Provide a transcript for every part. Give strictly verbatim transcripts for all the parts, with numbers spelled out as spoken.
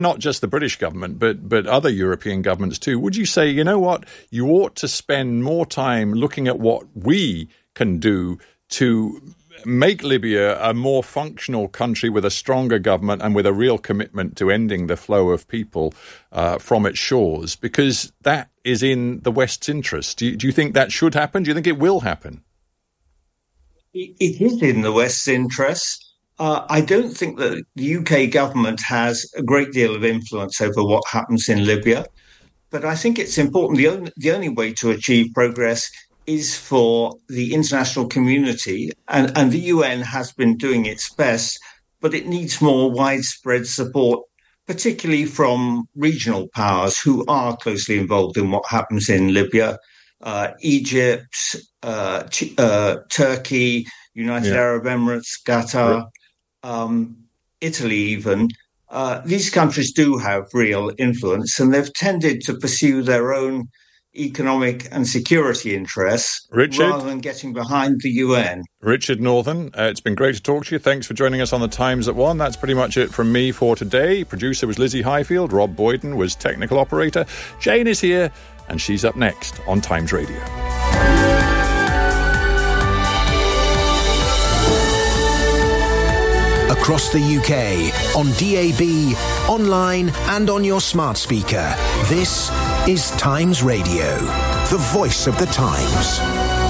not just the British government, but but other European governments too, would you say, you know what, you ought to spend more time looking at what we can do to make Libya a more functional country with a stronger government and with a real commitment to ending the flow of people uh, from its shores, because that is in the West's interest? Do you, do you think that should happen? Do you think it will happen? It, it is in the West's interest. Uh, I don't think that the U K government has a great deal of influence over what happens in Libya, but I think it's important. The only, the only way to achieve progress is for the international community, and, and the U N has been doing its best, but it needs more widespread support, particularly from regional powers who are closely involved in what happens in Libya. Uh, Egypt, uh, uh, Turkey, United yeah. Arab Emirates, Qatar, um, Italy even. Uh, these countries do have real influence, and they've tended to pursue their own economic and security interests Richard, rather than getting behind the U N. Richard Northern, uh, it's been great to talk to you. Thanks for joining us on The Times at One. That's pretty much it from me for today. Producer was Lizzie Highfield. Rob Boyden was technical operator. Jane is here, and she's up next on Times Radio. Across the U K, on D A B, online and on your smart speaker. This is Times Radio, the voice of the Times.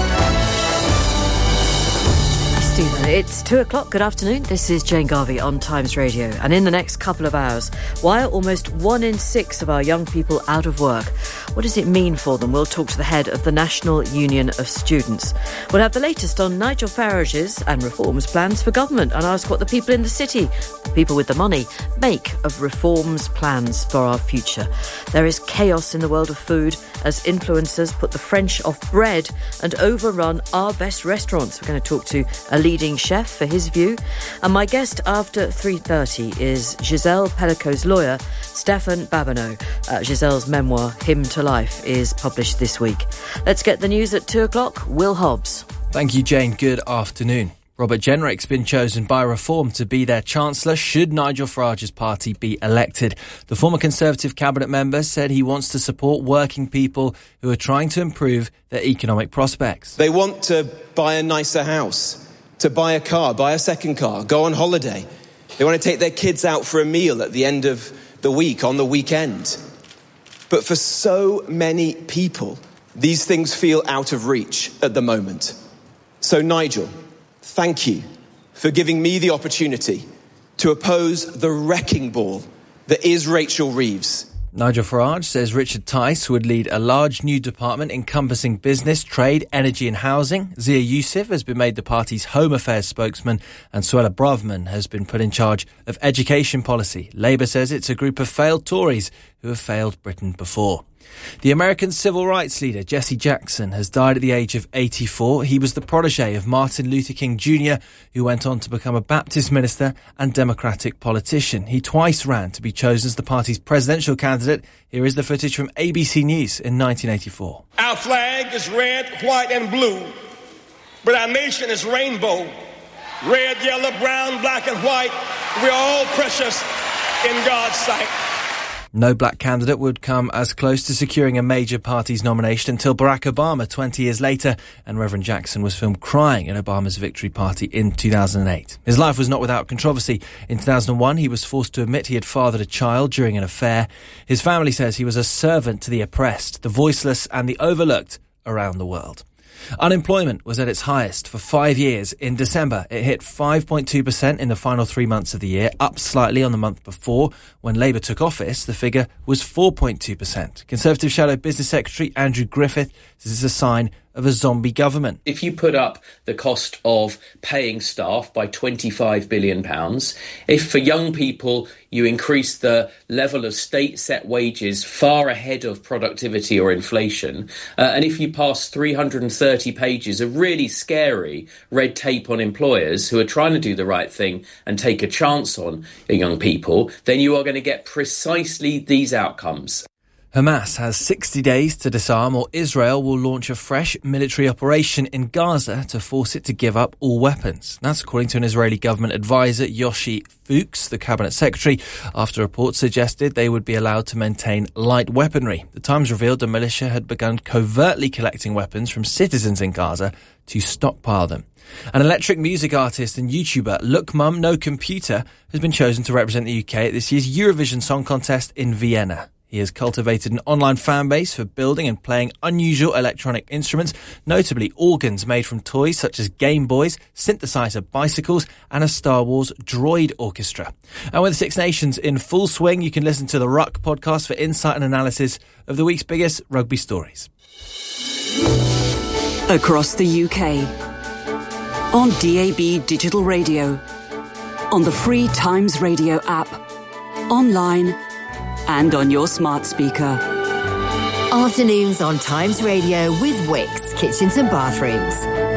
Stephen, it's two o'clock. Good afternoon. This is Jane Garvey on Times Radio. And in the next couple of hours, why are almost one in six of our young people out of work? What does it mean for them? We'll talk to the head of the National Union of Students. We'll have the latest on Nigel Farage's and Reform's plans for government and ask what the people in the city, the people with the money, make of Reform's plans for our future. There is chaos in the world of food as influencers put the French off bread and overrun our best restaurants. We're going to talk to a leading chef for his view. And my guest after three thirty is Giselle Pellico's lawyer, Stefan Babineau. Uh, Giselle's memoir, Hymn to Life, is published this week. Let's get the news at two o'clock. Will Hobbs. Thank you, Jane. Good afternoon. Robert Jenrick's been chosen by Reform to be their Chancellor should Nigel Farage's party be elected. The former Conservative cabinet member said he wants to support working people who are trying to improve their economic prospects. They want to buy a nicer house, to buy a car, buy a second car, go on holiday. They want to take their kids out for a meal at the end of the week, on the weekend. But for so many people, these things feel out of reach at the moment. So Nigel, thank you for giving me the opportunity to oppose the wrecking ball that is Rachel Reeves. Nigel Farage says Richard Tice would lead a large new department encompassing business, trade, energy and housing. Zia Youssef has been made the party's Home Affairs spokesman, and Suella Braverman has been put in charge of education policy. Labour says it's a group of failed Tories who have failed Britain before. The American civil rights leader Jesse Jackson has died at the age of eighty-four. He was the protege of Martin Luther King Junior, who went on to become a Baptist minister and Democratic politician. He twice ran to be chosen as the party's presidential candidate. Here is the footage from A B C News in nineteen eighty-four. Our flag is red, white and blue, but our nation is rainbow. Red, yellow, brown, black and white. We're all precious in God's sight. No black candidate would come as close to securing a major party's nomination until Barack Obama twenty years later, and Reverend Jackson was filmed crying at Obama's victory party in two thousand eight. His life was not without controversy. In two thousand one, he was forced to admit he had fathered a child during an affair. His family says he was a servant to the oppressed, the voiceless and the overlooked around the world. Unemployment was at its highest for five years in December. It hit five point two percent in the final three months of the year, up slightly on the month before. When Labour took office, the figure was four point two percent. Conservative Shadow Business Secretary Andrew Griffith says it's a sign of a zombie government. If you put up the cost of paying staff by twenty-five billion pounds, if for young people you increase the level of state-set wages far ahead of productivity or inflation, uh, and if you pass three hundred thirty pages of really scary red tape on employers who are trying to do the right thing and take a chance on young people, then you are going to get precisely these outcomes. Hamas has sixty days to disarm, or Israel will launch a fresh military operation in Gaza to force it to give up all weapons. That's according to an Israeli government advisor, Yoshi Fuchs, the cabinet secretary, after reports suggested they would be allowed to maintain light weaponry. The Times revealed the militia had begun covertly collecting weapons from citizens in Gaza to stockpile them. An electric music artist and YouTuber, Look Mum No Computer, has been chosen to represent the U K at this year's Eurovision Song Contest in Vienna. He has cultivated an online fan base for building and playing unusual electronic instruments, notably organs made from toys such as Game Boys, synthesizer bicycles, and a Star Wars droid orchestra. And with the Six Nations in full swing, you can listen to the Ruck podcast for insight and analysis of the week's biggest rugby stories. Across the U K, on D A B Digital Radio, on the free Times Radio app, online and on your smart speaker. Afternoons on Times Radio with Wix Kitchens and Bathrooms.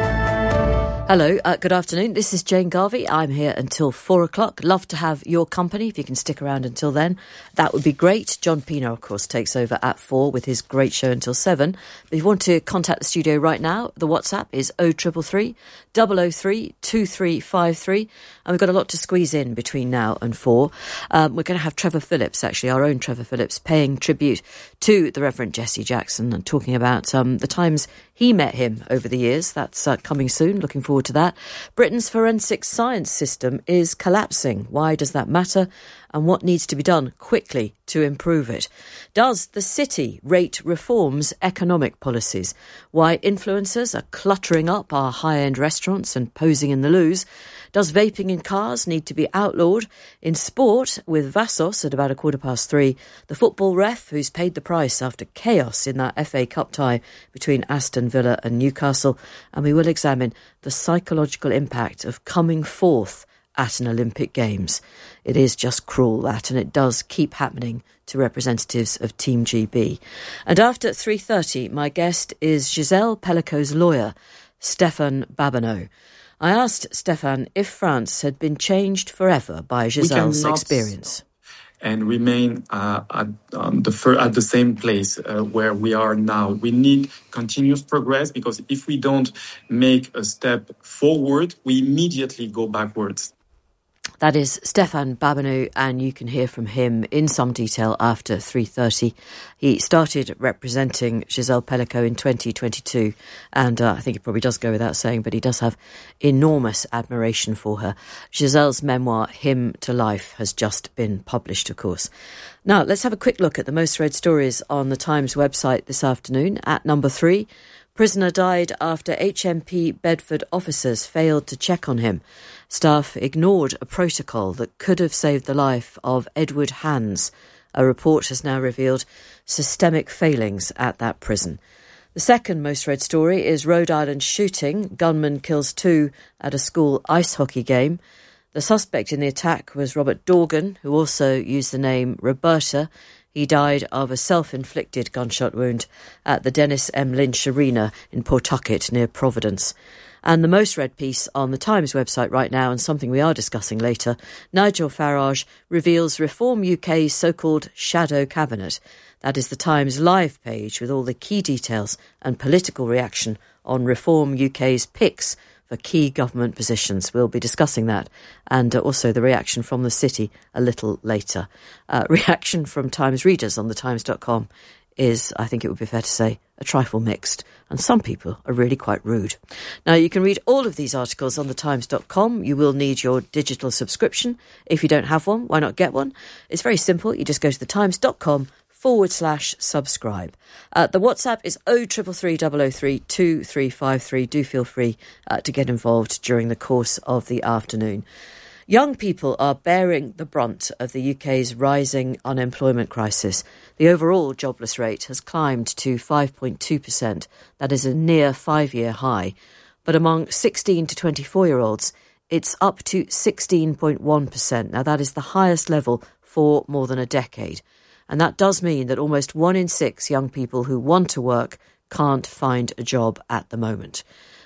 Hello, uh, good afternoon. This is Jane Garvey. I'm here until four o'clock. Love to have your company. If you can stick around until then, that would be great. John Pino, of course, takes over at four with his great show until seven. But if you want to contact the studio right now, the WhatsApp is oh three three, double oh three, two three five three. And we've got a lot to squeeze in between now and four. Um, we're going to have Trevor Phillips, actually, our own Trevor Phillips, paying tribute to the Reverend Jesse Jackson and talking about um, the times he met him over the years. That's uh, coming soon. Looking forward to that. Britain's forensic science system is collapsing. Why does that matter? And what needs to be done quickly to improve it? Does the city rate reforms economic policies? Why influencers are cluttering up our high-end restaurants and posing in the loos? Does vaping in cars need to be outlawed? In sport, with Vassos at about a quarter past three, the football ref who's paid the price after chaos in that F A Cup tie between Aston Villa and Newcastle. And we will examine the psychological impact of coming fourth at an Olympic Games. It is just cruel, that, and it does keep happening to representatives of Team G B. And after three thirty, my guest is Gisèle Pellico's lawyer, Stéphane Babineau. I asked Stéphane if France had been changed forever by Gisèle's experience. And remain uh, at, um, the fir- at the same place uh, where we are now. We need continuous progress, because if we don't make a step forward, we immediately go backwards. That is Stéphane Babineau, and you can hear from him in some detail after three thirty. He started representing Gisèle Pellico in twenty twenty-two, and uh, I think it probably does go without saying, but he does have enormous admiration for her. Gisèle's memoir, Hymn to Life, has just been published, of course. Now, let's have a quick look at the most read stories on the Times website this afternoon. At number three, prisoner died after H M P Bedford officers failed to check on him. Staff ignored a protocol that could have saved the life of Edward Hans. A report has now revealed systemic failings at that prison. The second most read story is Rhode Island shooting. Gunman kills two at a school ice hockey game. The suspect in the attack was Robert Dorgan, who also used the name Roberta. He died of a self-inflicted gunshot wound at the Dennis M. Lynch Arena in Pawtucket near Providence. And the most read piece on the Times website right now, and something we are discussing later, Nigel Farage reveals Reform U K's so-called shadow cabinet. That is the Times live page with all the key details and political reaction on Reform U K's picks for key government positions. We'll be discussing that, and uh, also the reaction from the city a little later. Uh, reaction from Times readers on the times dot com is, I think it would be fair to say, a trifle mixed, and some people are really quite rude. Now, you can read all of these articles on the times dot com. You will need your digital subscription. If you don't have one, why not get one? It's very simple. You just go to the times dot com forward slash subscribe. Uh, the WhatsApp is oh three three, double oh three, two three five three. Do feel free uh, to get involved during the course of the afternoon. Young people are bearing the brunt of the U K's rising unemployment crisis. The overall jobless rate has climbed to five point two percent. That is a near five-year high. But among sixteen to twenty-four-year-olds, it's up to sixteen point one percent. Now, that is the highest level for more than a decade. And that does mean that almost one in six young people who want to work can't find a job at the moment.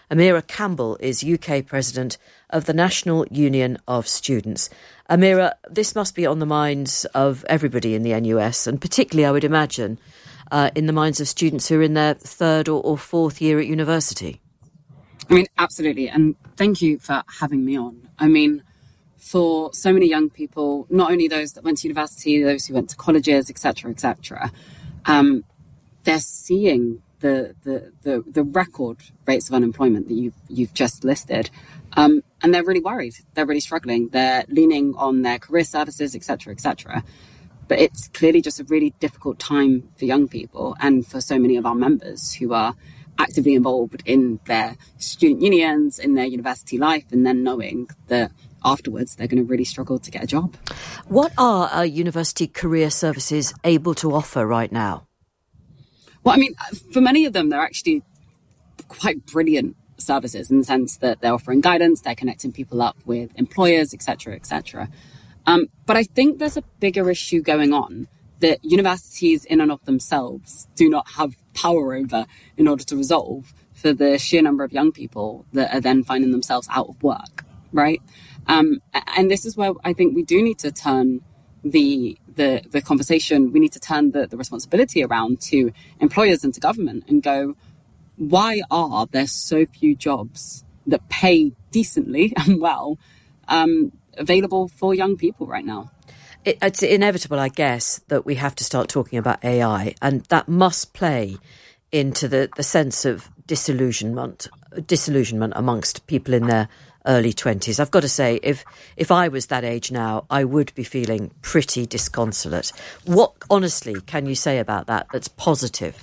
Amira Campbell is U K president of the National Union of Students. Amira, this must be on the minds of everybody in the N U S, and particularly, I would imagine, uh, in the minds of students who are in their third or, or fourth year at university. I mean, absolutely. And thank you for having me on. I mean, for so many young people, not only those that went to university, those who went to colleges, et cetera, et cetera, um, they're seeing the, the the the record rates of unemployment that you've, you've just listed. Um, and they're really worried. They're really struggling. They're leaning on their career services, et cetera, et cetera. But it's clearly just a really difficult time for young people and for so many of our members who are actively involved in their student unions, in their university life, and then knowing that afterwards they're going to really struggle to get a job. What are our university career services able to offer right now? Well, I mean, for many of them, they're actually quite brilliant services in the sense that they're offering guidance, they're connecting people up with employers, et cetera, et cetera. Um, but I think there's a bigger issue going on that universities in and of themselves do not have power over in order to resolve for the sheer number of young people that are then finding themselves out of work, right? Um, and this is where I think we do need to turn the the, the conversation, we need to turn the, the responsibility around to employers and to government and go, why are there so few jobs that pay decently and well um, available for young people right now? It, it's inevitable, I guess, that we have to start talking about A I, and that must play into the, the sense of disillusionment, disillusionment amongst people in their early twenties. I've got to say, if if I was that age now, I would be feeling pretty disconsolate. What, honestly, can you say about that that's positive?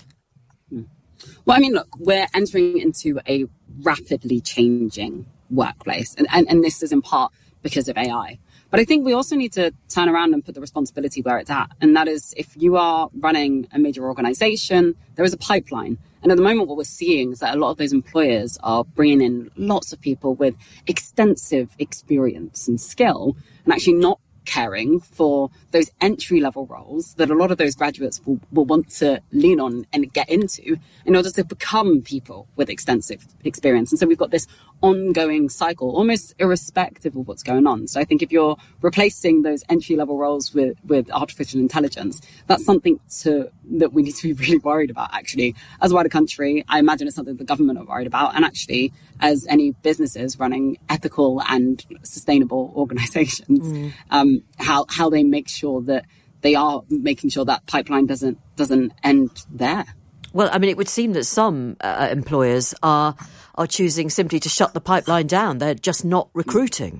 Well, I mean, look, we're entering into a rapidly changing workplace, and, and, and this is in part because of A I. But I think we also need to turn around and put the responsibility where it's at. And that is, if you are running a major organization, there is a pipeline. And at the moment, what we're seeing is that a lot of those employers are bringing in lots of people with extensive experience and skill and actually not caring for those entry-level roles that a lot of those graduates will, will want to lean on and get into in order to become people with extensive experience. And so we've got this ongoing cycle, almost irrespective of what's going on. So I think if you're replacing those entry-level roles with, with artificial intelligence, that's something to that we need to be really worried about, actually. As a wider country, I imagine it's something the government are worried about. And actually, as any businesses running ethical and sustainable organizations, mm. um, how how they make sure that they are making sure that pipeline doesn't doesn't end there. Well, I mean, it would seem that some uh, employers are are choosing simply to shut the pipeline down. They're just not recruiting.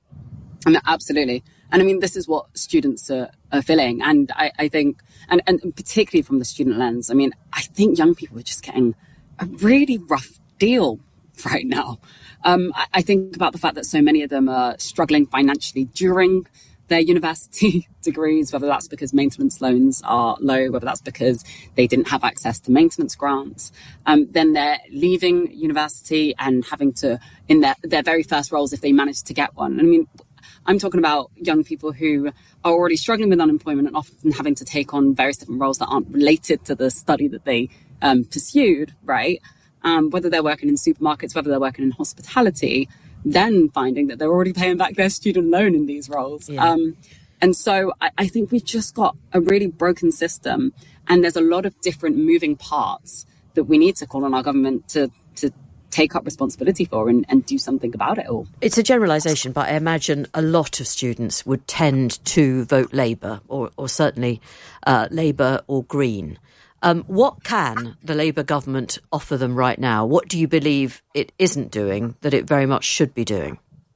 I mean, absolutely. And I mean, this is what students are, are feeling. And I, I think, and, and particularly from the student lens, I mean, I think young people are just getting a really rough deal right now. Um, I, I think about the fact that so many of them are struggling financially during their university degrees, whether that's because maintenance loans are low, whether that's because they didn't have access to maintenance grants. Um, then they're leaving university and having to, in their, their very first roles, if they manage to get one. I mean, I'm talking about young people who are already struggling with unemployment and often having to take on various different roles that aren't related to the study that they um, pursued, right? Um, whether they're working in supermarkets, whether they're working in hospitality, then finding that they're already paying back their student loan in these roles. Yeah. Um, and so I, I think we've just got a really broken system, and there's a lot of different moving parts that we need to call on our government to, to take up responsibility for and, and do something about it all. It's a generalisation, but I imagine a lot of students would tend to vote Labour, or, or certainly uh, Labour or Green. Um, what can the Labour government offer them right now? What do you believe it isn't doing that it very much should be doing?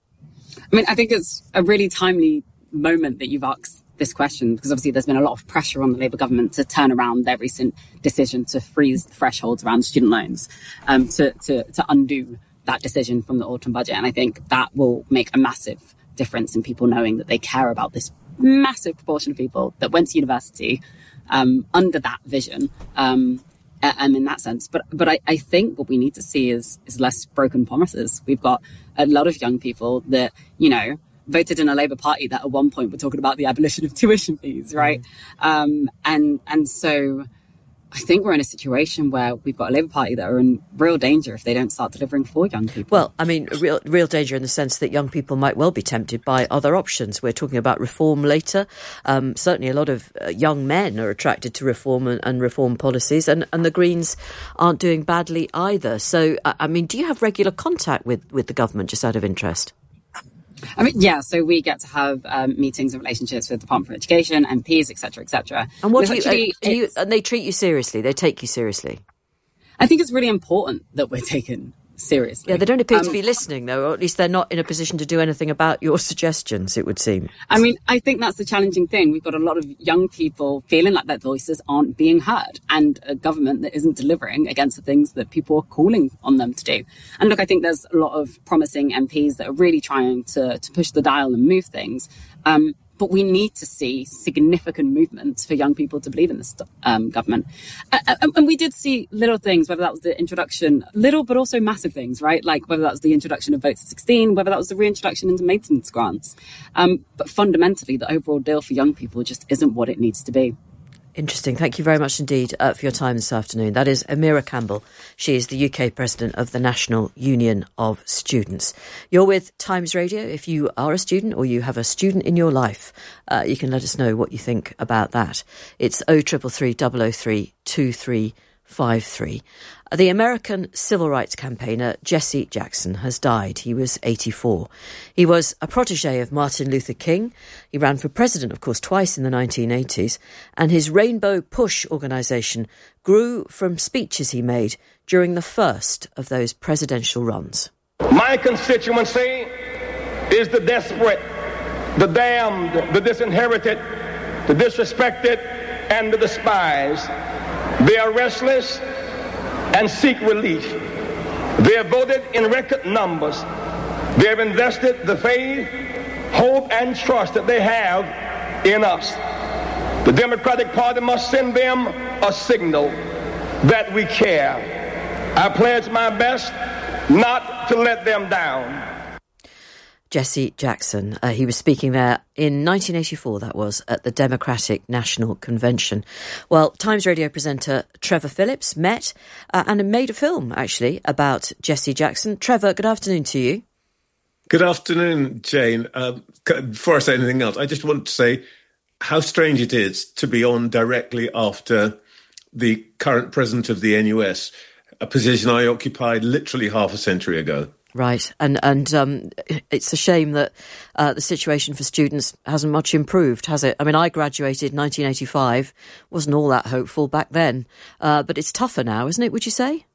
I mean, I think it's a really timely moment that you've asked this question, because obviously there's been a lot of pressure on the Labour government to turn around their recent decision to freeze the thresholds around student loans, um, to, to, to undo that decision from the autumn budget. And I think that will make a massive difference in people knowing that they care about this massive proportion of people that went to university um, under that vision, um, and in that sense. But but I, I think what we need to see is is less broken promises. We've got a lot of young people that, you know, voted in a Labour Party that at one point were talking about the abolition of tuition fees, right? Mm. Um, and and so I think we're in a situation where we've got a Labour Party that are in real danger if they don't start delivering for young people. Well, I mean, real real danger in the sense that young people might well be tempted by other options. We're talking about reform later. Um, certainly a lot of uh, young men are attracted to reform and, and reform policies, and, and the Greens aren't doing badly either. So, I mean, do you have regular contact with, with the government, just out of interest? I mean, yeah, so we get to have um, meetings and relationships with the Department for Education, M Ps, et cetera, et cetera. And what do you, actually, uh, you, and they treat you seriously? They take you seriously? I think it's really important that we're taken seriously. Yeah, they don't appear um, to be listening, though, or at least they're not in a position to do anything about your suggestions, it would seem. I mean, I think that's the challenging thing. We've got a lot of young people feeling like their voices aren't being heard, and a government that isn't delivering against the things that people are calling on them to do. And look, I think there's a lot of promising M Ps that are really trying to, to push the dial and move things. Um, But we need to see significant movements for young people to believe in this um, government. Uh, and we did see little things, whether that was the introduction, little but also massive things, right? Like whether that was the introduction of votes at sixteen, whether that was the reintroduction into maintenance grants. Um, but fundamentally, the overall deal for young people just isn't what it needs to be. Interesting. Thank you very much indeed uh, for your time this afternoon. That is Amira Campbell. She is the U K president of the National Union of Students. You're with Times Radio. If you are a student or you have a student in your life, uh, you can let us know what you think about that. It's oh triple three, double oh three, two three five three. The American civil rights campaigner Jesse Jackson has died. He was eighty-four. He was a protege of Martin Luther King. He ran for president, of course, twice in the nineteen eighties. And his Rainbow Push organisation grew from speeches he made during the first of those presidential runs. My constituency is the desperate, the damned, the disinherited, the disrespected, and the despised. They are restless and seek relief. They have voted in record numbers. They have invested the faith, hope, and trust that they have in us. The Democratic Party must send them a signal that we care. I pledge my best not to let them down. Jesse Jackson. Uh, he was speaking there in nineteen eighty-four, that was, at the Democratic National Convention. Well, Times Radio presenter Trevor Phillips met uh, and made a film, actually, about Jesse Jackson. Trevor, good afternoon to you. Good afternoon, Jane. Uh, before I say anything else, I just want to say how strange it is to be on directly after the current president of the N U S, a position I occupied literally half a century ago. Right, and and um, it's a shame that uh, the situation for students hasn't much improved, has it? I mean, I graduated in nineteen eighty-five, wasn't all that hopeful back then, uh, but it's tougher now, isn't it, would you say?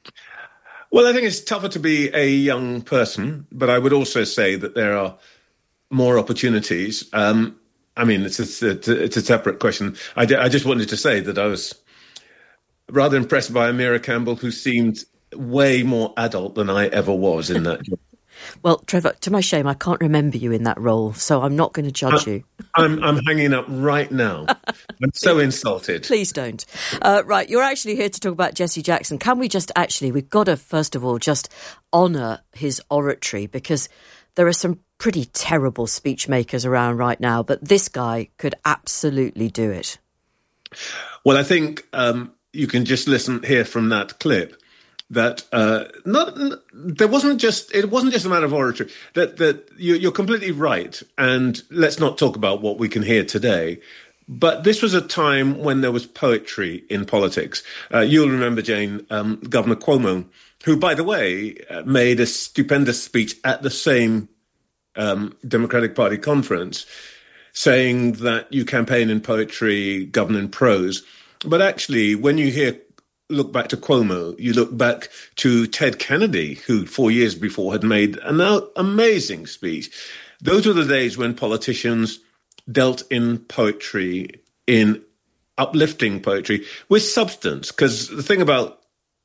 Well, I think it's tougher to be a young person, but I would also say that there are more opportunities. Um, I mean, it's a, it's a separate question. I, I just wanted to say that I was rather impressed by Amira Campbell, who seemed way more adult than I ever was in that job. Well, Trevor, to my shame, I can't remember you in that role, so I'm not going to judge I, you. I'm, I'm hanging up right now. I'm so insulted. Please don't. Uh, right, you're actually here to talk about Jesse Jackson. Can we just actually, we've got to, first of all, just honour his oratory, because there are some pretty terrible speech makers around right now, but this guy could absolutely do it. Well, I think um, you can just listen here from that clip. That uh, not there wasn't just it wasn't just a matter of oratory. That that you, you're completely right, and let's not talk about what we can hear today. But this was a time when there was poetry in politics. Uh, you'll remember, Jane, um, Governor Cuomo, who, by the way, uh, made a stupendous speech at the same um, Democratic Party conference, saying that you campaign in poetry, govern in prose. But actually, when you hear look back to Cuomo, you look back to Ted Kennedy, who four years before had made an amazing speech. Those were the days when politicians dealt in poetry, in uplifting poetry, with substance. Because the thing about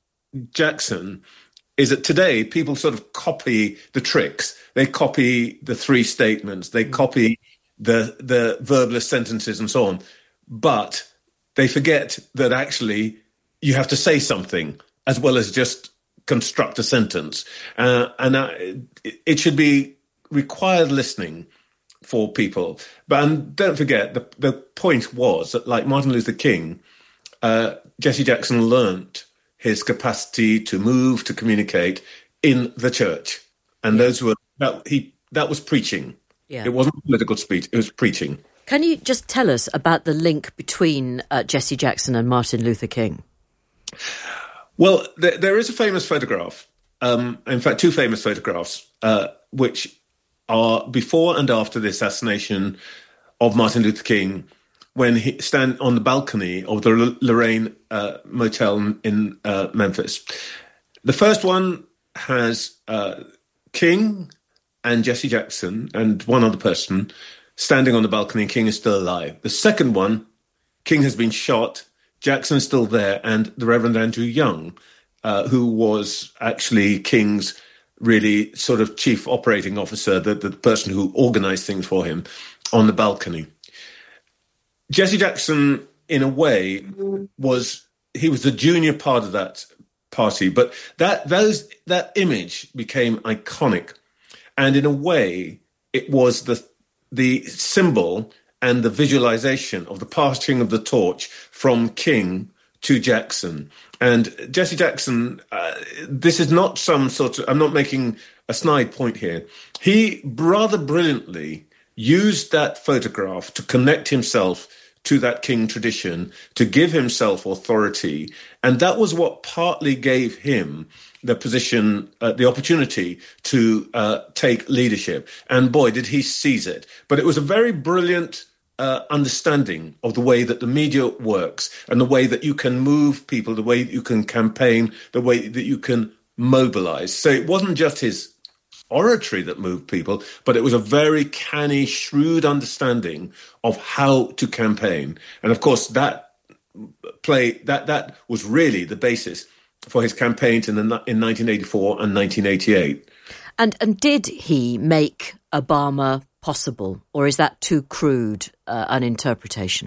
Jackson is that today people sort of copy the tricks. They copy the three statements. They copy the, the verbalist sentences and so on. But they forget that actually you have to say something as well as just construct a sentence. Uh, and uh, it should be required listening for people. But and don't forget, the, the point was that, like Martin Luther King, uh, Jesse Jackson learnt his capacity to move, to communicate in the church. And those were, that, he, that was preaching. Yeah. It wasn't political speech, it was preaching. Can you just tell us about the link between uh, Jesse Jackson and Martin Luther King? Well, there, there is a famous photograph, um, in fact, two famous photographs, uh, which are before and after the assassination of Martin Luther King, when he stand on the balcony of the Lorraine uh, Motel in uh, Memphis. The first one has uh, King and Jesse Jackson and one other person standing on the balcony. King is still alive. The second one, King has been shot, Jackson's still there, and the Reverend Andrew Young, uh, who was actually King's really sort of chief operating officer, the, the person who organized things for him, on the balcony. Jesse Jackson, in a way, was he was the junior part of that party, but that those that image became iconic, and in a way, it was the the symbol and the visualization of the passing of the torch from King to Jackson. And Jesse Jackson, uh, this is not some sort of, I'm not making a snide point here. He rather brilliantly used that photograph to connect himself to that King tradition, to give himself authority. And that was what partly gave him the position, uh, the opportunity to uh, take leadership. And boy, did he seize it. But it was a very brilliant uh, understanding of the way that the media works and the way that you can move people, the way that you can campaign, the way that you can mobilize. So it wasn't just his oratory that moved people, but it was a very canny, shrewd understanding of how to campaign. And of course, that play that that was really the basis for his campaigns in the, in nineteen eighty-four and nineteen eighty-eight. And and did he make Obama possible, or is that too crude uh, an interpretation?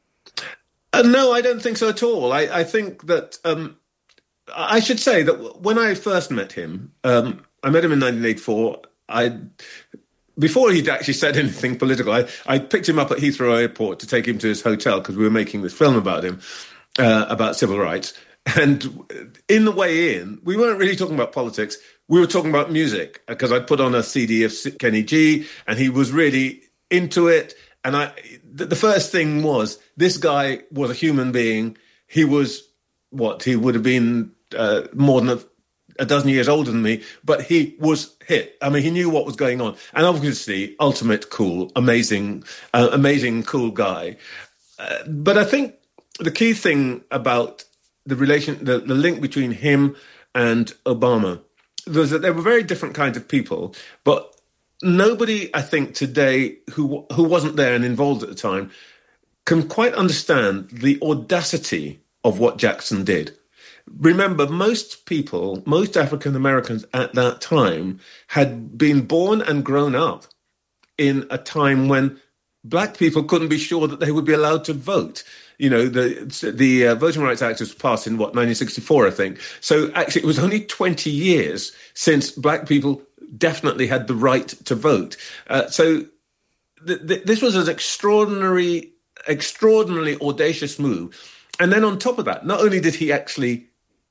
Uh, no, I don't think so at all. I, I think that um, I should say that when I first met him, um, I met him in nineteen eighty-four. I before he'd actually said anything political, I, I picked him up at Heathrow Airport to take him to his hotel because we were making this film about him, uh, about civil rights. And in the way in, we weren't really talking about politics. We were talking about music because I'd put on a C D of Kenny G and he was really into it. And I, the first thing was, this guy was a human being. He was, what, he would have been uh, more than a, a dozen years older than me, but he was hit. I mean, he knew what was going on. And obviously, ultimate cool, amazing, uh, amazing cool guy. Uh, but I think the key thing about the relation, the, the link between him and Obama was that they were very different kinds of people, but nobody, I think, today who who wasn't there and involved at the time can quite understand the audacity of what Jackson did. Remember, most people, most African Americans at that time had been born and grown up in a time when black people couldn't be sure that they would be allowed to vote. You know, the the uh, Voting Rights Act was passed in, what, nineteen sixty-four, I think. So actually, it was only twenty years since black people definitely had the right to vote. Uh, so th- th- this was an extraordinary, extraordinarily audacious move. And then on top of that, not only did he actually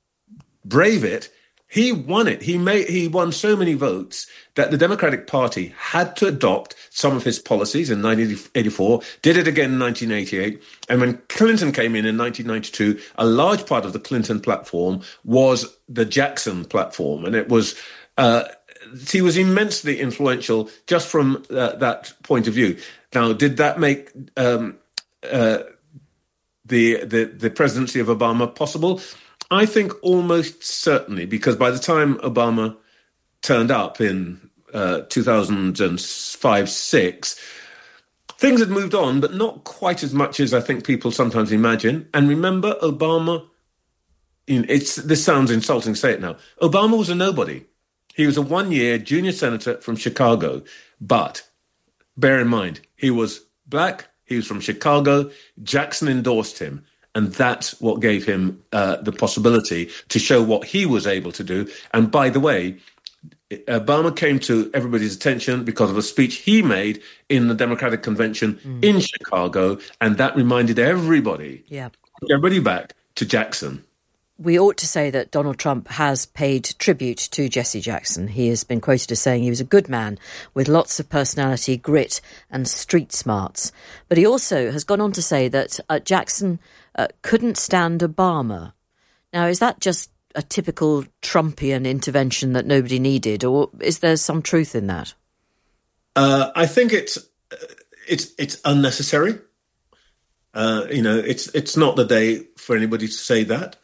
brave it, he won it. He made he won so many votes that the Democratic Party had to adopt some of his policies in nineteen eighty-four, did it again in nineteen eighty-eight. And when Clinton came in in nineteen ninety-two, a large part of the Clinton platform was the Jackson platform. And it was, uh, he was immensely influential just from uh, that point of view. Now, did that make um, uh, the, the the presidency of Obama possible? I think almost certainly, because by the time Obama turned up in uh, two thousand five six, things had moved on, but not quite as much as I think people sometimes imagine. And remember, Obama, it's this sounds insulting to say it now, Obama was a nobody. He was a one-year junior senator from Chicago, but bear in mind, he was black, he was from Chicago, Jackson endorsed him. And that's what gave him uh, the possibility to show what he was able to do. And by the way, Obama came to everybody's attention because of a speech he made in the Democratic Convention mm. in Chicago. And that reminded everybody yeah. everybody back to Jackson. We ought to say that Donald Trump has paid tribute to Jesse Jackson. He has been quoted as saying he was a good man with lots of personality, grit and street smarts. But he also has gone on to say that uh, Jackson uh, couldn't stand Obama. Now, is that just a typical Trumpian intervention that nobody needed, or is there some truth in that? Uh, I think it's it's it's unnecessary. Uh, you know, it's it's not the day for anybody to say that.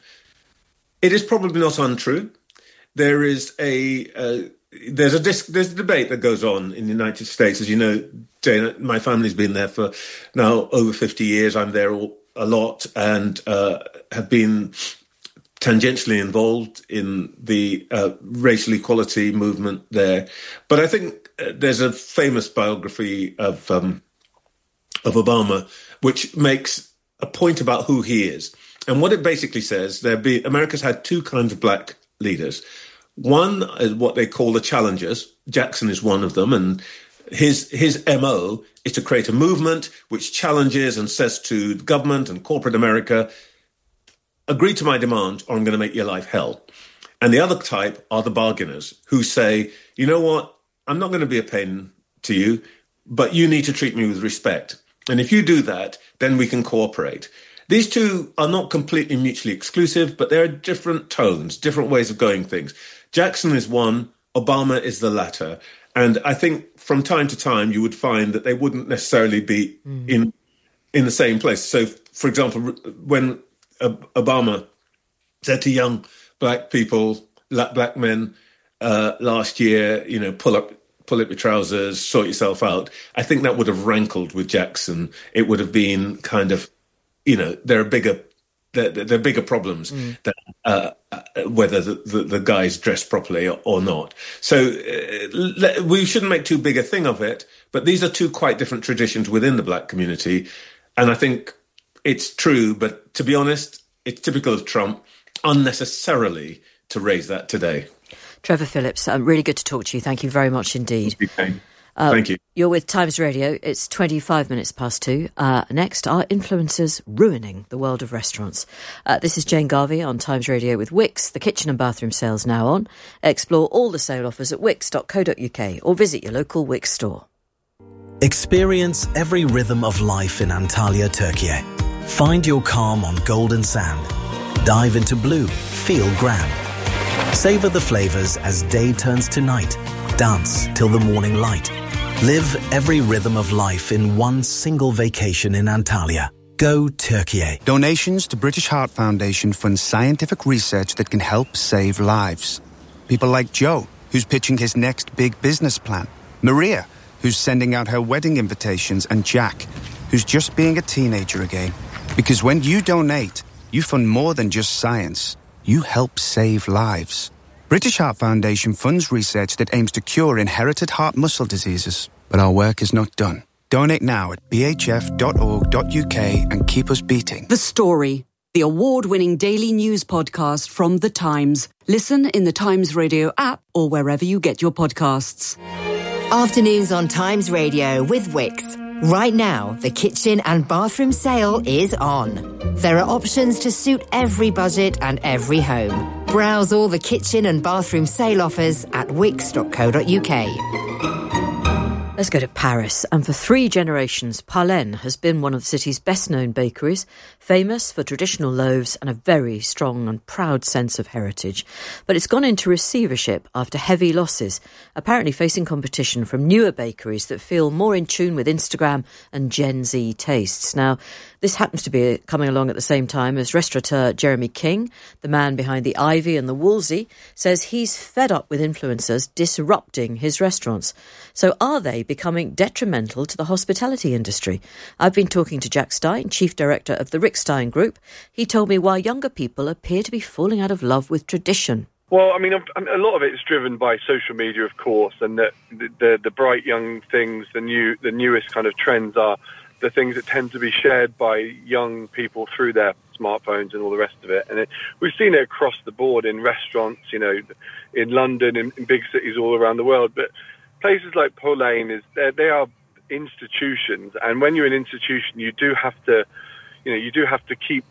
It is probably not untrue. There is a uh, there's a disc, there's a debate that goes on in the United States, as you know, Jane. My family's been there for now over fifty years. I'm there all, a lot, and uh, have been tangentially involved in the uh, racial equality movement there. But I think uh, there's a famous biography of um, of Obama which makes a point about who he is. And what it basically says, there be America's had two kinds of black leaders. One is what they call the challengers. Jackson is one of them, and his his M O is to create a movement which challenges and says to the government and corporate America, agree to my demand or I'm going to make your life hell. And the other type are the bargainers who say, you know what, I'm not going to be a pain to you, but you need to treat me with respect. And if you do that, then we can cooperate. These two are not completely mutually exclusive, but there are different tones, different ways of going things. Jackson is one, Obama is the latter. And I think from time to time, you would find that they wouldn't necessarily be mm. in in the same place. So, for example, when Obama said to young black people, black men uh, last year, you know, pull up, pull up your trousers, sort yourself out. I think that would have rankled with Jackson. It would have been kind of, you know, there are bigger, there, there are bigger problems mm. than uh, whether the, the, the guy's dressed properly or, or not. So uh, we shouldn't make too big a thing of it. But these are two quite different traditions within the black community, and I think it's true, but to be honest, it's typical of Trump unnecessarily to raise that today. Trevor Phillips, um, really good to talk to you. Thank you very much indeed. Okay. Uh, Thank you. You're with Times Radio. It's twenty-five minutes past two. Uh, next, are influencers ruining the world of restaurants? Uh, this is Jane Garvey on Times Radio with Wix. The kitchen and bathroom sale's now on. Explore all the sale offers at wix dot co dot uk or visit your local Wix store. Experience every rhythm of life in Antalya, Turkey. Find your calm on golden sand. Dive into blue. Feel grand. Savour the flavours as day turns to night. Dance till the morning light. Live every rhythm of life in one single vacation in Antalya. Go Turkey. Donations to British Heart Foundation fund scientific research that can help save lives. People like Joe, who's pitching his next big business plan. Maria, who's sending out her wedding invitations. And Jack, who's just being a teenager again. Because when you donate, you fund more than just science. You help save lives. British Heart Foundation funds research that aims to cure inherited heart muscle diseases. But our work is not done. Donate now at b h f dot org dot u k and keep us beating. The Story, the award-winning daily news podcast from The Times. Listen in the Times Radio app or wherever you get your podcasts. Afternoons on Times Radio with Wix. Right now, the kitchen and bathroom sale is on. There are options to suit every budget and every home. Browse all the kitchen and bathroom sale offers at wix dot co dot u k. Let's go to Paris. And for three generations, Parlene has been one of the city's best-known bakeries, famous for traditional loaves and a very strong and proud sense of heritage. But it's gone into receivership after heavy losses, apparently facing competition from newer bakeries that feel more in tune with Instagram and Gen Z tastes. Now, this happens to be coming along at the same time as restaurateur Jeremy King, the man behind the Ivy and the Wolsey, says he's fed up with influencers disrupting his restaurants. So are they becoming detrimental to the hospitality industry? I've been talking to Jack Stein, Chief Director of the Rick Stein Group. He told me why younger people appear to be falling out of love with tradition. Well, I mean, a lot of it is driven by social media, of course, and the, the, the bright young things, the new, the newest kind of trends are the things that tend to be shared by young people through their smartphones and all the rest of it. And it, we've seen it across the board in restaurants, you know, in London, in, in big cities all around the world. But places like Parlene, is they are institutions, and when you're an institution, you do have to, you know, you do have to keep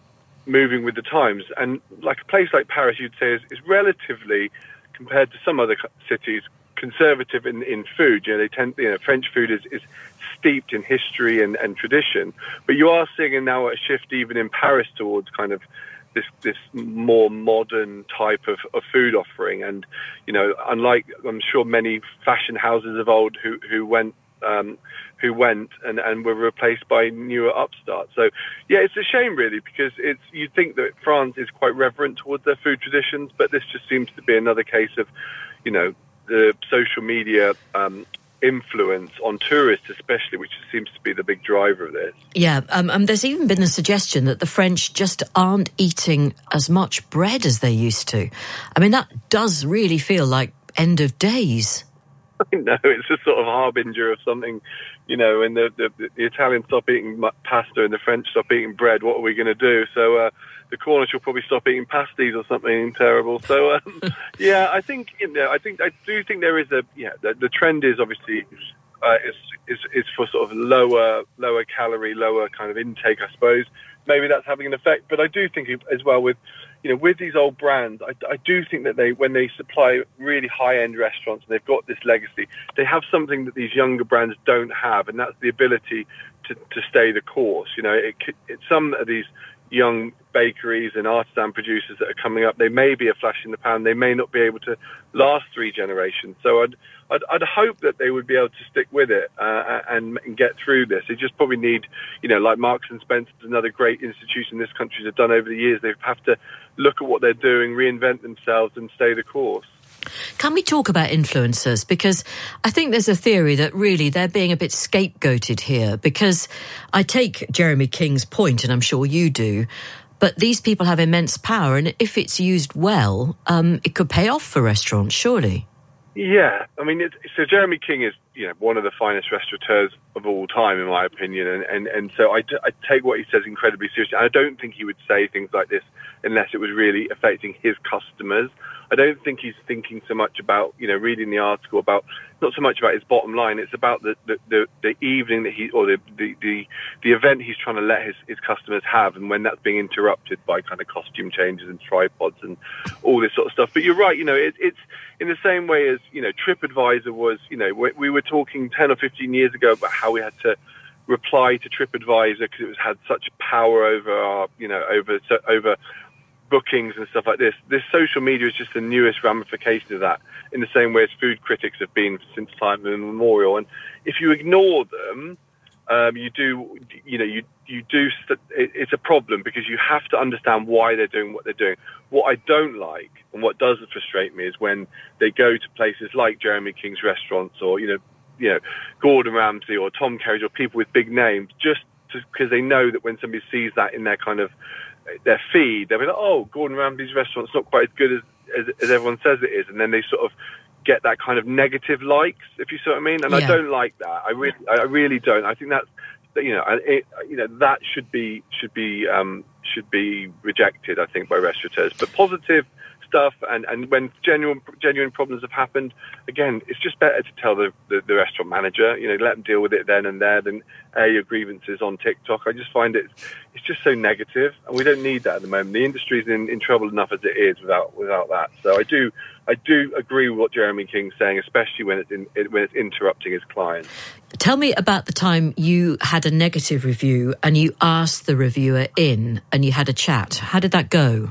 moving with the times. And like a place like Paris, you'd say is, is relatively, compared to some other cities, conservative in, in food. You know, they tend, you know, French food is, is steeped in history and, and tradition. But you are seeing now a shift even in Paris towards kind of this this more modern type of, of food offering. And, you know, unlike, I'm sure, many fashion houses of old who, who went um, who went and, and were replaced by newer upstarts. So, yeah, it's a shame, really, because it's you'd think that France is quite reverent towards their food traditions, but this just seems to be another case of, you know, the social media um, influence on tourists especially, which seems to be the big driver of this. Yeah, um, um, there's even been the suggestion that the French just aren't eating as much bread as they used to. I mean, that does really feel like end of days. I know, it's a sort of harbinger of something, you know, when the, the, the Italians stop eating pasta and the French stop eating bread, what are we going to do? So uh, the Cornish will probably stop eating pasties or something terrible. So, um, yeah, I think, you know, I think, I do think there is a, yeah, the, the trend is obviously, uh, is, is, is for sort of lower, lower calorie, lower kind of intake, I suppose. Maybe that's having an effect, but I do think as well with, you know, with these old brands, I, I do think that they, when they supply really high-end restaurants and they've got this legacy, they have something that these younger brands don't have, and that's the ability to, to stay the course. You know, it, it, some of these young bakeries and artisan producers that are coming up, they may be a flash in the pan. They may not be able to last three generations. So I'd, I'd, I'd hope that they would be able to stick with it uh, and, and get through this. They just probably need, you know, like Marks and Spencer, another great institution this country has done over the years. They have to look at what they're doing, reinvent themselves and stay the course. Can we talk about influencers? Because I think there's a theory that really they're being a bit scapegoated here, because I take Jeremy King's point, and I'm sure you do, but these people have immense power, and if it's used well, um, it could pay off for restaurants, surely. Yeah, I mean, it's, so Jeremy King is, you know, one of the finest restaurateurs of all time, in my opinion, and, and, and so I, I take what he says incredibly seriously. I don't think he would say things like this unless it was really affecting his customers. I don't think he's thinking so much about, you know, reading the article about, not so much about his bottom line. It's about the, the, the, the evening that he, or the, the, the, the event he's trying to let his, his customers have, and when that's being interrupted by kind of costume changes and tripods and all this sort of stuff. But you're right, you know, it, it's in the same way as, you know, TripAdvisor was, you know, we, we were talking ten or fifteen years ago about how we had to reply to TripAdvisor because it was, had such power over our, you know, over, over, bookings and stuff like this. This social media is just the newest ramification of that, in the same way as food critics have been since time immemorial. And if you ignore them, um, you do, you know, you you do. St- it, it's a problem because you have to understand why they're doing what they're doing. What I don't like, and what does frustrate me, is when they go to places like Jeremy King's restaurants, or you know, you know, Gordon Ramsay or Tom Kerridge, or people with big names, just because they know that when somebody sees that in their kind of their feed, they'll be like, oh, Gordon Ramsay's restaurant's not quite as good as, as, as everyone says it is. And then they sort of get that kind of negative likes, if you see what I mean. And yeah. I don't like that. I really, I really don't. I think that's, you know, it, you know, that should be, should be, um, should be rejected, I think, by restaurateurs. But positive stuff, and, and when genuine genuine problems have happened, again, it's just better to tell the, the, the restaurant manager, you know, let them deal with it then and there than air your grievances on TikTok. I just find it, it's just so negative, and we don't need that at the moment. The industry's in, in trouble enough as it is without without that. So I do I do agree with what Jeremy King's saying, especially when it's in, when it's interrupting his clients. Tell me about the time you had a negative review and you asked the reviewer in and you had a chat. How did that go?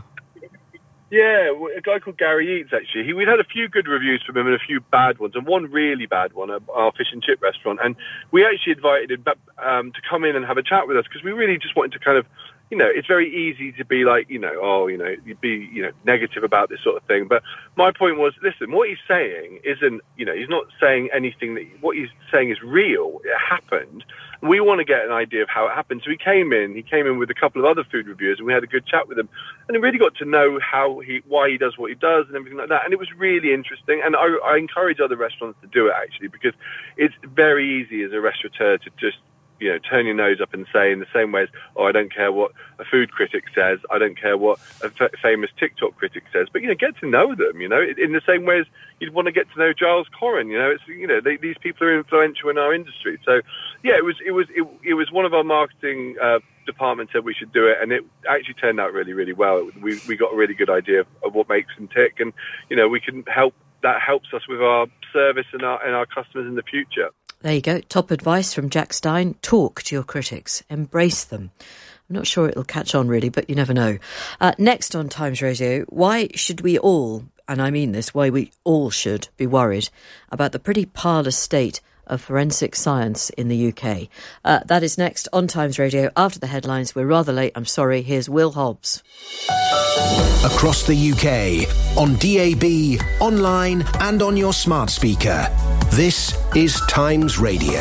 Yeah, a guy called Gary Eats, actually. He, we'd had a few good reviews from him and a few bad ones, and one really bad one at our fish and chip restaurant. And we actually invited him um, to come in and have a chat with us, because we really just wanted to kind of, you know, it's very easy to be like, you know, oh, you know, you'd be, you know, negative about this sort of thing. But my point was, listen, what he's saying isn't, you know, he's not saying anything that, what he's saying is real. It happened. And we want to get an idea of how it happened. So he came in, he came in with a couple of other food reviewers, and we had a good chat with him. And he really got to know how he, why he does what he does and everything like that. And it was really interesting. And I, I encourage other restaurants to do it, actually, because it's very easy as a restaurateur to just, you know, turn your nose up and say, in the same way as, oh, I don't care what a food critic says, I don't care what a f- famous TikTok critic says, but, you know, get to know them, you know, in the same way as you'd want to get to know Giles Corrin, you know, it's, you know, they, these people are influential in our industry. So, yeah, it was, it was, it, it was one of our marketing uh, department said we should do it, and it actually turned out really, really well. We we got a really good idea of, of what makes them tick, and you know we can help. That helps us with our service and our and our customers in the future. There you go. Top advice from Jack Stein. Talk to your critics. Embrace them. I'm not sure it'll catch on really, but you never know. Uh, next on Times Radio, why should we all, and I mean this, why we all should be worried about the pretty parlous state of forensic science in the U K. Uh, that is next on Times Radio. After the headlines, we're rather late, I'm sorry. Here's Will Hobbs. Across the U K, on D A B, online and on your smart speaker. This is Times Radio.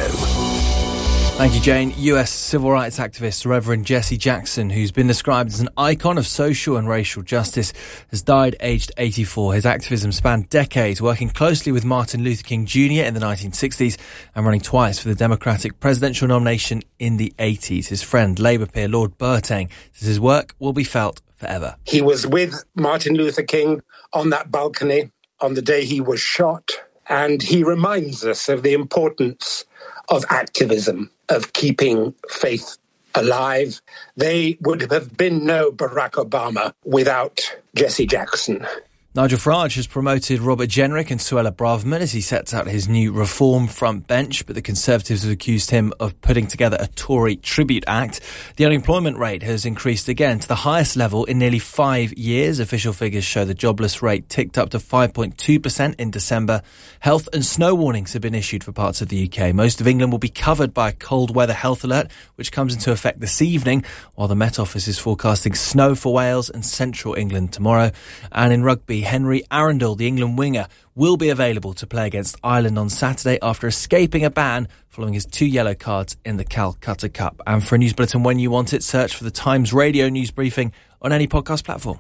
Thank you, Jane. U S civil rights activist Reverend Jesse Jackson, who's been described as an icon of social and racial justice, has died aged eighty-four. His activism spanned decades, working closely with Martin Luther King Junior in the nineteen sixties and running twice for the Democratic presidential nomination in the eighties. His friend, Labour peer Lord Burtang, says his work will be felt forever. He was with Martin Luther King on that balcony on the day he was shot, and he reminds us of the importance of activism, of keeping faith alive. They would have been no Barack Obama without Jesse Jackson. Nigel Farage has promoted Robert Jenrick and Suella Braverman as he sets out his new reform front bench, but the Conservatives have accused him of putting together a Tory tribute act. The unemployment rate has increased again to the highest level in nearly five years. Official figures show the jobless rate ticked up to five point two percent in December. Health and snow warnings have been issued for parts of the U K. Most of England will be covered by a cold weather health alert, which comes into effect this evening, while the Met Office is forecasting snow for Wales and central England tomorrow. And in rugby, Henry Arundel, the England winger, will be available to play against Ireland on Saturday after escaping a ban following his two yellow cards in the Calcutta Cup. And for a news bulletin when you want it, search for the Times Radio news briefing on any podcast platform.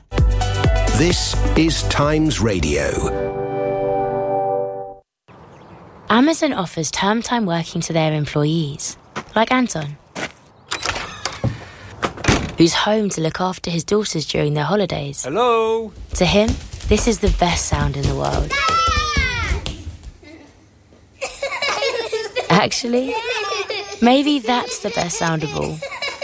This is Times Radio. Amazon offers term time working to their employees, like Anton, who's home to look after his daughters during their holidays. Hello! To him, this is the best sound in the world. Actually, maybe that's the best sound of all.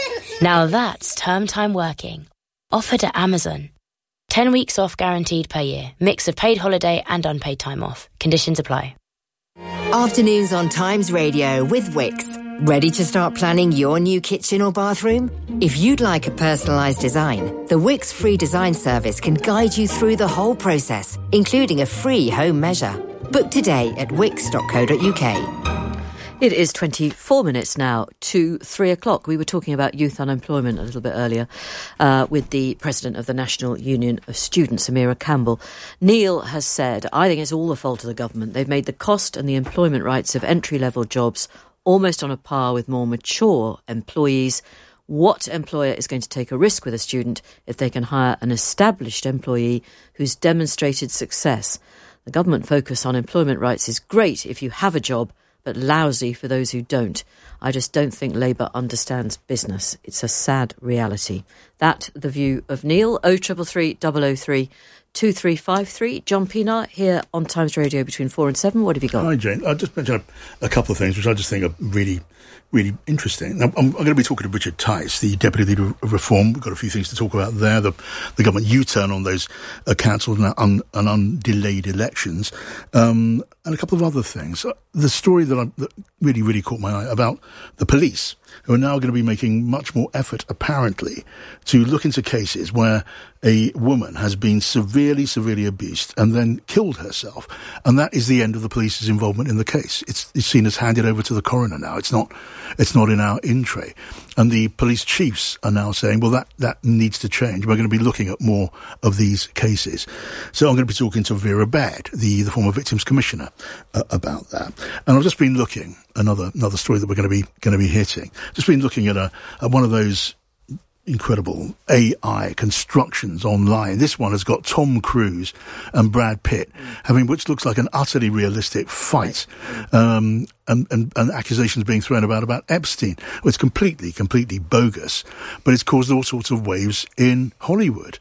Now that's term time working, offered at Amazon. Ten weeks off guaranteed per year. Mix of paid holiday and unpaid time off. Conditions apply. Afternoons on Times Radio with Wix. Ready to start planning your new kitchen or bathroom? If you'd like a personalised design, the Wix free design service can guide you through the whole process, including a free home measure. Book today at wix dot co dot uk. It is twenty-four minutes now to three o'clock. We were talking about youth unemployment a little bit earlier uh, with the president of the National Union of Students, Amira Campbell. Neil has said, I think it's all the fault of the government. They've made the cost and the employment rights of entry-level jobs almost on a par with more mature employees. What employer is going to take a risk with a student if they can hire an established employee who's demonstrated success? The government focus on employment rights is great if you have a job, but lousy for those who don't. I just don't think Labour understands business. It's a sad reality. That, the view of Neil. oh three three three, double oh three, two three five three. John Pienaar here on Times Radio between four and seven. What have you got? Hi, Jane. I'll just mention a, a couple of things which I just think are really, really interesting. I'm, I'm going to be talking to Richard Tice, the Deputy Leader of Reform. We've got a few things to talk about there. The, the government U-turn on those uh, cancelled and, un, and undelayed elections. Um, and a couple of other things. The story that, I, that really, really caught my eye about the police, who are now going to be making much more effort, apparently, to look into cases where a woman has been severely, severely abused and then killed herself. And that is the end of the police's involvement in the case. It's, it's seen as handed over to the coroner now. It's not, it's not in our in tray. And the police chiefs are now saying, well, that, that needs to change. We're going to be looking at more of these cases. So I'm going to be talking to Vera Baird, the, the former Victims Commissioner, uh, about that. And I've just been looking, another another story that we're going to be going to be hitting, just been looking at, a, at one of those incredible A I constructions online. This one has got Tom Cruise and Brad Pitt having, which looks like an utterly realistic fight, um, and, and, and accusations being thrown about about Epstein. Well, it's completely, completely bogus, but it's caused all sorts of waves in Hollywood.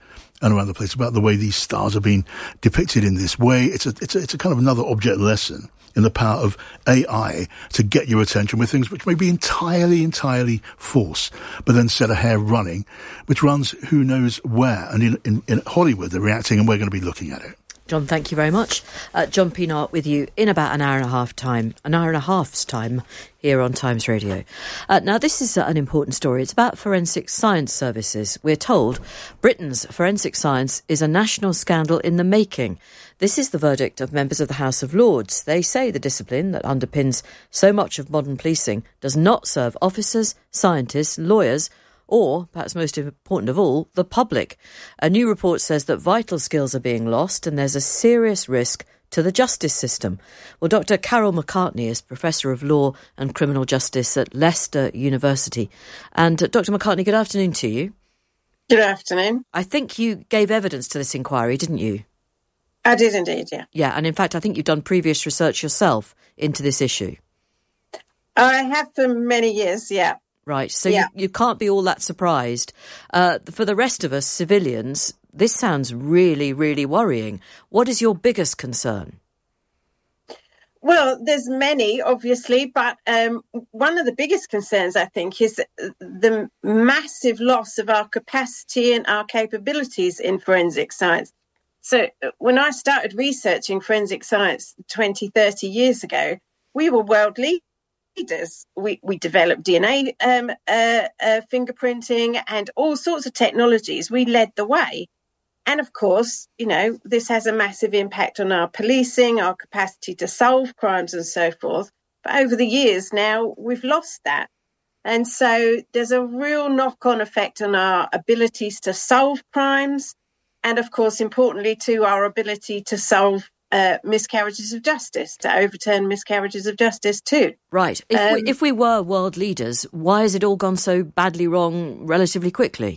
and around the place about the way these stars have been depicted in this way. It's a, it's a, it's a kind of another object lesson in the power of A I to get your attention with things which may be entirely, entirely false, but then set a hair running, which runs who knows where. And in, in, in Hollywood, they're reacting, and we're going to be looking at it. John, thank you very much. Uh, John Pienaar with you in about an hour and a half time, an hour and a half's time here on Times Radio. Uh, now, this is uh, an important story. It's about forensic science services. We're told Britain's forensic science is a national scandal in the making. This is the verdict of members of the House of Lords. They say the discipline that underpins so much of modern policing does not serve officers, scientists, lawyers, or, perhaps most important of all, the public. A new report says that vital skills are being lost and there's a serious risk to the justice system. Well, Doctor Carol McCartney is Professor of Law and Criminal Justice at Leicester University. And uh, Doctor McCartney, good afternoon to you. Good afternoon. I think you gave evidence to this inquiry, didn't you? I did indeed, yeah. Yeah, and in fact, I think you've done previous research yourself into this issue. I have for many years, yeah. Right, so yeah. you, you can't be all that surprised. Uh, for the rest of us, civilians, this sounds really, really worrying. What is your biggest concern? Well, there's many, obviously, but um, one of the biggest concerns, I think, is the massive loss of our capacity and our capabilities in forensic science. So when I started researching forensic science twenty, thirty years ago, we were world leaders. Leaders. We we developed D N A um, uh, uh, fingerprinting and all sorts of technologies. We led the way. And of course, you know, this has a massive impact on our policing, our capacity to solve crimes and so forth. But over the years now, we've lost that. And so there's a real knock-on effect on our abilities to solve crimes. And of course, importantly, to our ability to solve Uh, miscarriages of justice, to overturn miscarriages of justice too. Right. If, um, we, if we were world leaders, why has it all gone so badly wrong relatively quickly?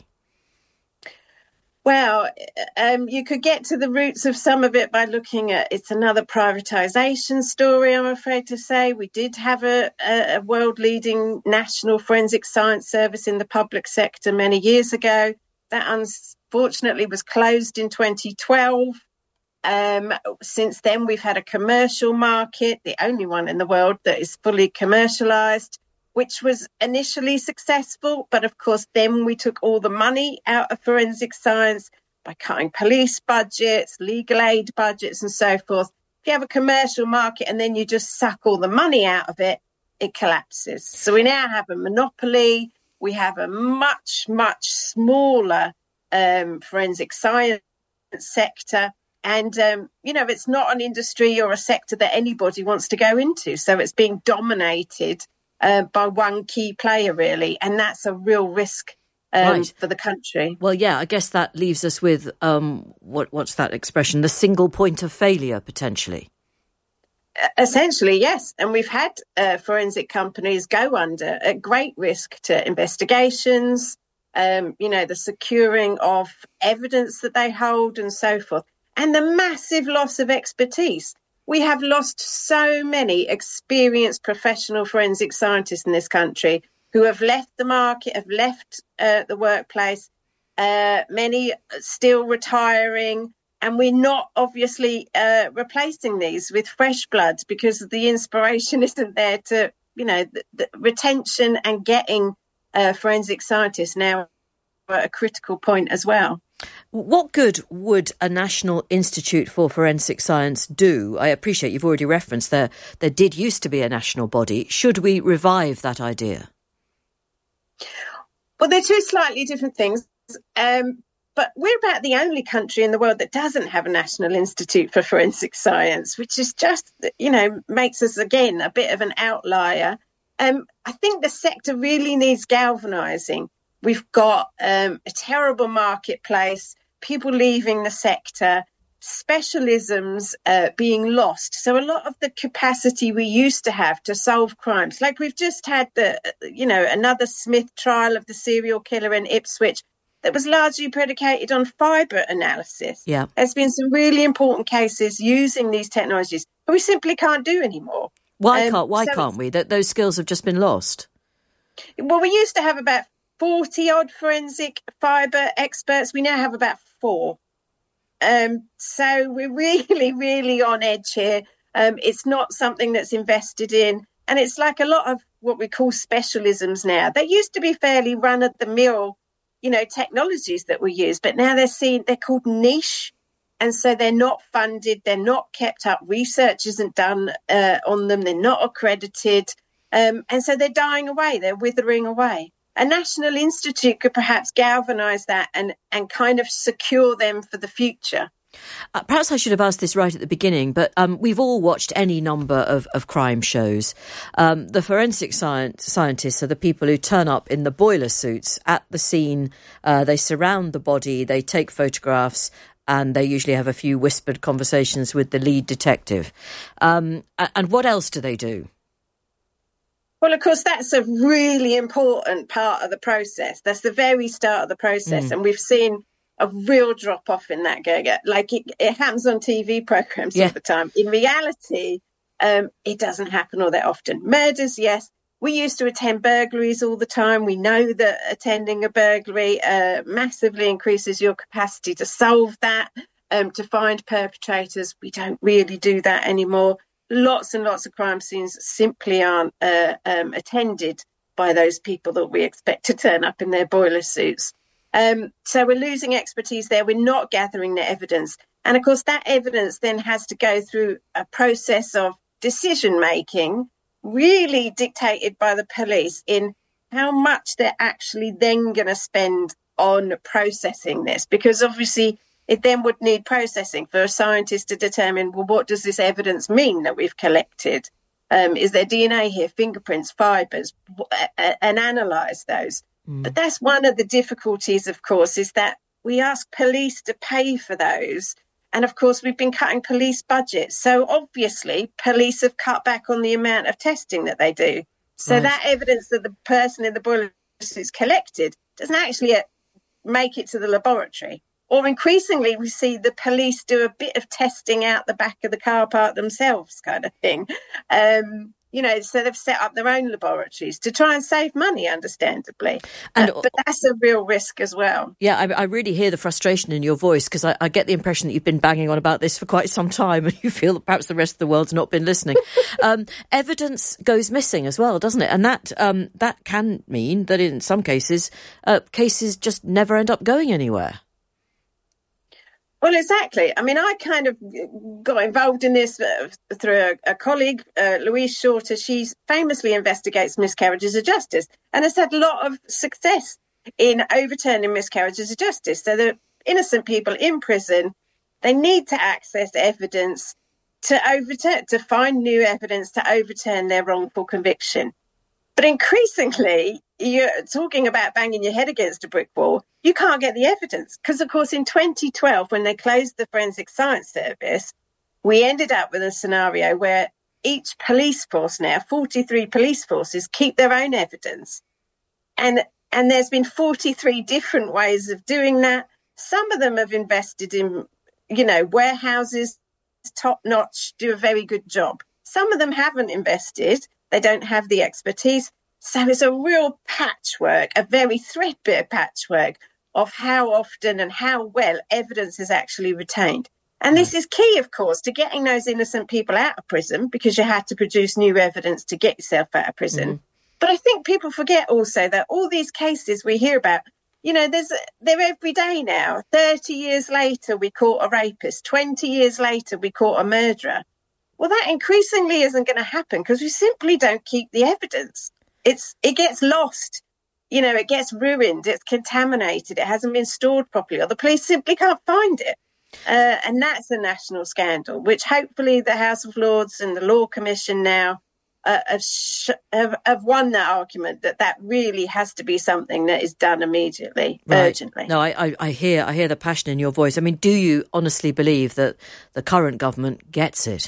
Well, um, you could get to the roots of some of it by looking at, it's another privatisation story, I'm afraid to say. We did have a, a world-leading national forensic science service in the public sector many years ago. That unfortunately was closed in twenty twelve. Um, since then, we've had a commercial market, the only one in the world that is fully commercialised, which was initially successful. But of course, then we took all the money out of forensic science by cutting police budgets, legal aid budgets and so forth. If you have a commercial market and then you just suck all the money out of it, it collapses. So we now have a monopoly. We have a much, much smaller um, forensic science sector. And, um, you know, it's not an industry or a sector that anybody wants to go into. So it's being dominated uh, by one key player, really. And that's a real risk um, right. for the country. Well, yeah, I guess that leaves us with, um, what, what's that expression, the single point of failure, potentially. Essentially, yes. And we've had uh, forensic companies go under at great risk to investigations, um, you know, the securing of evidence that they hold and so forth. And the massive loss of expertise. We have lost so many experienced professional forensic scientists in this country who have left the market, have left uh, the workplace, uh, many still retiring. And we're not obviously uh, replacing these with fresh blood because the inspiration isn't there to, you know, the, the retention and getting uh, forensic scientists now at a critical point as well. What good would a National Institute for Forensic Science do? I appreciate you've already referenced there, there did used to be a national body. Should we revive that idea? Well, they're two slightly different things. Um, but we're about the only country in the world that doesn't have a National Institute for Forensic Science, which is just, you know, makes us, again, a bit of an outlier. Um, I think the sector really needs galvanising. We've got um, a terrible marketplace, people leaving the sector, specialisms uh, being lost. So a lot of the capacity we used to have to solve crimes, like we've just had the, you know, another Smith trial of the serial killer in Ipswich that was largely predicated on fibre analysis. Yeah. There's been some really important cases using these technologies, but we simply can't do anymore. Why Um, can't Why so can't we? That those skills have just been lost. Well, we used to have about forty odd forensic fibre experts. We now have about four. Um, so we're really, really on edge here. Um, it's not something that's invested in. And it's like a lot of what we call specialisms now. They used to be fairly run-of-the-mill, you know, technologies that we use, but now they're seen, they're called niche. And so they're not funded, they're not kept up. Research isn't done uh, on them, they're not accredited. Um, and so they're dying away, they're withering away. A national institute could perhaps galvanise that and, and kind of secure them for the future. Uh, perhaps I should have asked this right at the beginning, but um, we've all watched any number of, of crime shows. Um, the forensic science, scientists are the people who turn up in the boiler suits at the scene. Uh, they surround the body, they take photographs, and they usually have a few whispered conversations with the lead detective. Um, and what else do they do? Well, of course, that's a really important part of the process. That's the very start of the process. Mm. And we've seen a real drop off in that, Gerga. Like it, it happens on T V programmes yeah. all the time. In reality, um, it doesn't happen all that often. Murders, yes. We used to attend burglaries all the time. We know that attending a burglary uh, massively increases your capacity to solve that, um, to find perpetrators. We don't really do that anymore. Lots and lots of crime scenes simply aren't uh, um, attended by those people that we expect to turn up in their boiler suits. Um, so we're losing expertise there. We're not gathering the evidence. And of course, that evidence then has to go through a process of decision making, really dictated by the police in how much they're actually then going to spend on processing this. Because obviously, it then would need processing for a scientist to determine, well, what does this evidence mean that we've collected? Um, is there D N A here, fingerprints, fibres, and analyse those? Mm. But that's one of the difficulties, of course, is that we ask police to pay for those. And, of course, we've been cutting police budgets. So, obviously, police have cut back on the amount of testing that they do. So right. that evidence that the person in the boiler suit's collected doesn't actually make it to the laboratory. Or increasingly, we see the police do a bit of testing out the back of the car park themselves, kind of thing. Um, you know, so they've set up their own laboratories to try and save money, understandably. And, uh, but that's a real risk as well. Yeah, I, I really hear the frustration in your voice, because I, I get the impression that you've been banging on about this for quite some time and you feel that perhaps the rest of the world's not been listening. um, evidence goes missing as well, doesn't it? And that um, that can mean that in some cases, uh, cases just never end up going anywhere. Well, exactly. I mean, I kind of got involved in this through a, a colleague, uh, Louise Shorter. She famously investigates miscarriages of justice and has had a lot of success in overturning miscarriages of justice. So the innocent people in prison, they need to access evidence to overturn, to find new evidence to overturn their wrongful conviction. But increasingly, you're talking about banging your head against a brick wall. You can't get the evidence because, of course, in twenty twelve, when they closed the Forensic Science Service, we ended up with a scenario where each police force now, forty-three police forces, keep their own evidence. And, and there's been forty-three different ways of doing that. Some of them have invested in, you know, warehouses, top notch, do a very good job. Some of them haven't invested. They don't have the expertise. So it's a real patchwork, a very threadbare patchwork of how often and how well evidence is actually retained. And this is key, of course, to getting those innocent people out of prison, because you had to produce new evidence to get yourself out of prison. Mm-hmm. But I think people forget also that all these cases we hear about, you know, there's they're every day now. thirty years later, we caught a rapist. twenty years later, we caught a murderer. Well, that increasingly isn't going to happen because we simply don't keep the evidence. It's it gets lost, you know, it gets ruined, it's contaminated, it hasn't been stored properly, or the police simply can't find it. Uh, and that's a national scandal, which hopefully the House of Lords and the Law Commission now uh, have, sh- have, have won that argument that that really has to be something that is done immediately, right. urgently. No, I, I, I hear I hear the passion in your voice. I mean, do you honestly believe that the current government gets it?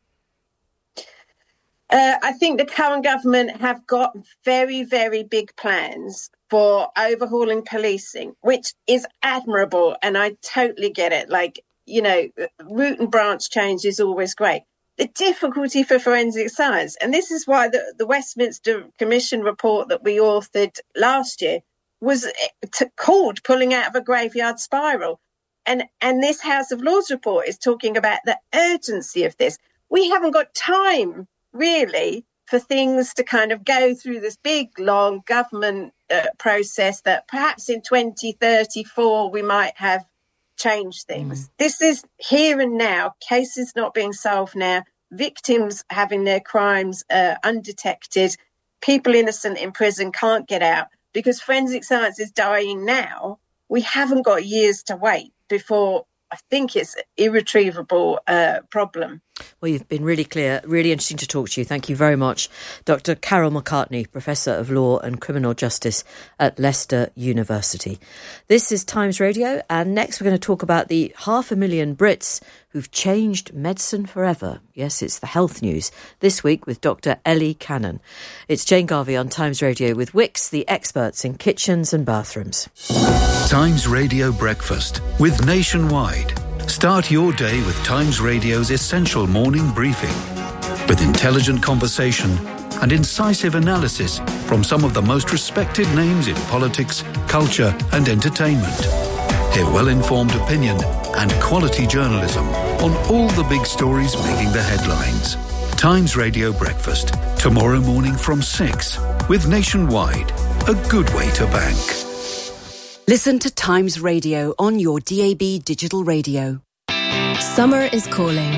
Uh, I think the current government have got very, very big plans for overhauling policing, which is admirable. And I totally get it. Like, you know, root and branch change is always great. The difficulty for forensic science, and this is why the, the Westminster Commission report that we authored last year was t- called pulling out of a graveyard spiral. And, and this House of Lords report is talking about the urgency of this. We haven't got time, really, for things to kind of go through this big, long government uh, process that perhaps in twenty thirty-four we might have changed things. Mm. This is here and now, cases not being solved now, victims having their crimes uh, undetected, people innocent in prison can't get out because forensic science is dying now. We haven't got years to wait before I think it's an irretrievable uh, problem. Well, you've been really clear, really interesting to talk to you. Thank you very much. Doctor Carol McCartney, Professor of Law and Criminal Justice at Leicester University. This is Times Radio, and next we're going to talk about the half a million Brits who've changed medicine forever. Yes, it's the health news. This week with Doctor Ellie Cannon. It's Jane Garvey on Times Radio with Wix, the experts in kitchens and bathrooms. Times Radio Breakfast with Nationwide. Start your day with Times Radio's essential morning briefing with intelligent conversation and incisive analysis from some of the most respected names in politics, culture and entertainment. Hear well-informed opinion and quality journalism on all the big stories making the headlines. Times Radio Breakfast, tomorrow morning from six with Nationwide, a good way to bank. Listen to Times Radio on your D A B digital radio. Summer is calling.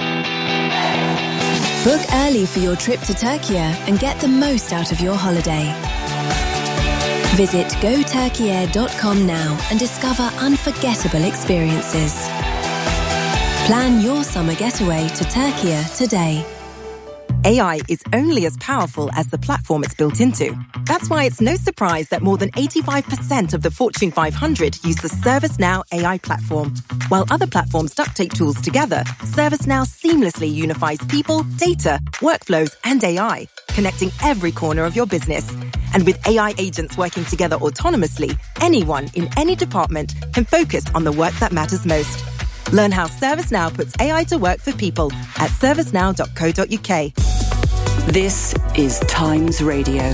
Book early for your trip to Turkey and get the most out of your holiday. Visit go turkey air dot com now and discover unforgettable experiences. Plan your summer getaway to Turkey today. A I is only as powerful as the platform it's built into. That's why it's no surprise that more than eighty-five percent of the Fortune five hundred use the ServiceNow A I platform. While other platforms duct tape tools together, ServiceNow seamlessly unifies people, data, workflows, and A I, connecting every corner of your business. And with A I agents working together autonomously, anyone in any department can focus on the work that matters most. Learn how ServiceNow puts A I to work for people at servicenow dot co dot uk. This is Times Radio.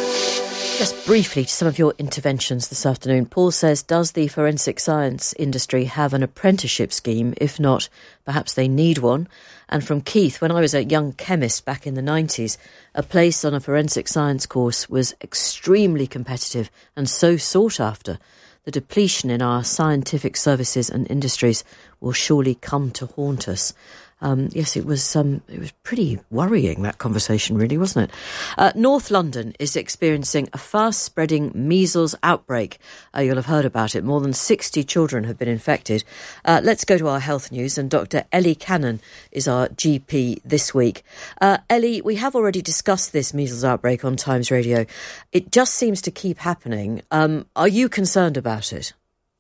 Just briefly to some of your interventions this afternoon. Paul says, does the forensic science industry have an apprenticeship scheme? If not, perhaps they need one. And from Keith, when I was a young chemist back in the nineties, a place on a forensic science course was extremely competitive and so sought after. The depletion in our scientific services and industries will surely come to haunt us. Um, yes, it was um, it was pretty worrying, that conversation, really, wasn't it? Uh, North London is experiencing a fast-spreading measles outbreak. Uh, you'll have heard about it. More than sixty children have been infected. Uh, let's go to our health news, and Doctor Ellie Cannon is our G P this week. Uh, Ellie, we have already discussed this measles outbreak on Times Radio. It just seems to keep happening. Um, are you concerned about it?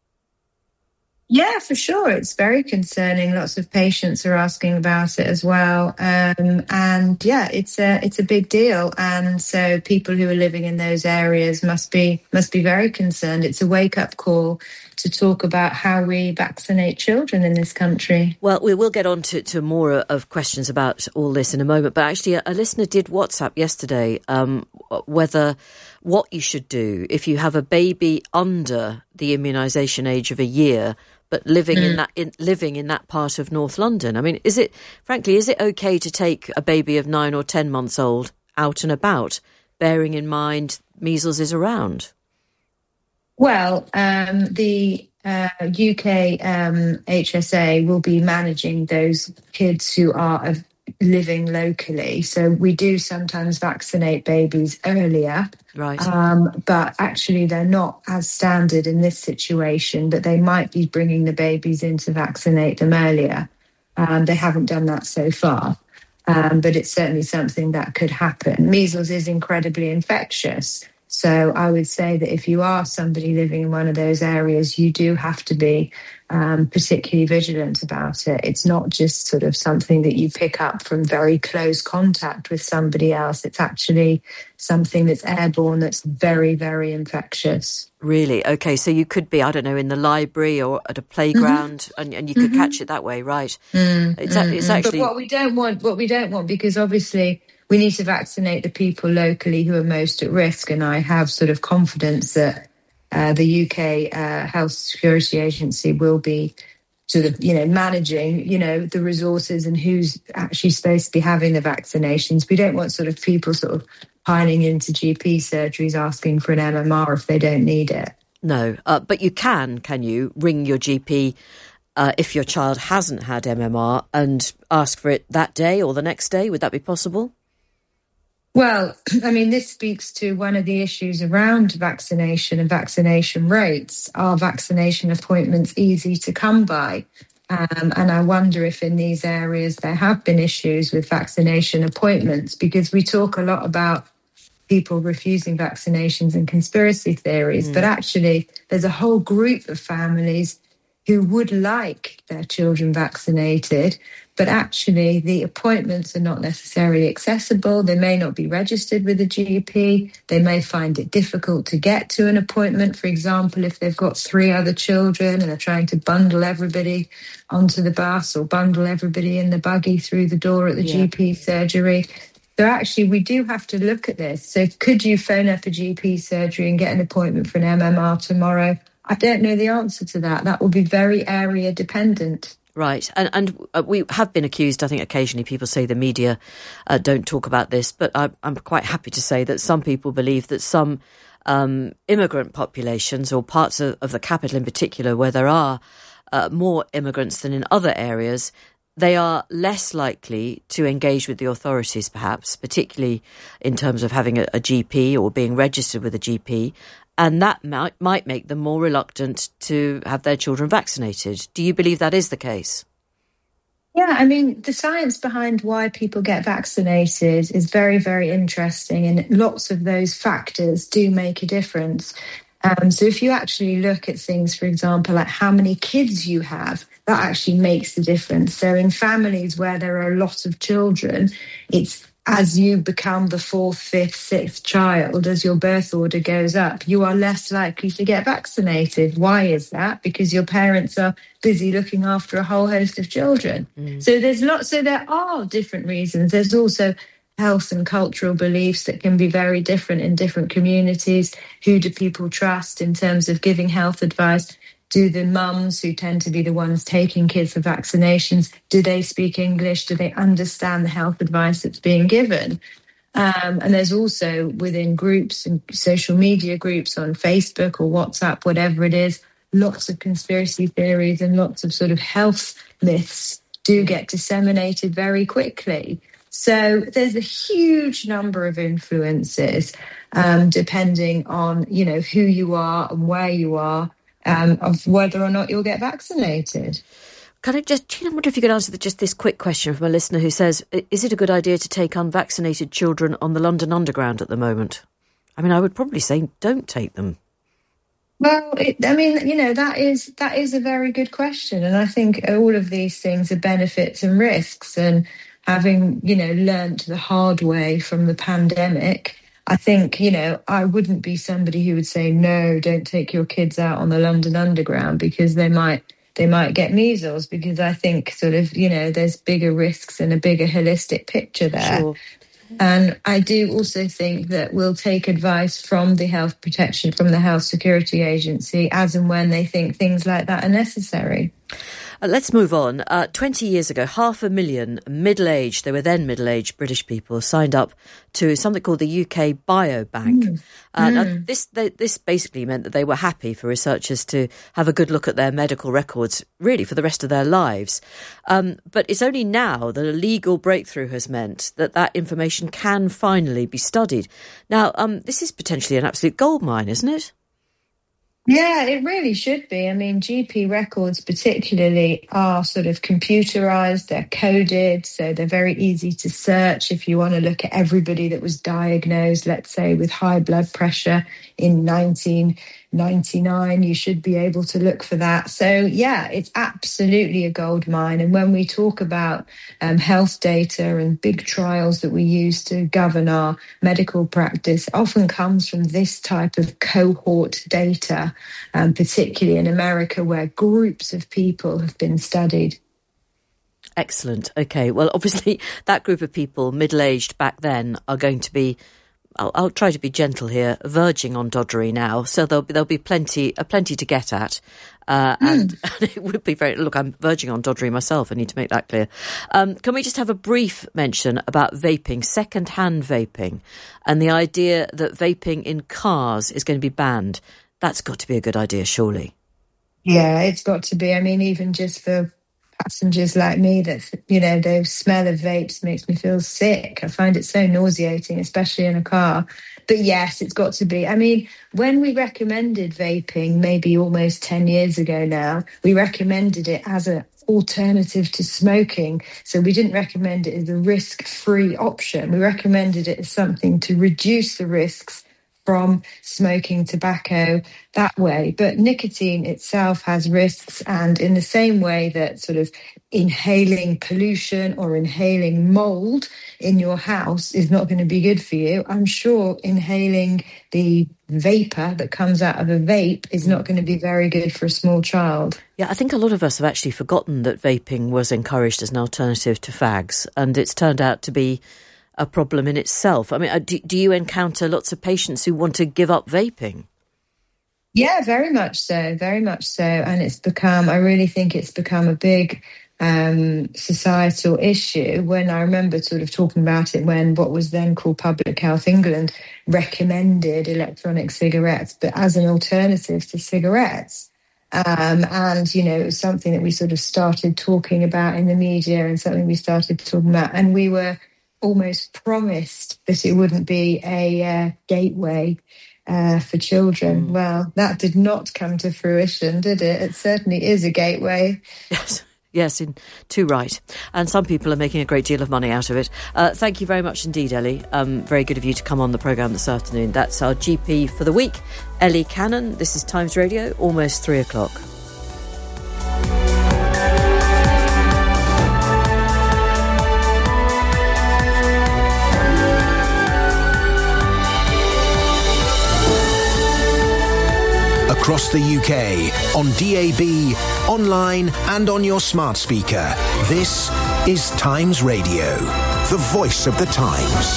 Yeah, for sure. It's very concerning. Lots of patients are asking about it as well. Um, and yeah, it's a it's a big deal. And so people who are living in those areas must be must be very concerned. It's a wake-up call to talk about how we vaccinate children in this country. Well, we will get on to, to more of questions about all this in a moment. But actually, a, a listener did WhatsApp yesterday um, whether what you should do if you have a baby under the immunisation age of a year but living mm. in that in, living in that part of North London. I mean, is it, frankly, is it okay to take a baby of nine or ten months old out and about, bearing in mind measles is around? Well, um, the uh, U K um, H S A will be managing those kids who are of living locally. So we do sometimes vaccinate babies earlier. Right. Um, but actually they're not as standard in this situation, but they might be bringing the babies in to vaccinate them earlier. Um, they haven't done that so far. Um, but it's certainly something that could happen. Measles is incredibly infectious. So I would say that if you are somebody living in one of those areas, you do have to be um, particularly vigilant about it. It's not just sort of something that you pick up from very close contact with somebody else. It's actually something that's airborne, that's very, very infectious. Really? Okay, so you could be, I don't know, in the library or at a playground, mm-hmm. and, and you could mm-hmm. catch it that way, right? Mm-hmm. It's, it's actually... But what we don't want, what we don't want, because obviously we need to vaccinate the people locally who are most at risk, and I have sort of confidence that uh, the U K uh, Health Security Agency will be sort of, you know, managing, you know, the resources and who's actually supposed to be having the vaccinations. We don't want sort of people sort of piling into G P surgeries asking for an M M R if they don't need it. No, uh, but you can, can you, ring your G P uh, if your child hasn't had M M R and ask for it that day or the next day? Would that be possible? Well, I mean, this speaks to one of the issues around vaccination and vaccination rates. Are vaccination appointments easy to come by? Um, and I wonder if in these areas there have been issues with vaccination appointments, because we talk a lot about people refusing vaccinations and conspiracy theories, mm. but actually there's a whole group of families who would like their children vaccinated, but actually the appointments are not necessarily accessible. They may not be registered with a G P. They may find it difficult to get to an appointment, for example, if they've got three other children and are trying to bundle everybody onto the bus or bundle everybody in the buggy through the door at the yeah. G P surgery. So actually, we do have to look at this. So could you phone up a G P surgery and get an appointment for an M M R tomorrow? I don't know the answer to that. That will be very area dependent. Right. And and uh, we have been accused, I think occasionally people say the media uh, don't talk about this, but I, I'm quite happy to say that some people believe that some um, immigrant populations or parts of, of the capital in particular, where there are uh, more immigrants than in other areas, they are less likely to engage with the authorities, perhaps, particularly in terms of having a, a G P or being registered with a G P. And that might, might make them more reluctant to have their children vaccinated. Do you believe that is the case? Yeah, I mean, the science behind why people get vaccinated is very, very interesting. And lots of those factors do make a difference. Um, so if you actually look at things, for example, like how many kids you have, that actually makes a difference. So in families where there are a lot of children, it's as you become the fourth, fifth, sixth child, as your birth order goes up, you are less likely to get vaccinated. Why is that? Because your parents are busy looking after a whole host of children. Mm. So there's lots, so there are different reasons. There's also health and cultural beliefs that can be very different in different communities. Who do people trust in terms of giving health advice? Do the mums, who tend to be the ones taking kids for vaccinations, do they speak English? Do they understand the health advice that's being given? Um, and there's also within groups and social media groups on Facebook or WhatsApp, whatever it is, lots of conspiracy theories and lots of sort of health myths do get disseminated very quickly. So there's a huge number of influences um, depending on, you know, who you are and where you are. Um, of whether or not you'll get vaccinated. Can I just, I wonder if you could answer the, just this quick question from a listener who says, is it a good idea to take unvaccinated children on the London Underground at the moment? I mean, I would probably say don't take them. Well, it, I mean, you know, that is that is a very good question. And I think all of these things are benefits and risks. And having, you know, learnt the hard way from the pandemic, I think, you know, I wouldn't be somebody who would say, no, don't take your kids out on the London Underground because they might they might get measles, because I think sort of, you know, there's bigger risks and a bigger holistic picture there. Sure. And I do also think that we'll take advice from the health protection, from the Health Security Agency, as and when they think things like that are necessary. Uh, let's move on. Uh, twenty years ago, half a million middle-aged, they were then middle-aged British people, signed up to something called the U K Biobank. Mm. Uh, mm. Now, this they, this basically meant that they were happy for researchers to have a good look at their medical records, really, for the rest of their lives. Um, but it's only now that a legal breakthrough has meant that that information can finally be studied. Now, um, this is potentially an absolute goldmine, isn't it? Yeah, it really should be. I mean, G P records particularly are sort of computerized, they're coded, so they're very easy to search. If you want to look at everybody that was diagnosed, let's say, with high blood pressure in nineteen ninety-nine, you should be able to look for that. So, yeah, it's absolutely a gold mine. And when we talk about um, health data and big trials that we use to govern our medical practice, it often comes from this type of cohort data, um, particularly in America, where groups of people have been studied. Excellent. OK, well, obviously, that group of people, middle-aged back then, are going to be I'll, I'll try to be gentle here, verging on doddery now. So there'll be, there'll be plenty, uh, plenty to get at. Uh, and, mm. and it would be very, look, I'm verging on doddery myself. I need to make that clear. Um, can we just have a brief mention about vaping, second-hand vaping, and the idea that vaping in cars is going to be banned? That's got to be a good idea, surely. Yeah, it's got to be. I mean, even just for passengers like me, that, you know, the smell of vapes makes me feel sick. I find it so nauseating, especially in a car. But yes, it's got to be. I mean, when we recommended vaping, maybe almost ten years ago now, we recommended it as an alternative to smoking. So we didn't recommend it as a risk-free option. We recommended it as something to reduce the risks from smoking tobacco that way. But nicotine itself has risks, and in the same way that sort of inhaling pollution or inhaling mold in your house is not going to be good for you, I'm sure inhaling the vapour that comes out of a vape is not going to be very good for a small child. Yeah, I think a lot of us have actually forgotten that vaping was encouraged as an alternative to fags, and it's turned out to be a problem in itself. I mean, do, do you encounter lots of patients who want to give up vaping? Yeah, very much so, very much so. And it's become, I really think it's become a big um, societal issue. When I remember sort of talking about it when what was then called Public Health England recommended electronic cigarettes, but as an alternative to cigarettes. Um, and, you know, it was something that we sort of started talking about in the media and something we started talking about. And we were almost promised that it wouldn't be a uh, gateway uh, for children. Mm. Well, that did not come to fruition, did it? It certainly is a gateway. Yes. Yes, in, too right. And some people are making a great deal of money out of it. Uh, thank you very much indeed, Ellie. Um, very good of you to come on the programme this afternoon. That's our G P for the week, Ellie Cannon. This is Times Radio, almost three o'clock. Across the U K, on D A B, online and on your smart speaker. This is Times Radio, the voice of the Times.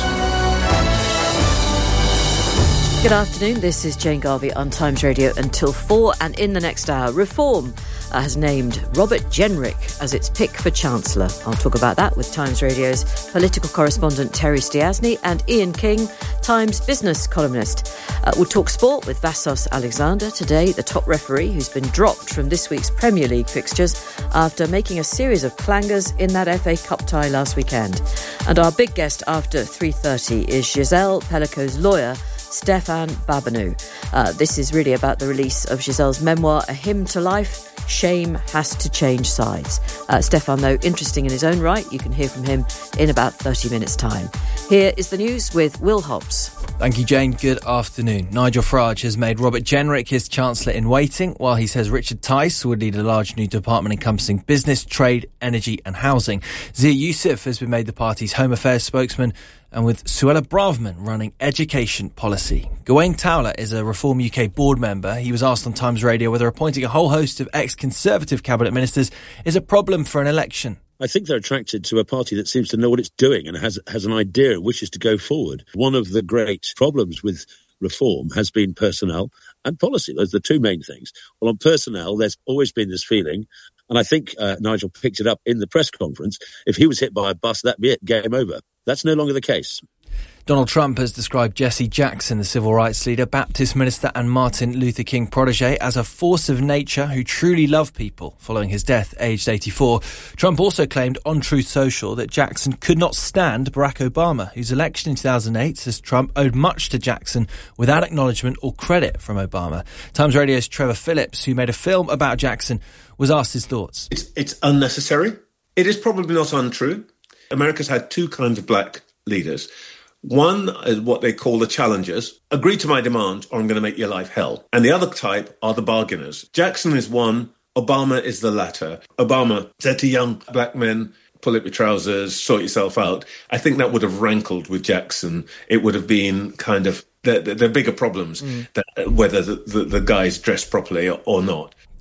Good afternoon, this is Jane Garvey on Times Radio until four, and in the next hour, Reform uh, has named Robert Jenrick as its pick for Chancellor. I'll talk about that with Times Radio's political correspondent Terry Stiasny and Ian King, Times business columnist. Uh, we'll talk sport with Vassos Alexander today, the top referee who's been dropped from this week's Premier League fixtures after making a series of clangers in that F A Cup tie last weekend. And our big guest after three thirty is Giselle Pellico's lawyer, Stefan Babanu. Uh, this is really about the release of Giselle's memoir, A Hymn to Life, Shame Has to Change Sides. Uh, Stefan, though, interesting in his own right. You can hear from him in about thirty minutes' time. Here is the news with Will Hobbs. Thank you, Jane. Good afternoon. Nigel Farage has made Robert Jenrick his Chancellor in waiting, while he says Richard Tice would lead a large new department encompassing business, trade, energy and housing. Zia Youssef has been made the party's Home Affairs spokesman, and with Suella Braverman running education policy. Gawain Towler is a Reform U K board member. He was asked on Times Radio whether appointing a whole host of ex-Conservative cabinet ministers is a problem for an election. I think they're attracted to a party that seems to know what it's doing and has has an idea, wishes to go forward. One of the great problems with Reform has been personnel and policy. Those are the two main things. Well, on personnel, there's always been this feeling, and I think uh, Nigel picked it up in the press conference, if he was hit by a bus, that'd be it, game over. That's no longer the case. Donald Trump has described Jesse Jackson, the civil rights leader, Baptist minister and Martin Luther King protege, as a force of nature who truly loved people following his death, aged eighty-four. Trump also claimed on Truth Social that Jackson could not stand Barack Obama, whose election in two thousand eight, says Trump, owed much to Jackson without acknowledgement or credit from Obama. Times Radio's Trevor Phillips, who made a film about Jackson, was asked his thoughts. It's, it's unnecessary. It is probably not untrue. America's had two kinds of black leaders. One is what they call the challengers. Agree to my demand or I'm going to make your life hell. And the other type are the bargainers. Jackson is one. Obama is the latter. Obama said to young black men, pull up your trousers, sort yourself out. I think that would have rankled with Jackson. It would have been kind of, there are bigger problems, mm. that, whether the, the, the guy's dressed properly or, or not.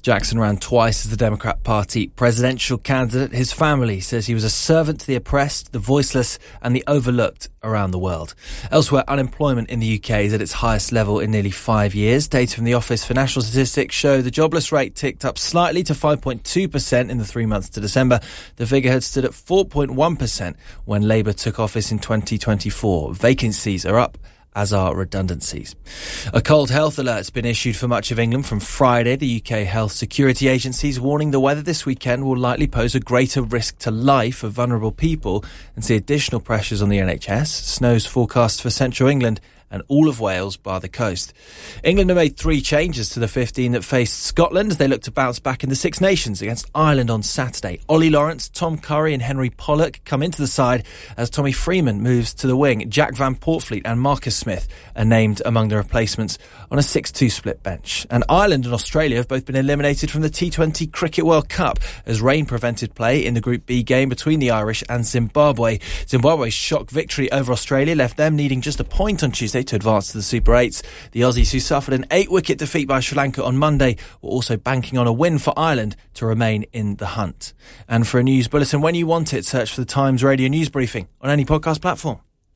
Jackson ran twice as the Democrat Party presidential candidate. His family says he was a servant to the oppressed, the voiceless and the overlooked around the world. Elsewhere, unemployment in the U K is at its highest level in nearly five years. Data from the Office for National Statistics show the jobless rate ticked up slightly to five point two percent in the three months to December. The figure had stood at four point one percent when Labour took office in twenty twenty-four. Vacancies are up, as are redundancies. A cold health alert's been issued for much of England from Friday. The U K Health Security Agency is warning the weather this weekend will likely pose a greater risk to life of vulnerable people and see additional pressures on the N H S. Snow's forecast for central England and all of Wales bar the coast. England have made three changes to the fifteen that faced Scotland as they look to bounce back in the Six Nations against Ireland on Saturday. Ollie Lawrence, Tom Curry and Henry Pollock come into the side as Tommy Freeman moves to the wing. Jack Van Portfleet and Marcus Smith are named among the replacements on a six two split bench. And Ireland and Australia have both been eliminated from the T twenty Cricket World Cup as rain prevented play in the Group B game between the Irish and Zimbabwe. Zimbabwe's shock victory over Australia left them needing just a point on Tuesday to advance to the Super eights. The Aussies, who suffered an eight-wicket defeat by Sri Lanka on Monday, were also banking on a win for Ireland to remain in the hunt. And for a news bulletin when you want it, search for the Times Radio News Briefing on any podcast platform.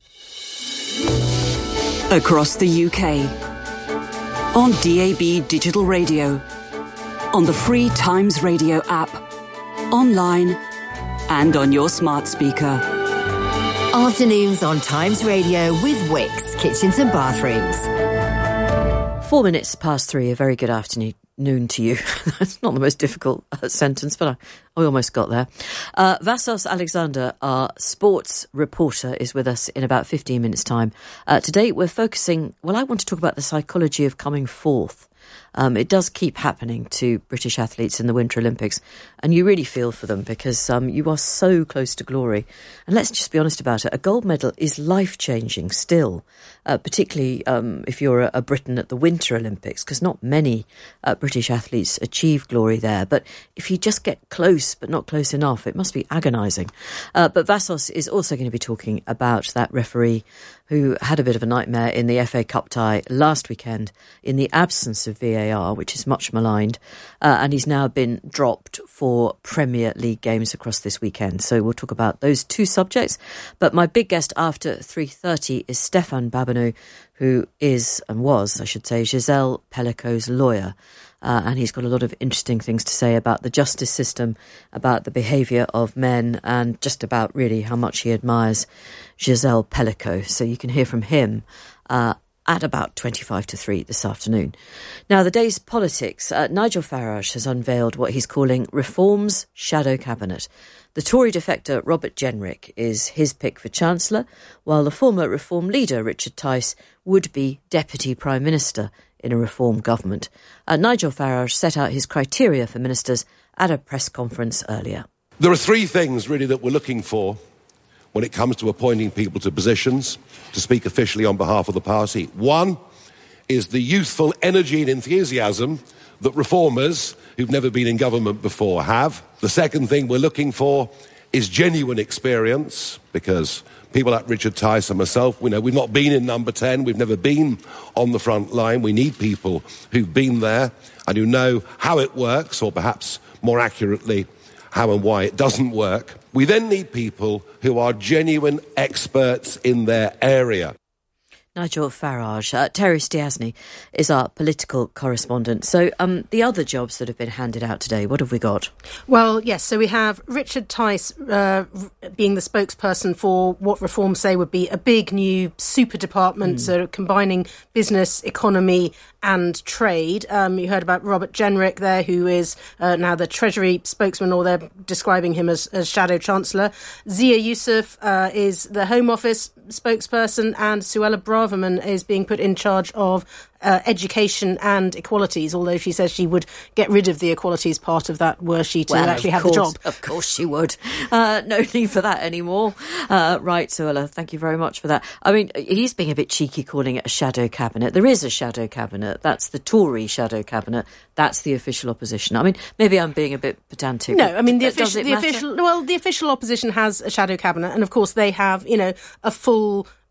Across the U K, on D A B Digital Radio, on the free Times Radio app, online and on your smart speaker. Afternoons on Times Radio with Wix Kitchens and Bathrooms. Four minutes past three. A very good afternoon to you. That's not the most difficult uh, sentence, but I, I almost got there. Uh, Vassos Alexander, our sports reporter, is with us in about fifteen minutes' time. Uh, today we're focusing, well, I want to talk about the psychology of coming fourth. Um, it does keep happening to British athletes in the Winter Olympics, and you really feel for them because um, you are so close to glory. And let's just be honest about it, a gold medal is life-changing still, uh, particularly um, if you're a, a Briton at the Winter Olympics, because not many uh, British athletes achieve glory there. But if you just get close but not close enough, it must be agonising. Uh, but Vassos is also going to be talking about that referee who had a bit of a nightmare in the F A Cup tie last weekend in the absence of V A R, which is much maligned, uh, and he's now been dropped for Premier League games across this weekend. So we'll talk about those two subjects. But my big guest after three thirty is Stefan Babanou, who is, and was, I should say, Giselle Pellico's lawyer. Uh, and he's got a lot of interesting things to say about the justice system, about the behaviour of men, and just about really how much he admires Giselle Pellico. So you can hear from him uh, at about twenty-five to three this afternoon. Now, the day's politics. Uh, Nigel Farage has unveiled what he's calling Reform's Shadow Cabinet. The Tory defector Robert Jenrick is his pick for Chancellor, while the former Reform leader Richard Tice would be Deputy Prime Minister in a Reform government. Uh, Nigel Farage set out his criteria for ministers at a press conference earlier. There are three things, really, that we're looking for when it comes to appointing people to positions to speak officially on behalf of the party. One is the youthful energy and enthusiasm that reformers who've never been in government before have. The second thing we're looking for is genuine experience, because people like Richard Tice and myself, we know we've not been in number ten, we've never been on the front line. We need people who've been there and who know how it works, or perhaps more accurately, how and why it doesn't work. We then need people who are genuine experts in their area. Nigel Farage. Uh, Terry Stiasny is our political correspondent. So um, the other jobs that have been handed out today, what have we got? Well, yes, so we have Richard Tice uh, being the spokesperson for what reforms say would be a big new super department, mm. so combining business, economy and trade. Um, you heard about Robert Jenrick there, who is uh, now the Treasury spokesman, or they're describing him as, as Shadow Chancellor. Zia Yusuf uh, is the Home Office spokesperson, and Suella Braverman is being put in charge of uh, education and equalities, although she says she would get rid of the equalities part of that were she to well, actually have course, the job. Of course she would. Uh, no need for that anymore. Uh, right, Suella, thank you very much for that. I mean, he's being a bit cheeky calling it a shadow cabinet. There is a shadow cabinet. That's the Tory shadow cabinet. That's the official opposition. I mean, maybe I'm being a bit pedantic. No, I mean, the, Does official, the matter? official, well, the official opposition has a shadow cabinet, and of course they have, you know, a full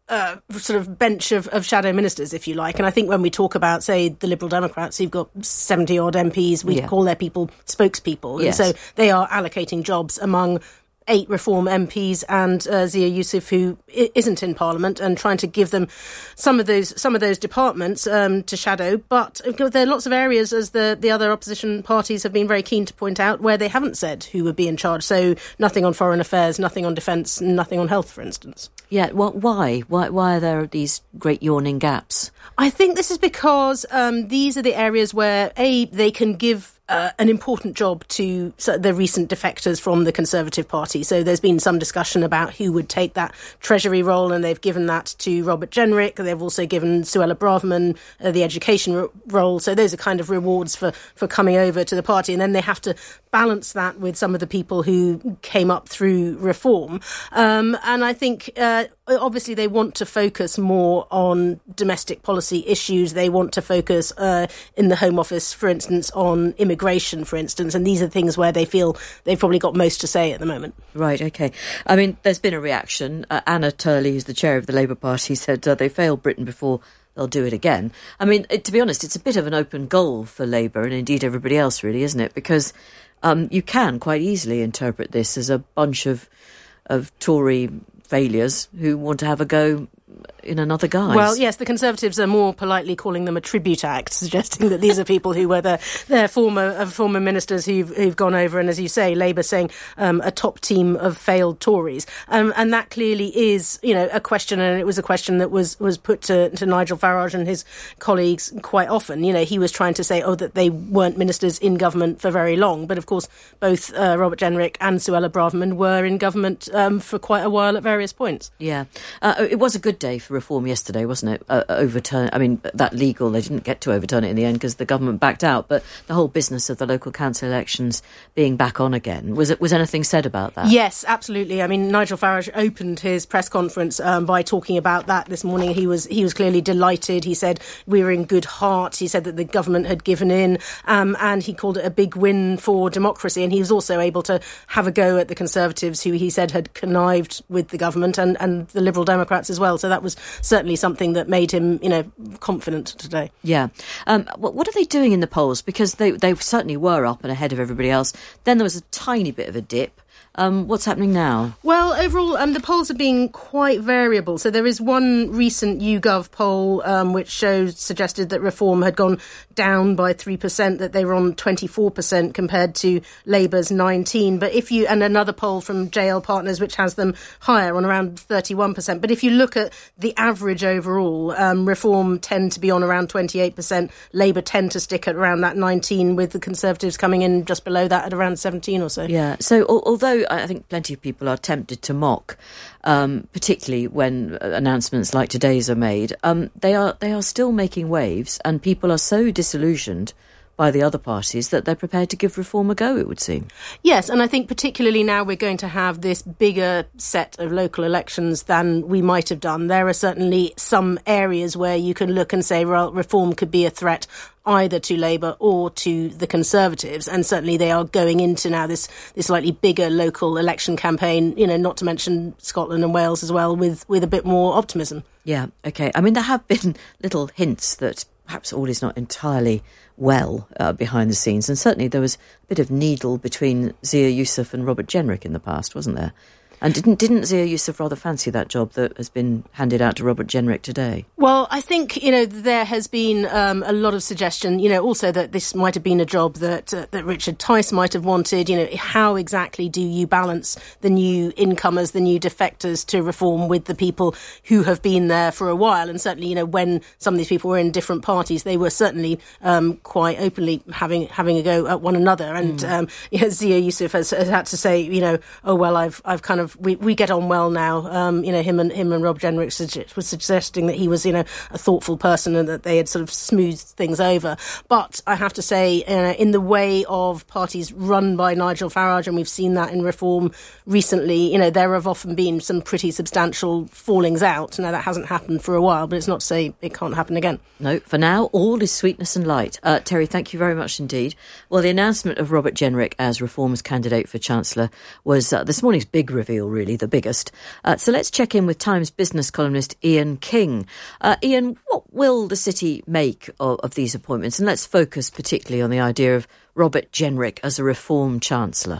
uh, sort of bench of, of shadow ministers, if you like. And I think when we talk about, say, the Liberal Democrats, who've got seventy-odd M Ps, we Yeah. call their people spokespeople. Yes. And so they are allocating jobs among eight Reform M Ps and uh, Zia Yusuf, who I- isn't in Parliament, and trying to give them some of those some of those departments um, to shadow. But there are lots of areas, as the, the other opposition parties have been very keen to point out, where they haven't said who would be in charge. So nothing on foreign affairs, nothing on defence, nothing on health, for instance. Yeah, well, why? Why Why are there these great yawning gaps? I think this is because um, these are the areas where, A, they can give Uh, an important job to so, the recent defectors from the Conservative Party. So there's been some discussion about who would take that Treasury role, and they've given that to Robert Jenrick. They've also given Suella Braverman uh, the education ro- role. So those are kind of rewards for, for coming over to the party. And then they have to balance that with some of the people who came up through Reform. Um, and I think uh, obviously they want to focus more on domestic policy issues. They want to focus uh, in the Home Office, for instance, on immigration, for instance. And these are things where they feel they've probably got most to say at the moment. Right, OK. I mean, there's been a reaction. Uh, Anna Turley, who's the chair of the Labour Party, said uh, they failed Britain before, they'll do it again. I mean, it, to be honest, it's a bit of an open goal for Labour and indeed everybody else, really, isn't it? Because um, you can quite easily interpret this as a bunch of of Tory failures who want to have a go in another guise. Well, yes, the Conservatives are more politely calling them a tribute act, suggesting that these are people who were their, their former uh, former ministers who've, who've gone over, and as you say, Labour saying um, a top team of failed Tories. Um, and that clearly is, you know, a question, and it was a question that was, was put to, to Nigel Farage and his colleagues quite often. You know, he was trying to say, oh, that they weren't ministers in government for very long. But of course, both uh, Robert Jenrick and Suella Braverman were in government um, for quite a while at various points. Yeah. Uh, it was a good day for Reform yesterday, wasn't it? Uh, overturn. I mean, that legal, they didn't get to overturn it in the end because the government backed out. But the whole business of the local council elections being back on again, was it? Was anything said about that? Yes, absolutely. I mean, Nigel Farage opened his press conference um, by talking about that this morning. He was he was clearly delighted. He said we were in good heart. He said that the government had given in, um, and he called it a big win for democracy. And he was also able to have a go at the Conservatives, who he said had connived with the government, and, and the Liberal Democrats as well. So that was certainly something that made him, you know, confident today. Yeah. Um, what are they doing in the polls? Because they, they certainly were up and ahead of everybody else. Then there was a tiny bit of a dip. Um, what's happening now? Well, overall, um, the polls are being quite variable. So there is one recent YouGov poll um, which shows suggested that Reform had gone down by three percent, that they were on twenty-four percent compared to Labour's nineteen. But if you and another poll from J L Partners, which has them higher on around thirty-one percent. But if you look at the average overall, um, Reform tend to be on around twenty-eight percent. Labour tend to stick at around that nineteen, with the Conservatives coming in just below that at around seventeen or so. Yeah. So al- although I think plenty of people are tempted to mock, um, particularly when announcements like today's are made, um, they are they are still making waves, and people are so disillusioned by the other parties that they're prepared to give Reform a go, it would seem. Yes, and I think particularly now we're going to have this bigger set of local elections than we might have done. There are certainly some areas where you can look and say, well, Reform could be a threat either to Labour or to the Conservatives, and certainly they are going into now this this slightly bigger local election campaign, you know, not to mention Scotland and Wales as well, with, with a bit more optimism. Yeah, OK. I mean, there have been little hints that perhaps all is not entirely well uh, behind the scenes, and certainly there was a bit of needle between Zia Yusuf and Robert Jenrick in the past, wasn't there? And didn't didn't Zia Yusuf rather fancy that job that has been handed out to Robert Jenrick today? Well, I think, you know, there has been um, a lot of suggestion, you know, also that this might have been a job that uh, that Richard Tice might have wanted. You know, how exactly do you balance the new incomers, the new defectors to Reform with the people who have been there for a while? And certainly, you know, when some of these people were in different parties, they were certainly um, quite openly having having a go at one another. And mm. um, you know, Zia Yusuf has, has had to say, you know, oh well, I've I've kind of we, we get on well now. Um, you know, him and him and Rob Jenrick suggest, was suggesting that he was, you know, a thoughtful person and that they had sort of smoothed things over. But I have to say, uh, in the way of parties run by Nigel Farage, and we've seen that in Reform recently, you know, there have often been some pretty substantial fallings out. Now, that hasn't happened for a while, but it's not to say it can't happen again. No, for now, all is sweetness and light. Uh, Terry, thank you very much indeed. Well, the announcement of Robert Jenrick as Reform's candidate for Chancellor was uh, this morning's big reveal deal, really, the biggest. Uh, so let's check in with Times business columnist Ian King. Uh, Ian, what will the city make of, of these appointments? And let's focus particularly on the idea of Robert Jenrick as a Reform Chancellor.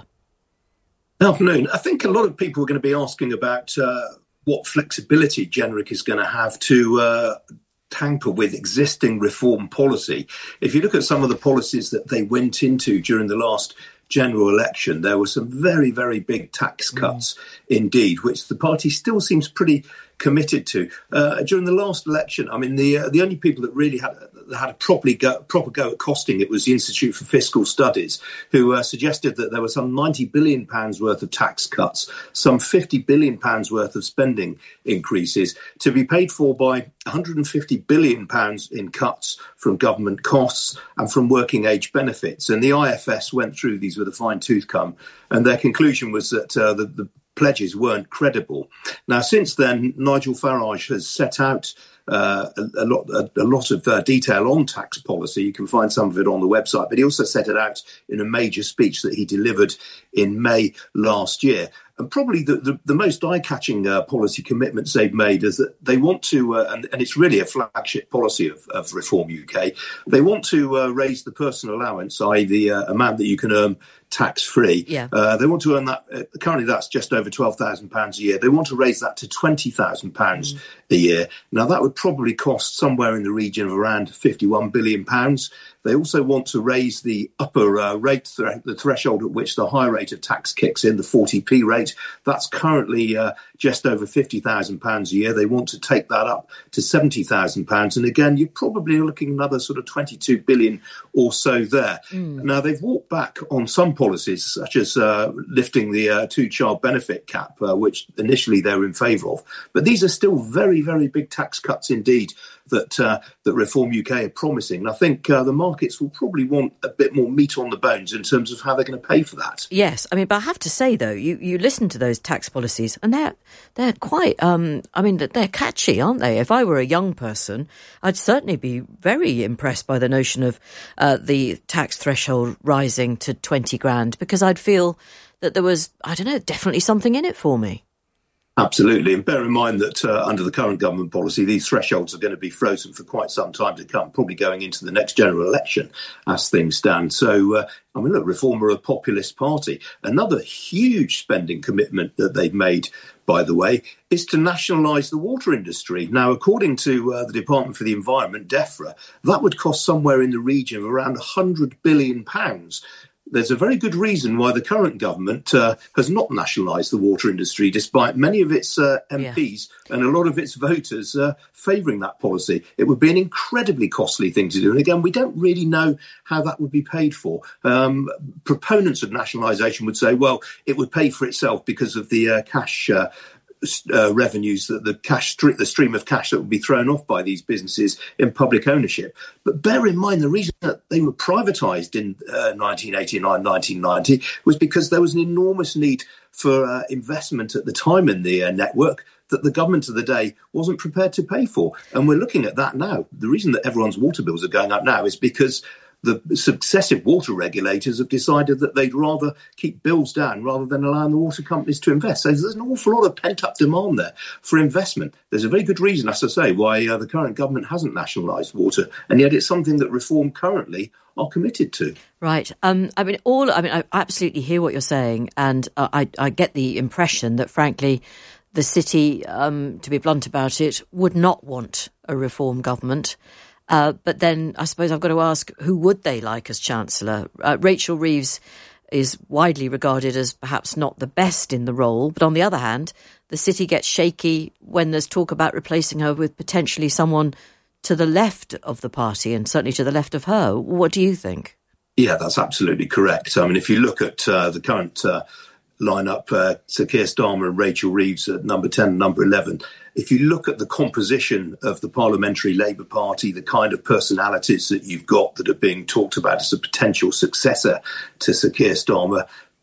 Good afternoon. I think a lot of people are going to be asking about uh, what flexibility Jenrick is going to have to uh, tamper with existing reform policy. If you look at some of the policies that they went into during the last general election, there were some very, very big tax cuts mm. indeed, which the party still seems pretty committed to. Uh, during the last election, I mean, the uh, the only people that really had had a properly go, proper go at costing it was the Institute for Fiscal Studies, who uh, suggested that there were some ninety billion pounds worth of tax cuts, some fifty billion pounds worth of spending increases, to be paid for by one hundred fifty billion pounds in cuts from government costs and from working age benefits. And the I F S went through these with a fine-tooth comb, and their conclusion was that uh, the, the pledges weren't credible. Now, since then, Nigel Farage has set out uh, a, a lot a, a lot of uh, detail on tax policy. You can find some of it on the website, but he also set it out in a major speech that he delivered in May last year. And probably the, the, the most eye-catching uh, policy commitments they've made is that they want to, uh, and, and it's really a flagship policy of, of Reform U K, they want to uh, raise the personal allowance, that is the uh, amount that you can earn tax-free. Yeah. Uh, they want to earn that, uh, currently that's just over twelve thousand pounds a year. They want to raise that to twenty thousand pounds mm. a year. Now, that would probably cost somewhere in the region of around fifty-one billion pounds. They also want to raise the upper uh, rate, th- the threshold at which the high rate of tax kicks in, the forty p rate. That's currently uh, just over fifty thousand pounds a year. They want to take that up to seventy thousand pounds. And again, you're probably looking at another sort of twenty-two billion or so there. Mm. Now, they've walked back on some policies, such as uh, lifting the uh, two-child benefit cap, uh, which initially they were in favour of. But these are still very, very big tax cuts indeed that uh, that Reform U K are promising. And I think uh, the markets will probably want a bit more meat on the bones in terms of how they're going to pay for that. Yes, I mean, but I have to say, though, you, you listen to those tax policies and they're, they're quite, um, I mean, they're catchy, aren't they? If I were a young person, I'd certainly be very impressed by the notion of uh, the tax threshold rising to twenty grand, because I'd feel that there was, I don't know, definitely something in it for me. Absolutely. And bear in mind that uh, under the current government policy, these thresholds are going to be frozen for quite some time to come, probably going into the next general election as things stand. So, uh, I mean, look, Reform are a populist party. Another huge spending commitment that they've made, by the way, is to nationalise the water industry. Now, according to uh, the Department for the Environment, DEFRA, that would cost somewhere in the region of around one hundred billion pounds. There's a very good reason why the current government uh, has not nationalised the water industry, despite many of its uh, M Ps yeah. and a lot of its voters uh, favouring that policy. It would be an incredibly costly thing to do. And again, we don't really know how that would be paid for. Um, proponents of nationalisation would say, well, it would pay for itself because of the uh, cash uh, Uh, revenues, that the cash, the stream of cash that would be thrown off by these businesses in public ownership. But bear in mind, the reason that they were privatised in uh, nineteen eighty-nine, nineteen ninety was because there was an enormous need for uh, investment at the time in the uh, network that the government of the day wasn't prepared to pay for. And we're looking at that now. The reason that everyone's water bills are going up now is because the successive water regulators have decided that they'd rather keep bills down rather than allowing the water companies to invest. So there's an awful lot of pent-up demand there for investment. There's a very good reason, as I say, why uh, the current government hasn't nationalised water, and yet it's something that Reform currently are committed to. Right. Um, I mean, all. I mean, I absolutely hear what you're saying, and uh, I, I get the impression that, frankly, the city, um, to be blunt about it, would not want a Reform government. Uh, but then I suppose I've got to ask, who would they like as Chancellor? Uh, Rachel Reeves is widely regarded as perhaps not the best in the role. But on the other hand, the city gets shaky when there's talk about replacing her with potentially someone to the left of the party and certainly to the left of her. What do you think? Yeah, that's absolutely correct. I mean, if you look at uh, the current uh, lineup, uh, Sir Keir Starmer and Rachel Reeves at number ten and number eleven, if you look at the composition of the Parliamentary Labour Party, the kind of personalities that you've got that are being talked about as a potential successor to Sir Keir Starmer,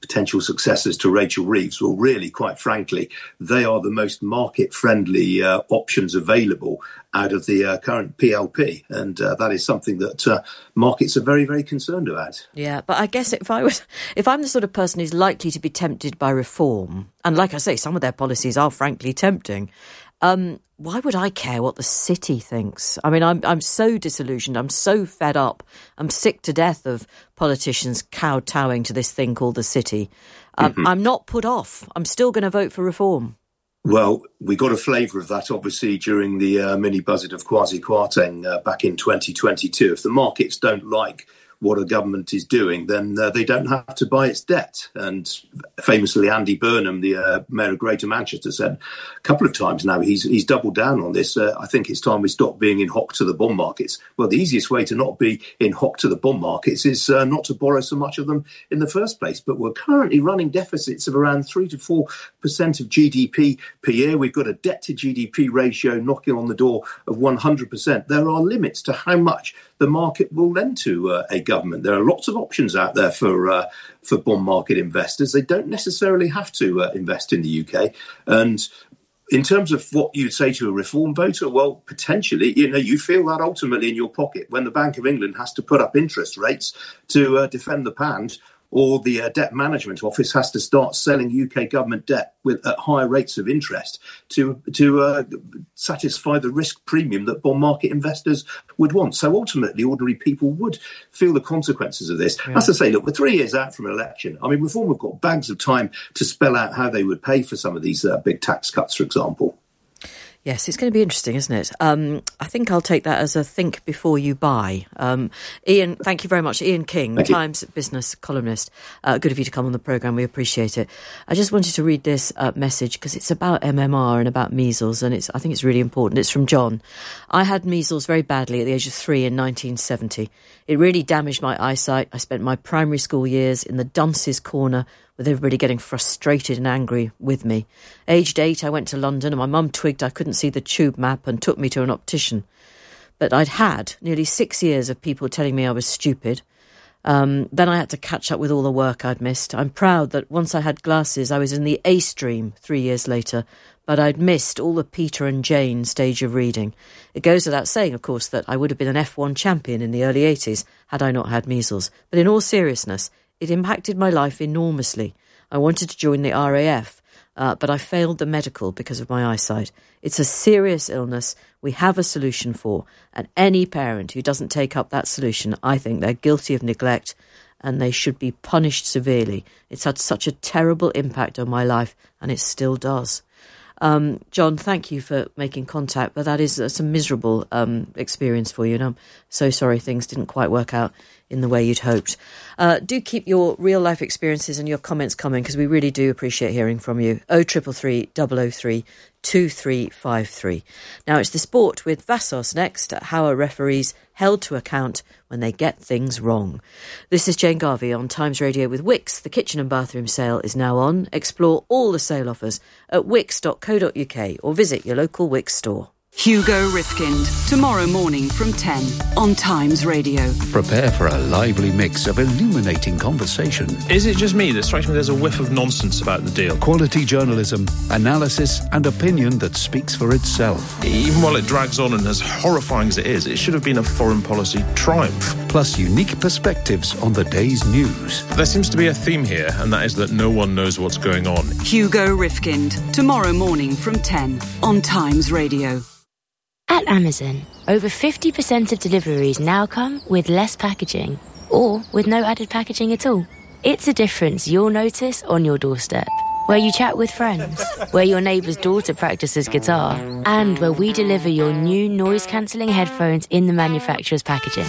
potential successors to Rachel Reeves, well, really, quite frankly, they are the most market-friendly uh, options available out of the uh, current P L P. And uh, that is something that uh, markets are very, very concerned about. Yeah, but I guess if I was, if I'm the sort of person who's likely to be tempted by reform, and like I say, some of their policies are frankly tempting, um, why would I care what the city thinks? I mean, I'm I'm so disillusioned. I'm so fed up. I'm sick to death of politicians kowtowing to this thing called the city. Um, mm-hmm. I'm not put off. I'm still going to vote for reform. Well, we got a flavour of that, obviously, during the uh, mini-budget of Kwasi Kwarteng uh, back in twenty twenty-two. If the markets don't like what a government is doing, then uh, they don't have to buy its debt. And famously, Andy Burnham, the uh, Mayor of Greater Manchester, said a couple of times now, he's he's doubled down on this. Uh, I think it's time we stop being in hock to the bond markets. Well, the easiest way to not be in hock to the bond markets is uh, not to borrow so much of them in the first place. But we're currently running deficits of around three to four percent of G D P per year. We've got a debt to G D P ratio knocking on the door of one hundred percent. There are limits to how much the market will lend to uh, a government. There are lots of options out there for uh, for bond market investors. They don't necessarily have to uh, invest in the U K. And in terms of what you'd say to a reform voter, well, potentially, you know, you feel that ultimately in your pocket when the Bank of England has to put up interest rates to uh, defend the pound, or the uh, Debt Management Office has to start selling U K government debt with at higher rates of interest to to uh, satisfy the risk premium that bond market investors would want. So ultimately, ordinary people would feel the consequences of this. Yeah. As I say, look, we're three years out from an election. I mean, Reform have got bags of time to spell out how they would pay for some of these uh, big tax cuts, for example. Yes, it's going to be interesting, isn't it? Um, I think I'll take that as a think before you buy. Um, Ian, thank you very much. Ian King, thank Times you. Business columnist. Uh, good of you to come on the programme. We appreciate it. I just wanted to read this uh, message because it's about M M R and about measles, and it's I think it's really important. It's from John. I had measles very badly at the age of three in nineteen seventy. It really damaged my eyesight. I spent my primary school years in the dunce's corner with everybody getting frustrated and angry with me. Aged eight, I went to London and my mum twigged I couldn't see the tube map and took me to an optician. But I'd had nearly six years of people telling me I was stupid. Um, then I had to catch up with all the work I'd missed. I'm proud that once I had glasses, I was in the A stream three years later, but I'd missed all the Peter and Jane stage of reading. It goes without saying, of course, that I would have been an F one champion in the early eighties had I not had measles. But in all seriousness, it impacted my life enormously. I wanted to join the R A F, uh, but I failed the medical because of my eyesight. It's a serious illness we have a solution for, and any parent who doesn't take up that solution, I think they're guilty of neglect and they should be punished severely. It's had such a terrible impact on my life, and it still does. Um, John, thank you for making contact, but that is uh, some miserable um, experience for you, and I'm so sorry things didn't quite work out in the way you'd hoped. Uh, do keep your real-life experiences and your comments coming, because we really do appreciate hearing from you. oh three three three, double oh three, two three five three. Now it's the sport with Vassos next. How are referees held to account when they get things wrong? This is Jane Garvey on Times Radio with Wickes. The kitchen and bathroom sale is now on. Explore all the sale offers at wickes dot co dot uk or visit your local Wickes store. Hugo Rifkind, tomorrow morning from ten on Times Radio. Prepare for a lively mix of illuminating conversation. Is it just me that strikes me there's a whiff of nonsense about the deal? Quality journalism, analysis and opinion that speaks for itself. Even while it drags on and as horrifying as it is, it should have been a foreign policy triumph. Plus unique perspectives on the day's news. There seems to be a theme here, and that is that no one knows what's going on. Hugo Rifkind, tomorrow morning from ten on Times Radio. At Amazon, over fifty percent of deliveries now come with less packaging, or with no added packaging at all. It's a difference you'll notice on your doorstep, where you chat with friends, where your neighbour's daughter practices guitar, and where we deliver your new noise-cancelling headphones in the manufacturer's packaging.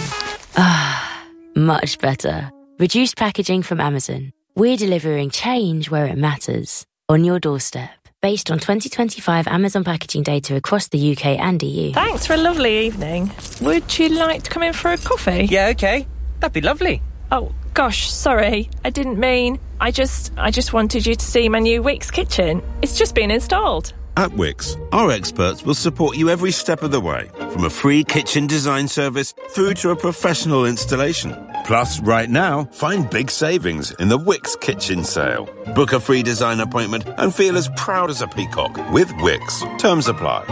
Ah, much better. Reduced packaging from Amazon. We're delivering change where it matters, on your doorstep. Based on twenty twenty-five Amazon packaging data across the U K and E U. Thanks for a lovely evening. Would you like to come in for a coffee? Yeah, okay. That'd be lovely. Oh, gosh, sorry. I didn't mean... I just I just wanted you to see my new Wickes kitchen. It's just been installed. At Wix, our experts will support you every step of the way, from a free kitchen design service through to a professional installation. Plus, right now, find big savings in the Wix Kitchen Sale. Book a free design appointment and feel as proud as a peacock with Wix. Terms apply.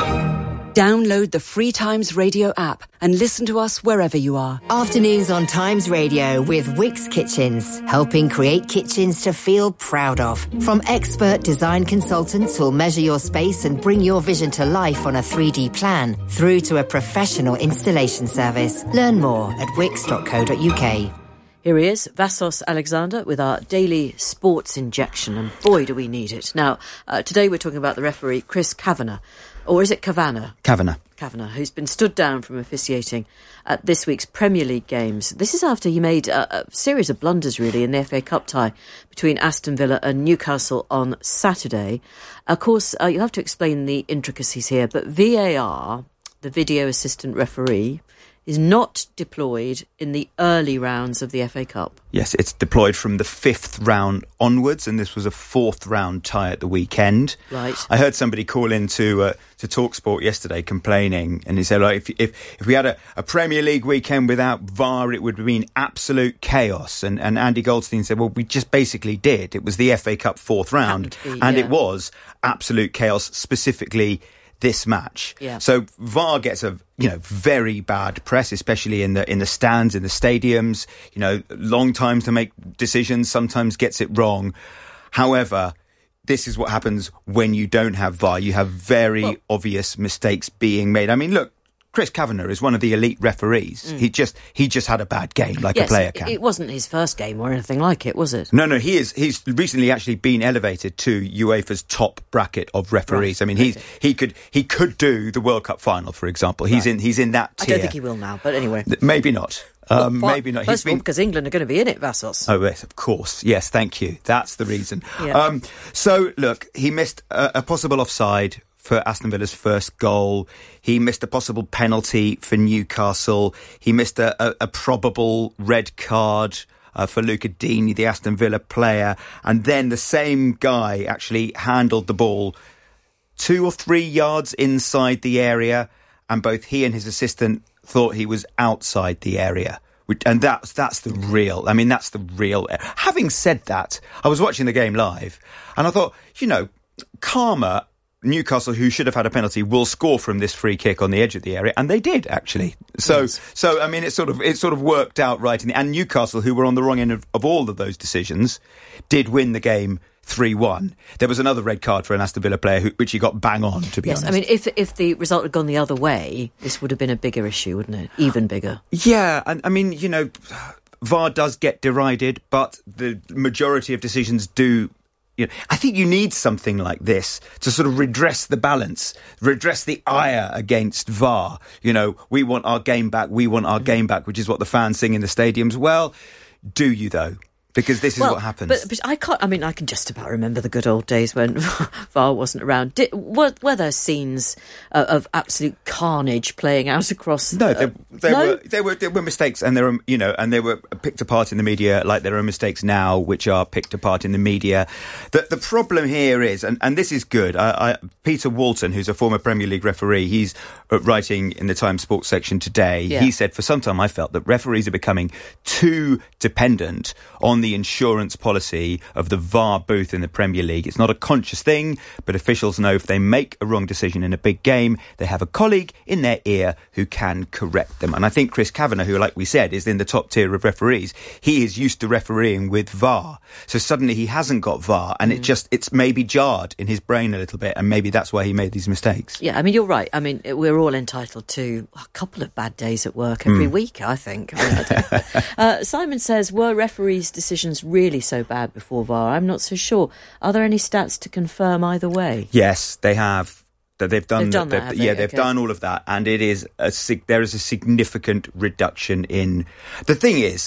Download the free Times Radio app and listen to us wherever you are. Afternoons on Times Radio with Wix Kitchens, helping create kitchens to feel proud of. From expert design consultants who'll measure your space and bring your vision to life on a three D plan, through to a professional installation service. Learn more at wix dot co dot uk. Here he is, Vassos Alexander, with our daily sports injection, and boy do we need it. Now, uh, today we're talking about the referee, Chris Kavanagh. Or is it Kavanagh? Kavanagh. Kavanagh, who's been stood down from officiating at this week's Premier League games. This is after he made a, a series of blunders, really, in the F A Cup tie between Aston Villa and Newcastle on Saturday. Of course, uh, you'll have to explain the intricacies here, but V A R, the video assistant referee, is not deployed in the early rounds of the F A Cup. Yes, it's deployed from the fifth round onwards, and this was a fourth round tie at the weekend. Right. I heard somebody call into uh, to TalkSport yesterday complaining, and he said, like, if, if if we had a, a Premier League weekend without V A R, it would mean absolute chaos. And, and Andy Goldstein said, well, we just basically did. It was the F A Cup fourth round, be, and yeah. It was absolute chaos, specifically this match. Yeah. So V A R gets a you know very bad press, especially in the in the stands, in the stadiums. You know, long time to make decisions, sometimes gets it wrong. However, this is what happens when you don't have V A R. You have very well, obvious mistakes being made. I mean, look, Chris Kavanagh is one of the elite referees. Mm. He just he just had a bad game, like yes, a player can. It wasn't his first game or anything like it, was it? No, no, he is. He's recently actually been elevated to UEFA's top bracket of referees. Right. I mean, he's he could he could do the World Cup final, for example. He's right. in he's in that tier. I don't think he will now, but anyway, maybe not. Um, well, maybe not. First of all, because England are going to be in it, Vassos. Oh, yes, of course. Yes, thank you. That's the reason. Yeah. Um, so, look, he missed a, a possible offside for Aston Villa's first goal. He missed a possible penalty for Newcastle. He missed a, a, a probable red card uh, for Luca Dini, the Aston Villa player. And then the same guy actually handled the ball two or three yards inside the area, and both he and his assistant thought he was outside the area. And that's that's the real, I mean, that's the real. Having said that, I was watching the game live, and I thought, you know, karma, Newcastle, who should have had a penalty, will score from this free kick on the edge of the area, and they did actually. So, yes. so I mean, it sort of it sort of worked out right. In the, and Newcastle, who were on the wrong end of, of all of those decisions, did win the game three one. There was another red card for an Aston Villa player, who, which he got bang on, to be yes, honest. Yes, I mean, if if the result had gone the other way, this would have been a bigger issue, wouldn't it? Even bigger. Yeah, and I mean, you know, V A R does get derided, but the majority of decisions do. You know, I think you need something like this to sort of redress the balance, redress the ire against V A R. You know, we want our game back, we want our mm-hmm. game back, which is what the fans sing in the stadiums. Well, do you, though? Because this is well, what happens. But, but I can't. I mean, I can just about remember the good old days when V A R wasn't around. Did, were, were there scenes uh, of absolute carnage playing out across? No, there, uh, there no? were there were there were mistakes, and there are you know, and they were picked apart in the media, like there are mistakes now which are picked apart in the media. The the problem here is, and, and this is good. I, I, Peter Walton, who's a former Premier League referee, he's writing in the Times Sports section today. Yeah. He said, for some time I felt that referees are becoming too dependent on the insurance policy of the V A R booth in the Premier League. It's not a conscious thing, but officials know if they make a wrong decision in a big game, they have a colleague in their ear who can correct them. And I think Chris Kavanagh, who, like we said, is in the top tier of referees, he is used to refereeing with V A R. So suddenly he hasn't got V A R, and mm. it just, it's maybe jarred in his brain a little bit, and maybe that's why he made these mistakes. Yeah, I mean, you're right. I mean, we're all entitled to a couple of bad days at work every mm. week, I think. I mean, I uh, Simon says, were referees' decisions really so bad before V A R? I'm not so sure. Are there any stats to confirm either way? Yes, they have. They've done, they've done they've, that, have yeah, they? they've okay. done all of that, and it is a there is a significant reduction in. The thing is,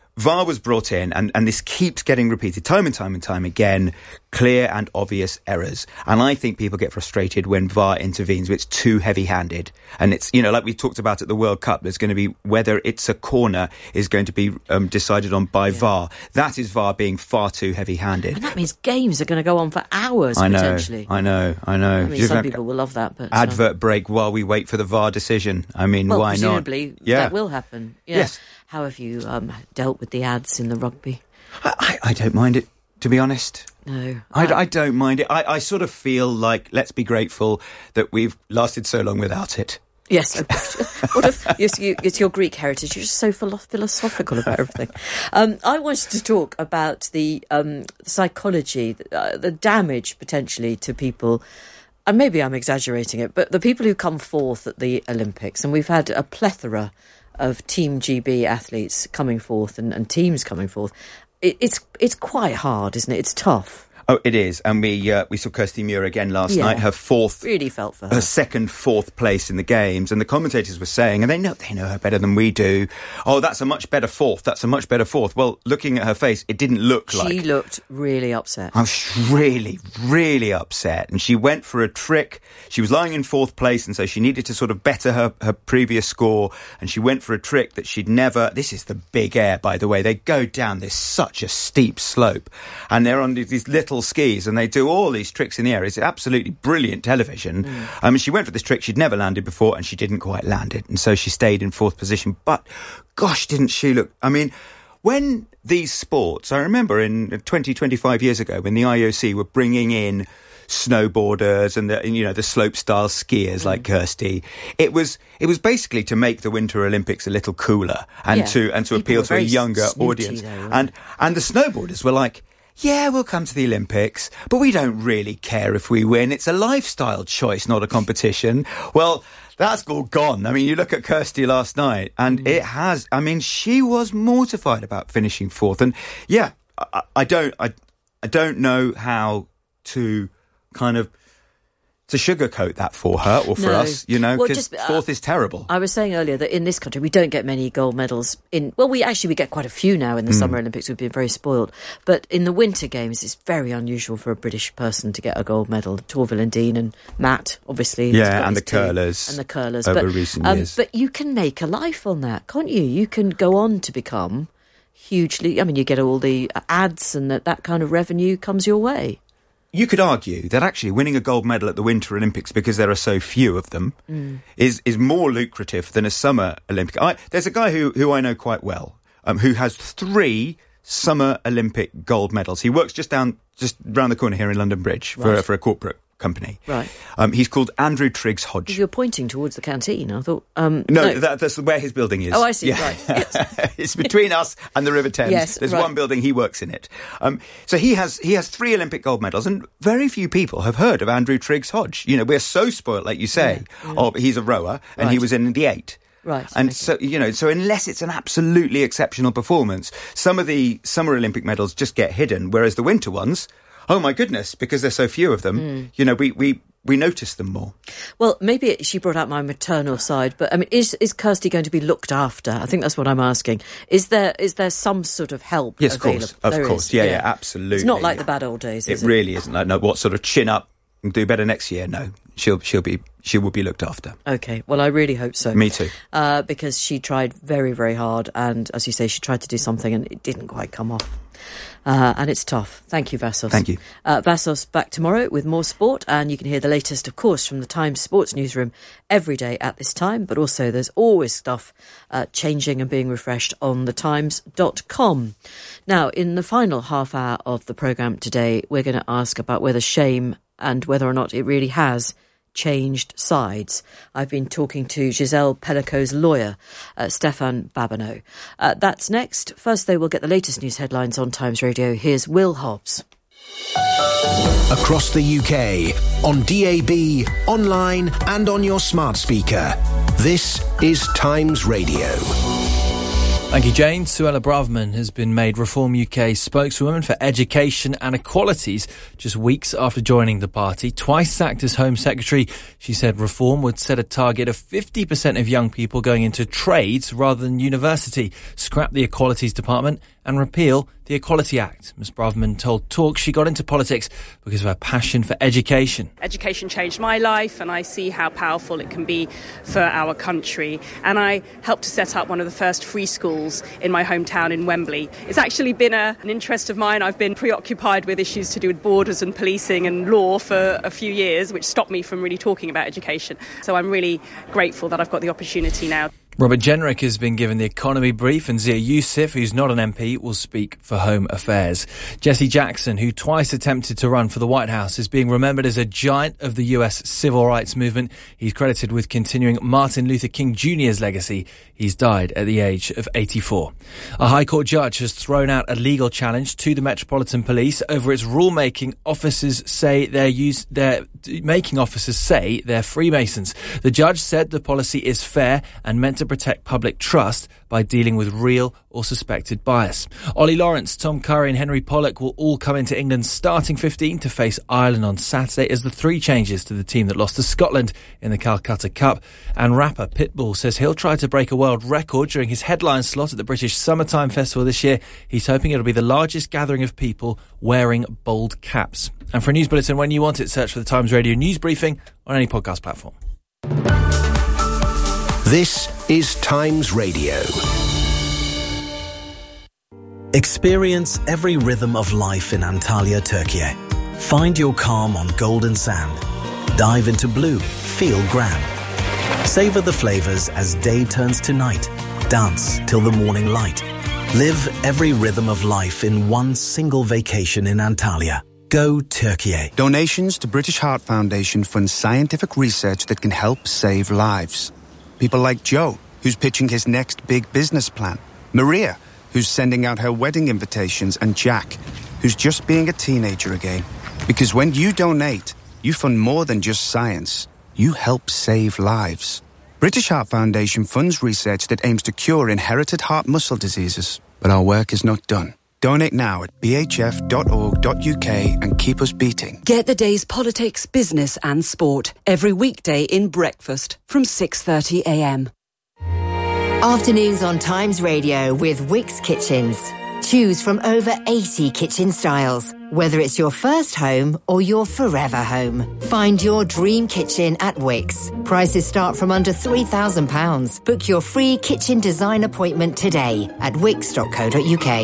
V A R was brought in, and, and this keeps getting repeated time and time and time again, clear and obvious errors. And I think people get frustrated when V A R intervenes, it's too heavy-handed. And it's, you know, like we talked about at the World Cup, there's going to be whether it's a corner is going to be um, decided on by yeah. V A R. That is V A R being far too heavy-handed. And that means games are going to go on for hours, I know, potentially. I know, I know. I mean, some people will love that, but... Advert um, break while we wait for the V A R decision. I mean, well, why not? presumably yeah. that will happen. Yeah. Yes. How have you um, dealt with the ads in the rugby? I, I, I don't mind it, to be honest. No. I, I, I don't mind it. I, I sort of feel like, let's be grateful that we've lasted so long without it. Yes. What if it's, you, it's your Greek heritage? You're just so philo- philosophical about everything. Um, I wanted to talk about the um, psychology, uh, the damage potentially to people. And maybe I'm exaggerating it, but the people who come forth at the Olympics, and we've had a plethora of Team G B athletes coming forth and, and teams coming forth. It, it's it's quite hard, isn't it? It's tough. Oh, it is. And we uh, we saw Kirsty Muir again last yeah. night. Her fourth, really felt for her. Her second, fourth place in the games. And the commentators were saying, and they know they know her better than we do. Oh, that's a much better fourth. That's a much better fourth. Well, looking at her face, it didn't look she like. She looked really upset. I was really, really upset. And she went for a trick. She was lying in fourth place, and so she needed to sort of better her her previous score. And she went for a trick that she'd never. This is the big air, by the way. They go down this such a steep slope, and they're on these little skis, and they do all these tricks in the air. It's absolutely brilliant television. Mm. Um, she went for this trick she'd never landed before, and she didn't quite land it, and so she stayed in fourth position. But gosh, didn't she look... I mean, when these sports... I remember in twenty, twenty-five years ago, when the I O C were bringing in snowboarders and the, you know, the slope style skiers mm. like Kirsty, it was it was basically to make the Winter Olympics a little cooler and yeah. to and to People appeal to a younger audience. Though, and and the snowboarders were like, yeah, we'll come to the Olympics, but we don't really care if we win. It's a lifestyle choice, not a competition. Well, that's all gone. I mean, you look at Kirsty last night, and mm. it has... I mean, she was mortified about finishing fourth. And, yeah, I, I don't... I, I don't know how to kind of... to sugarcoat that for her or for no. us, you know, because well, uh, fourth is terrible. I was saying earlier that in this country we don't get many gold medals. In Well, we actually we get quite a few now in the mm. Summer Olympics. We've been very spoiled. But in the Winter Games, it's very unusual for a British person to get a gold medal. Torvill and Dean and Matt, obviously. Yeah, and the curlers. And the curlers. Over but, recent um, years. But you can make a life on that, can't you? You can go on to become hugely... I mean, you get all the ads and that, that kind of revenue comes your way. You could argue that actually winning a gold medal at the Winter Olympics, because there are so few of them, mm. is is more lucrative than a Summer Olympic. I, there's a guy who, who I know quite well, um, who has three Summer Olympic gold medals. He works just down, just round the corner here in London Bridge for, right. for a corporate company. Right. Um, he's called Andrew Triggs Hodge. You're pointing towards the canteen. I thought... Um, no, no. That, that's where his building is. Oh, I see. Yeah. Right. Yes. It's between us and the River Thames. Yes, There's right. one building, he works in it. Um, so he has he has three Olympic gold medals, and very few people have heard of Andrew Triggs Hodge. You know, we're so spoilt, like you say. Yeah. Yeah. Oh, he's a rower, and right. he was in the eight. Right. And okay. so, you know, so unless it's an absolutely exceptional performance, some of the Summer Olympic medals just get hidden, whereas the winter ones, oh my goodness, because there's so few of them, mm. you know, we... we We notice them more. Well, maybe she brought out my maternal side, but I mean, is is Kirsty going to be looked after? I think that's what I'm asking. Is there is there some sort of help yes, available? Of course, of there course. is, Yeah, yeah, yeah, absolutely. It's not like the bad old days, is it? It really isn't. Like, no, what sort of chin up and do better next year? No, she'll she'll be she will be looked after. Okay, well, I really hope so. Me too. Uh, because she tried very, very hard, and as you say, she tried to do something, and it didn't quite come off. Uh, and it's tough. Thank you, Vassos. Thank you. Uh, Vassos back tomorrow with more sport, and you can hear the latest, of course, from the Times Sports Newsroom every day at this time, but also there's always stuff uh, changing and being refreshed on the times dot com. Now, in the final half hour of the programme today, we're going to ask about whether shame and whether or not it really has changed sides. I've been talking to Giselle Pellico's lawyer, uh, Stefan Babineau. Uh, that's next. First, though, we'll get the latest news headlines on Times Radio. Here's Will Hobbs. Across the U K, on D A B, online and on your smart speaker. This is Times Radio. Thank you, Jane. Suella Braverman has been made Reform U K spokeswoman for education and equalities just weeks after joining the party. Twice sacked as Home Secretary, she said Reform would set a target of fifty percent of young people going into trades rather than university, scrap the Equalities Department and repeal the Equality Act. Miz Braverman told Talk she got into politics because of her passion for education. Education changed my life, and I see how powerful it can be for our country. And I helped to set up one of the first free schools in my hometown in Wembley. It's actually been a, an interest of mine. I've been preoccupied with issues to do with borders and policing and law for a few years, which stopped me from really talking about education. So I'm really grateful that I've got the opportunity now. Robert Jenrick has been given the economy brief, and Zia Youssef, who's not an M P, will speak for Home Affairs. Jesse Jackson, who twice attempted to run for the White House, is being remembered as a giant of the U S civil rights movement. He's credited with continuing Martin Luther King Junior's legacy. He's died at the age of eighty-four. A High Court judge has thrown out a legal challenge to the Metropolitan Police over its rulemaking. Officers say they're use, they're making officers say they're Freemasons. The judge said the policy is fair and meant to protect public trust by dealing with real or suspected bias. Ollie Lawrence, Tom Curry and Henry Pollock will all come into England's starting fifteen to face Ireland on Saturday as the three changes to the team that lost to Scotland in the Calcutta Cup. And rapper Pitbull says he'll try to break a world record during his headline slot at the British Summertime Festival this year. He's hoping it'll be the largest gathering of people wearing bold caps. And for a news bulletin when you want it, search for the Times Radio News Briefing on any podcast platform. This is Times Radio. Experience every rhythm of life in Antalya, Turkey. Find your calm on golden sand. Dive into blue, feel grand. Savor the flavors as day turns to night. Dance till the morning light. Live every rhythm of life in one single vacation in Antalya. Go Turkey. Donations to British Heart Foundation fund scientific research that can help save lives. People like Joe, who's pitching his next big business plan. Maria, who's sending out her wedding invitations. And Jack, who's just being a teenager again. Because when you donate, you fund more than just science. You help save lives. British Heart Foundation funds research that aims to cure inherited heart muscle diseases. But our work is not done. Donate now at b h f dot org dot u k and keep us beating. Get the day's politics, business and sport every weekday in breakfast from six thirty a m. Afternoons on Times Radio with Wickes Kitchens. Choose from over eighty kitchen styles. Whether it's your first home or your forever home. Find your dream kitchen at Wickes. Prices start from under three thousand pounds. Book your free kitchen design appointment today at wickes dot co dot u k.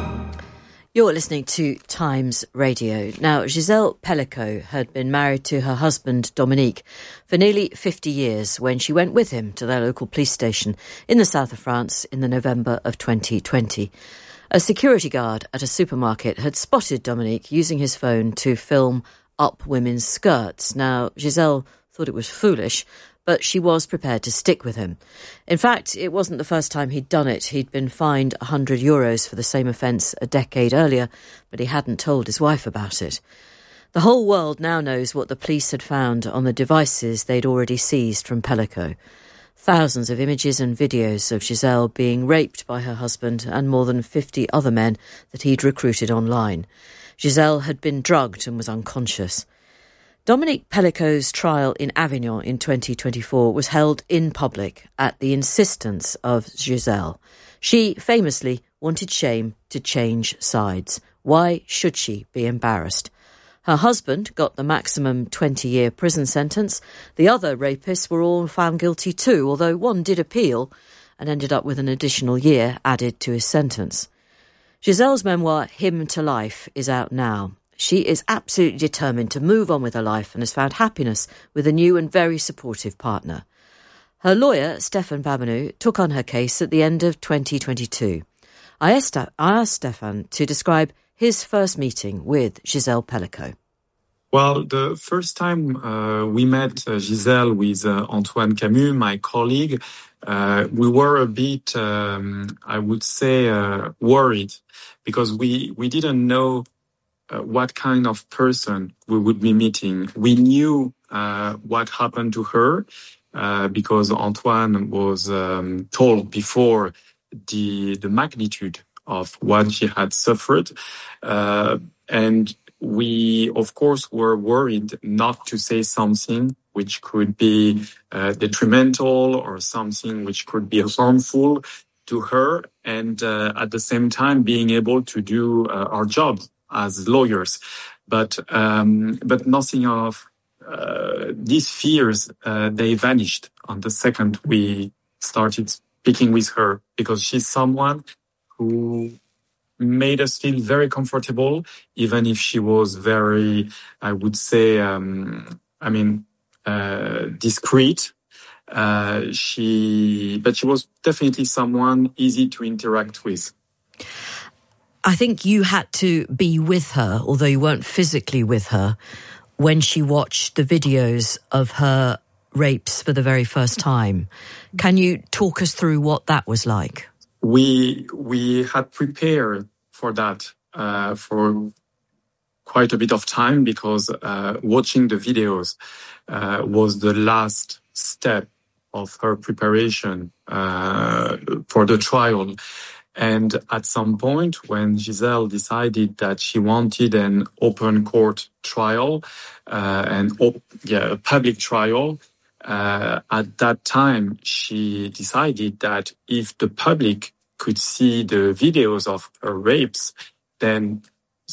You're listening to Times Radio. Now, Giselle Pellicot had been married to her husband, Dominique, for nearly fifty years when she went with him to their local police station in the south of France in the November of twenty twenty. A security guard at a supermarket had spotted Dominique using his phone to film up women's skirts. Now, Giselle thought it was foolish, but she was prepared to stick with him. In fact, it wasn't the first time he'd done it. He'd been fined one hundred euros for the same offence a decade earlier, but he hadn't told his wife about it. The whole world now knows what the police had found on the devices they'd already seized from Pellicot. Thousands of images and videos of Giselle being raped by her husband and more than fifty other men that he'd recruited online. Giselle had been drugged and was unconscious. Dominique Pellicot's trial in Avignon in twenty twenty-four was held in public at the insistence of Giselle. She famously wanted shame to change sides. Why should she be embarrassed? Her husband got the maximum twenty-year prison sentence. The other rapists were all found guilty too, although one did appeal and ended up with an additional year added to his sentence. Giselle's memoir, Him to Life, is out now. She is absolutely determined to move on with her life and has found happiness with a new and very supportive partner. Her lawyer, Stefan Babineau, took on her case at the end of twenty twenty-two. I asked, I asked Stefan to describe his first meeting with Giselle Pellicot. Well, the first time uh, we met uh, Giselle with uh, Antoine Camus, my colleague, uh, we were a bit, um, I would say, uh, worried because we, we didn't know Uh, what kind of person we would be meeting. We knew uh, what happened to her uh, because Antoine was um, told before the the magnitude of what she had suffered. Uh, and we, of course, were worried not to say something which could be uh, detrimental or something which could be harmful to her, and uh, at the same time being able to do uh, our job as lawyers. But um, but nothing of uh, these fears, uh, they vanished on the second we started speaking with her, because she's someone who made us feel very comfortable, even if she was very, I would say, um, I mean, uh, discreet. Uh, she, but she was definitely someone easy to interact with. I think you had to be with her, although you weren't physically with her, when she watched the videos of her rapes for the very first time. Can you talk us through what that was like? We we had prepared for that uh, for quite a bit of time, because uh, watching the videos uh, was the last step of her preparation uh, for the trial. And at some point, when Giselle decided that she wanted an open court trial, uh, and op- yeah, a public trial, uh, at that time, she decided that if the public could see the videos of her rapes, then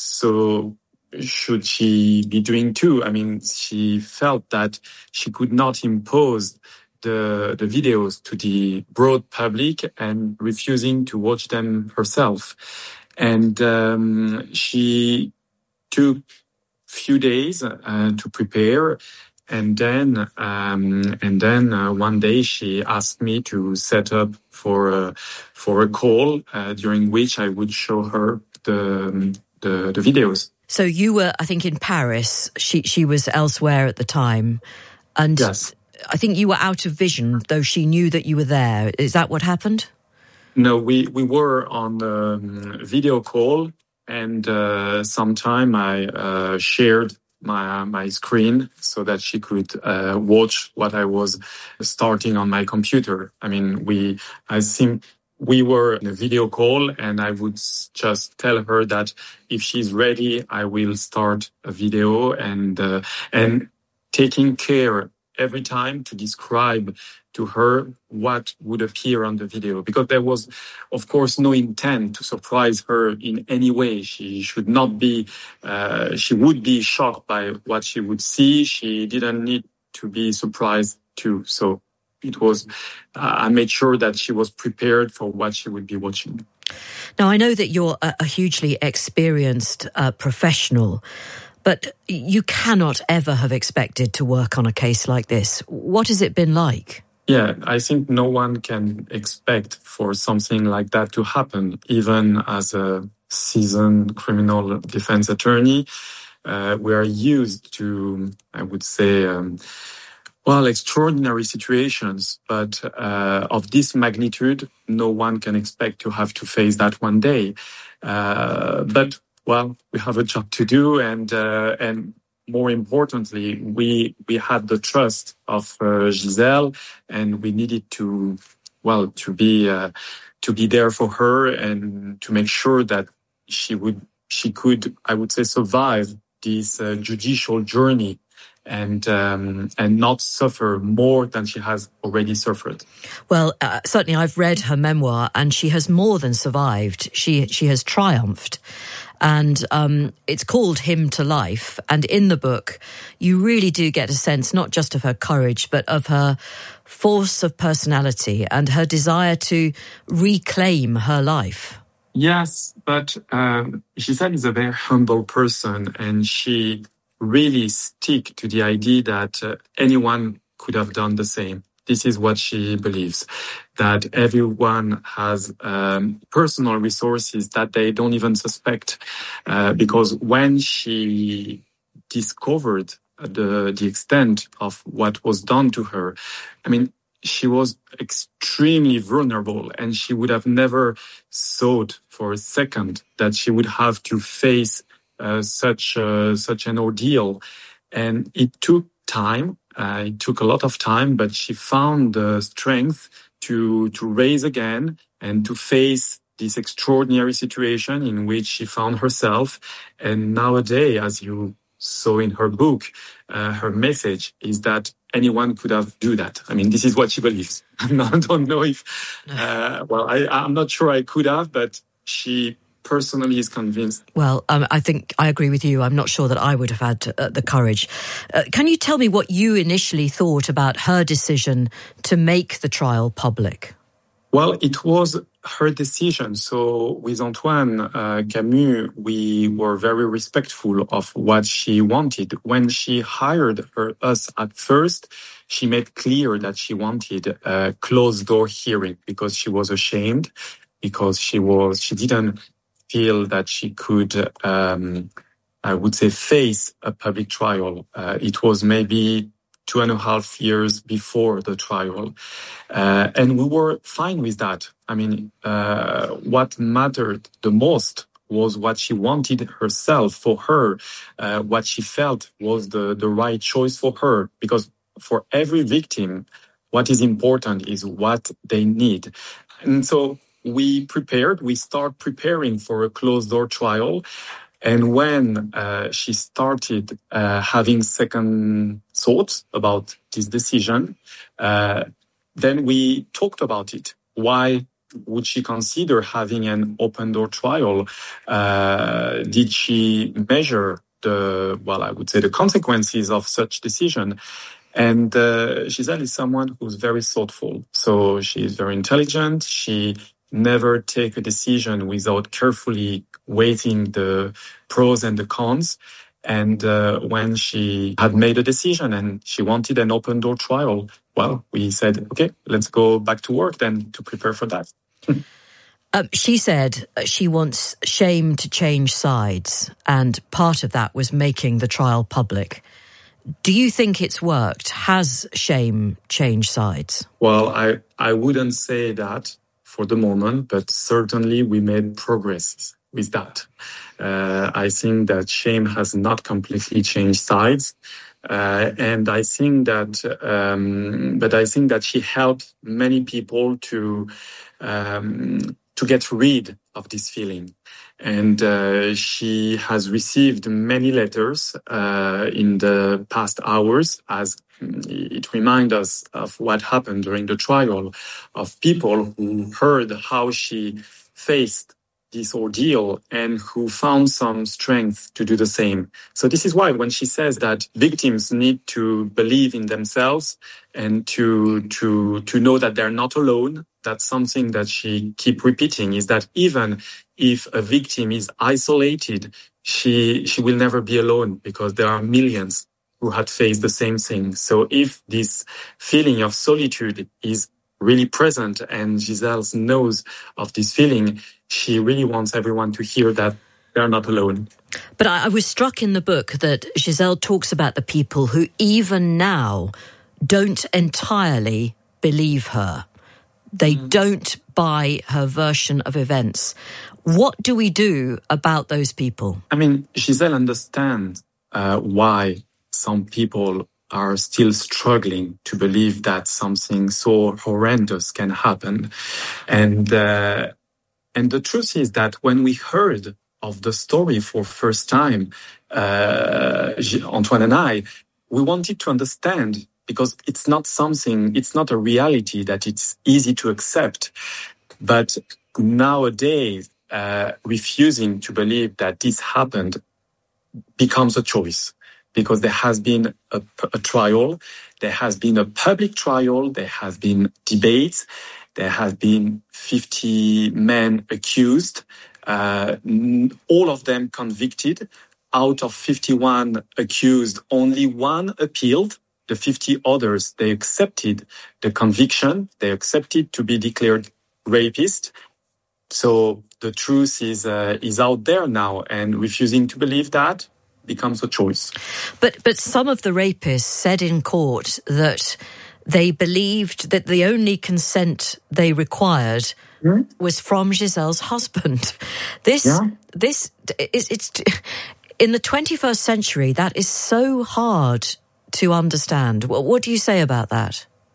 so should she be doing too. I mean, she felt that she could not impose the the videos to the broad public and refusing to watch them herself. And um, she took few days uh, to prepare, and then um, and then uh, one day she asked me to set up for a, for a call uh, during which I would show her the the, the videos. So you were, I think, in Paris. She she was elsewhere at the time, and yes. I think you were out of vision, though she knew that you were there. Is that what happened? No, we, we were on um, video call, and uh, sometime I uh, shared my my screen so that she could uh, watch what I was starting on my computer. I mean, we I think we were in a video call, and I would just tell her that if she's ready, I will start a video, and uh, and taking care every time to describe to her what would appear on the video, because there was, of course, no intent to surprise her in any way. She should not be, uh, she would be shocked by what she would see. She didn't need to be surprised too. So it was, uh, I made sure that she was prepared for what she would be watching. Now, I know that you're a, a hugely experienced uh, professional, but you cannot ever have expected to work on a case like this. What has it been like? Yeah, I think no one can expect for something like that to happen, even as a seasoned criminal defense attorney. Uh, we are used to, I would say, um, well, extraordinary situations, but uh, of this magnitude, no one can expect to have to face that one day. Uh, but well, we have a job to do, and uh, and more importantly, we we had the trust of uh, Giselle, and we needed to, well, to be uh, to be there for her and to make sure that she would she could, I would say, survive this uh, judicial journey and um, and not suffer more than she has already suffered. Well, uh, certainly I've read her memoir, and she has more than survived. She she has triumphed. And um, it's called Hymn to Life. And in the book, you really do get a sense not just of her courage, but of her force of personality and her desire to reclaim her life. Yes, but um, Giselle is a very humble person, and she really stick to the idea that uh, anyone could have done the same. This is what she believes, that everyone has um, personal resources that they don't even suspect. Uh, because when she discovered the the extent of what was done to her, I mean, she was extremely vulnerable, and she would have never thought for a second that she would have to face uh, such uh, such an ordeal. And it took time. Uh, it took a lot of time, but she found the strength to to raise again and to face this extraordinary situation in which she found herself. And nowadays, as you saw in her book, uh, her message is that anyone could have do that. I mean, this is what she believes. I don't know if, uh, well, I, I'm not sure I could have, but she personally is convinced. Well, um, I think I agree with you. I'm not sure that I would have had uh, the courage. Uh, can you tell me what you initially thought about her decision to make the trial public? Well, it was her decision. So with Antoine uh, Camus, we were very respectful of what she wanted. When she hired her, us at first, she made clear that she wanted a closed-door hearing because she was ashamed, because she was she didn't feel that she could, um, I would say, face a public trial. Uh, it was maybe two and a half years before the trial. Uh, and we were fine with that. I mean, uh, what mattered the most was what she wanted herself for her, uh, what she felt was the, the right choice for her. Because for every victim, what is important is what they need. And so we prepared, we start preparing for a closed-door trial. And when uh, she started uh, having second thoughts about this decision, uh, then we talked about it. Why would she consider having an open-door trial? Uh, did she measure the, well, I would say the consequences of such decision? And uh, Giselle is someone who's very thoughtful. So she is very intelligent. She never take a decision without carefully weighing the pros and the cons. And uh, when she had made a decision and she wanted an open door trial, well, we said, okay, let's go back to work then to prepare for that. Um, she said she wants shame to change sides, and part of that was making the trial public. Do you think it's worked? Has shame changed sides? Well, I, I wouldn't say that for the moment, but certainly we made progress with that. Uh, I think that shame has not completely changed sides. Uh, and I think that, um, but I think that she helped many people to, um, to get rid of this feeling. And uh, she has received many letters uh, in the past hours as it reminds us of what happened during the trial, of people who heard how she faced this ordeal and who found some strength to do the same. So this is why when she says that victims need to believe in themselves and to to to know that they're not alone, that's something that she keep repeating, is that even if a victim is isolated, she she will never be alone because there are millions who had faced the same thing. So if this feeling of solitude is really present and Giselle knows of this feeling, she really wants everyone to hear that they're not alone. But I, I was struck in the book that Giselle talks about the people who even now don't entirely believe her. They mm. don't buy her version of events. What do we do about those people? I mean, Giselle understands uh, why some people are still struggling to believe that something so horrendous can happen. And uh, and the truth is that when we heard of the story for first time, uh, Antoine and I, we wanted to understand, because it's not something, it's not a reality that it's easy to accept. But nowadays, uh, refusing to believe that this happened becomes a choice. Because there has been a, a trial, there has been a public trial, there has been debates, there have been fifty men accused, uh, all of them convicted. Out of fifty-one accused, only one appealed. The fifty others, they accepted the conviction, they accepted to be declared rapist. So the truth is uh, is out there now, and refusing to believe that becomes a choice. But but some of the rapists said in court that they believed that the only consent they required mm. was from Giselle's husband. This yeah. this is it's in the twenty-first century. That is so hard to understand. What, what do you say about that?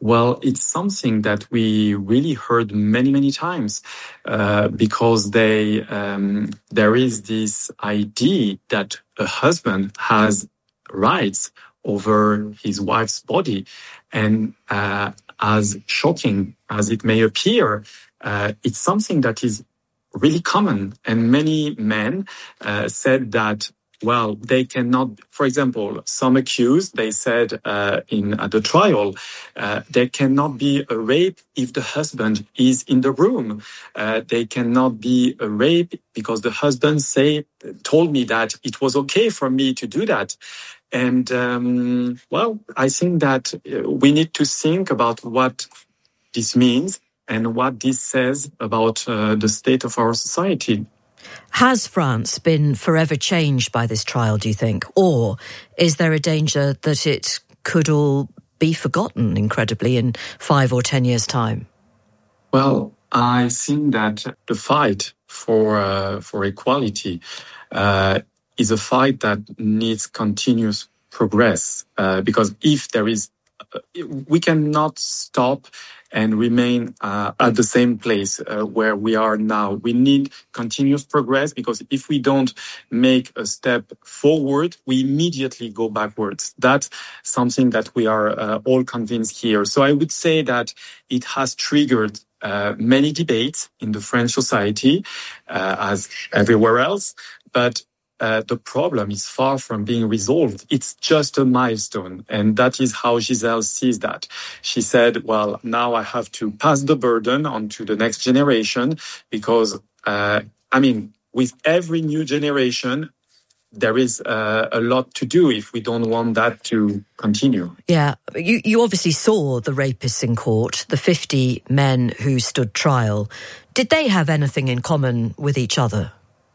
Well, it's something that we really heard many, many times uh, because they um, there is this idea that a husband has rights over his wife's body. And uh, as shocking as it may appear, uh, it's something that is really common. And many men uh, said that well, they cannot, for example, some accused, they said uh, in at the trial, uh, there cannot be a rape if the husband is in the room. Uh, they cannot be a rape because the husband say told me that it was okay for me to do that. And, um, well, I think that we need to think about what this means and what this says about uh, the state of our society. Has France been forever changed by this trial, do you think? Or is there a danger that it could all be forgotten, incredibly, in five or ten years' time? Well, I think that the fight for uh, for equality uh, is a fight that needs continuous progress. Uh, because if there is, uh, we cannot stop and remain uh, at the same place uh, where we are now. We need continuous progress because if we don't make a step forward, we immediately go backwards. That's something that we are uh, all convinced here. So I would say that it has triggered uh, many debates in the French society, uh, as everywhere else, but Uh, the problem is far from being resolved. It's just a milestone. And that is how Gisèle sees that. She said, well, now I have to pass the burden on to the next generation because, uh, I mean, with every new generation, there is uh, a lot to do if we don't want that to continue. Yeah, you, you obviously saw the rapists in court, the fifty men who stood trial. Did they have anything in common with each other?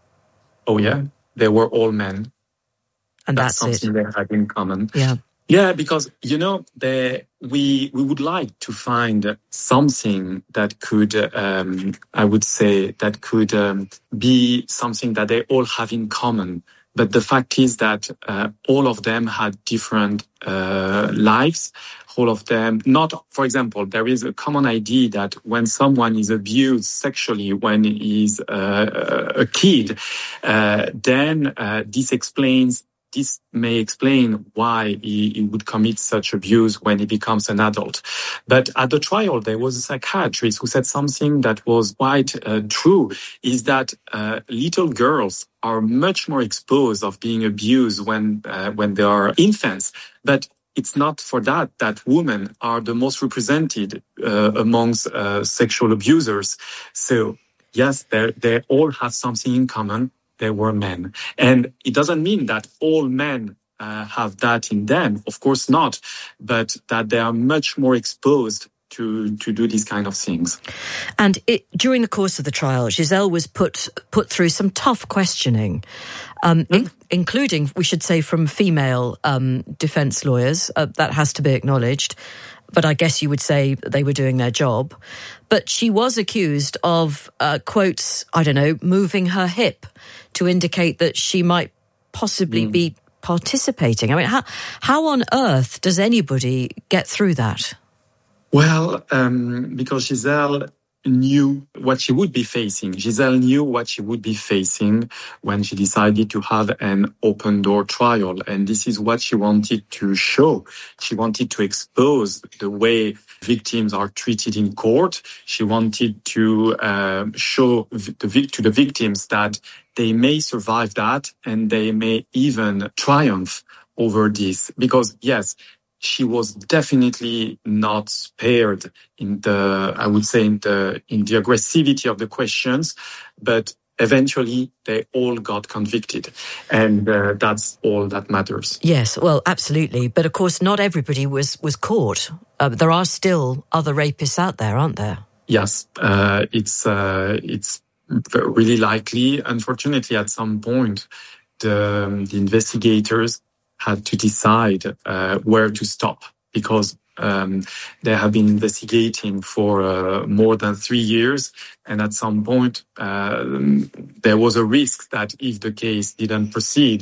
Oh, yeah. They were all men. And that's, that's something it. they had in common. Yeah. Yeah, because, you know, they, we we would like to find something that could, um, I would say, that could um, be something that they all have in common. But the fact is that uh, all of them had different uh, lives. All of them, not, for example, there is a common idea that when someone is abused sexually when he's uh, a kid, uh, then uh, this explains This may explain why he, he would commit such abuse when he becomes an adult. But at the trial, there was a psychiatrist who said something that was quite uh, true, is that uh, little girls are much more exposed of being abused when uh, when they are infants. But it's not for that that women are the most represented uh, amongst uh, sexual abusers. So, yes, they they all have something in common. They were men. And it doesn't mean that all men uh, have that in them. Of course not. But that they are much more exposed to to do these kind of things. And it, during the course of the trial, Gisèle was put put through some tough questioning, um, mm-hmm. in, including, we should say, from female um, defence lawyers. Uh, that has to be acknowledged. But I guess you would say they were doing their job. But she was accused of, uh, quotes, I don't know, moving her hip to indicate that she might possibly mm. be participating. I mean, how, how on earth does anybody get through that? Well, um, because Gisèle knew what she would be facing. Gisèle knew what she would be facing when she decided to have an open door trial. And this is what she wanted to show. She wanted to expose the way victims are treated in court. She wanted to uh, show the, to the victims that they may survive that and they may even triumph over this. Because, yes, she was definitely not spared in the, I would say, in the in the aggressivity of the questions, but eventually they all got convicted, and uh, that's all that matters. Yes, well, absolutely. But of course, not everybody was was caught. Uh, there are still other rapists out there, aren't there? Yes, uh, it's uh, it's really likely. Unfortunately, at some point, the, um, the investigators had to decide uh, where to stop because um, they have been investigating for uh, more than three years. And at some point, uh, there was a risk that if the case didn't proceed,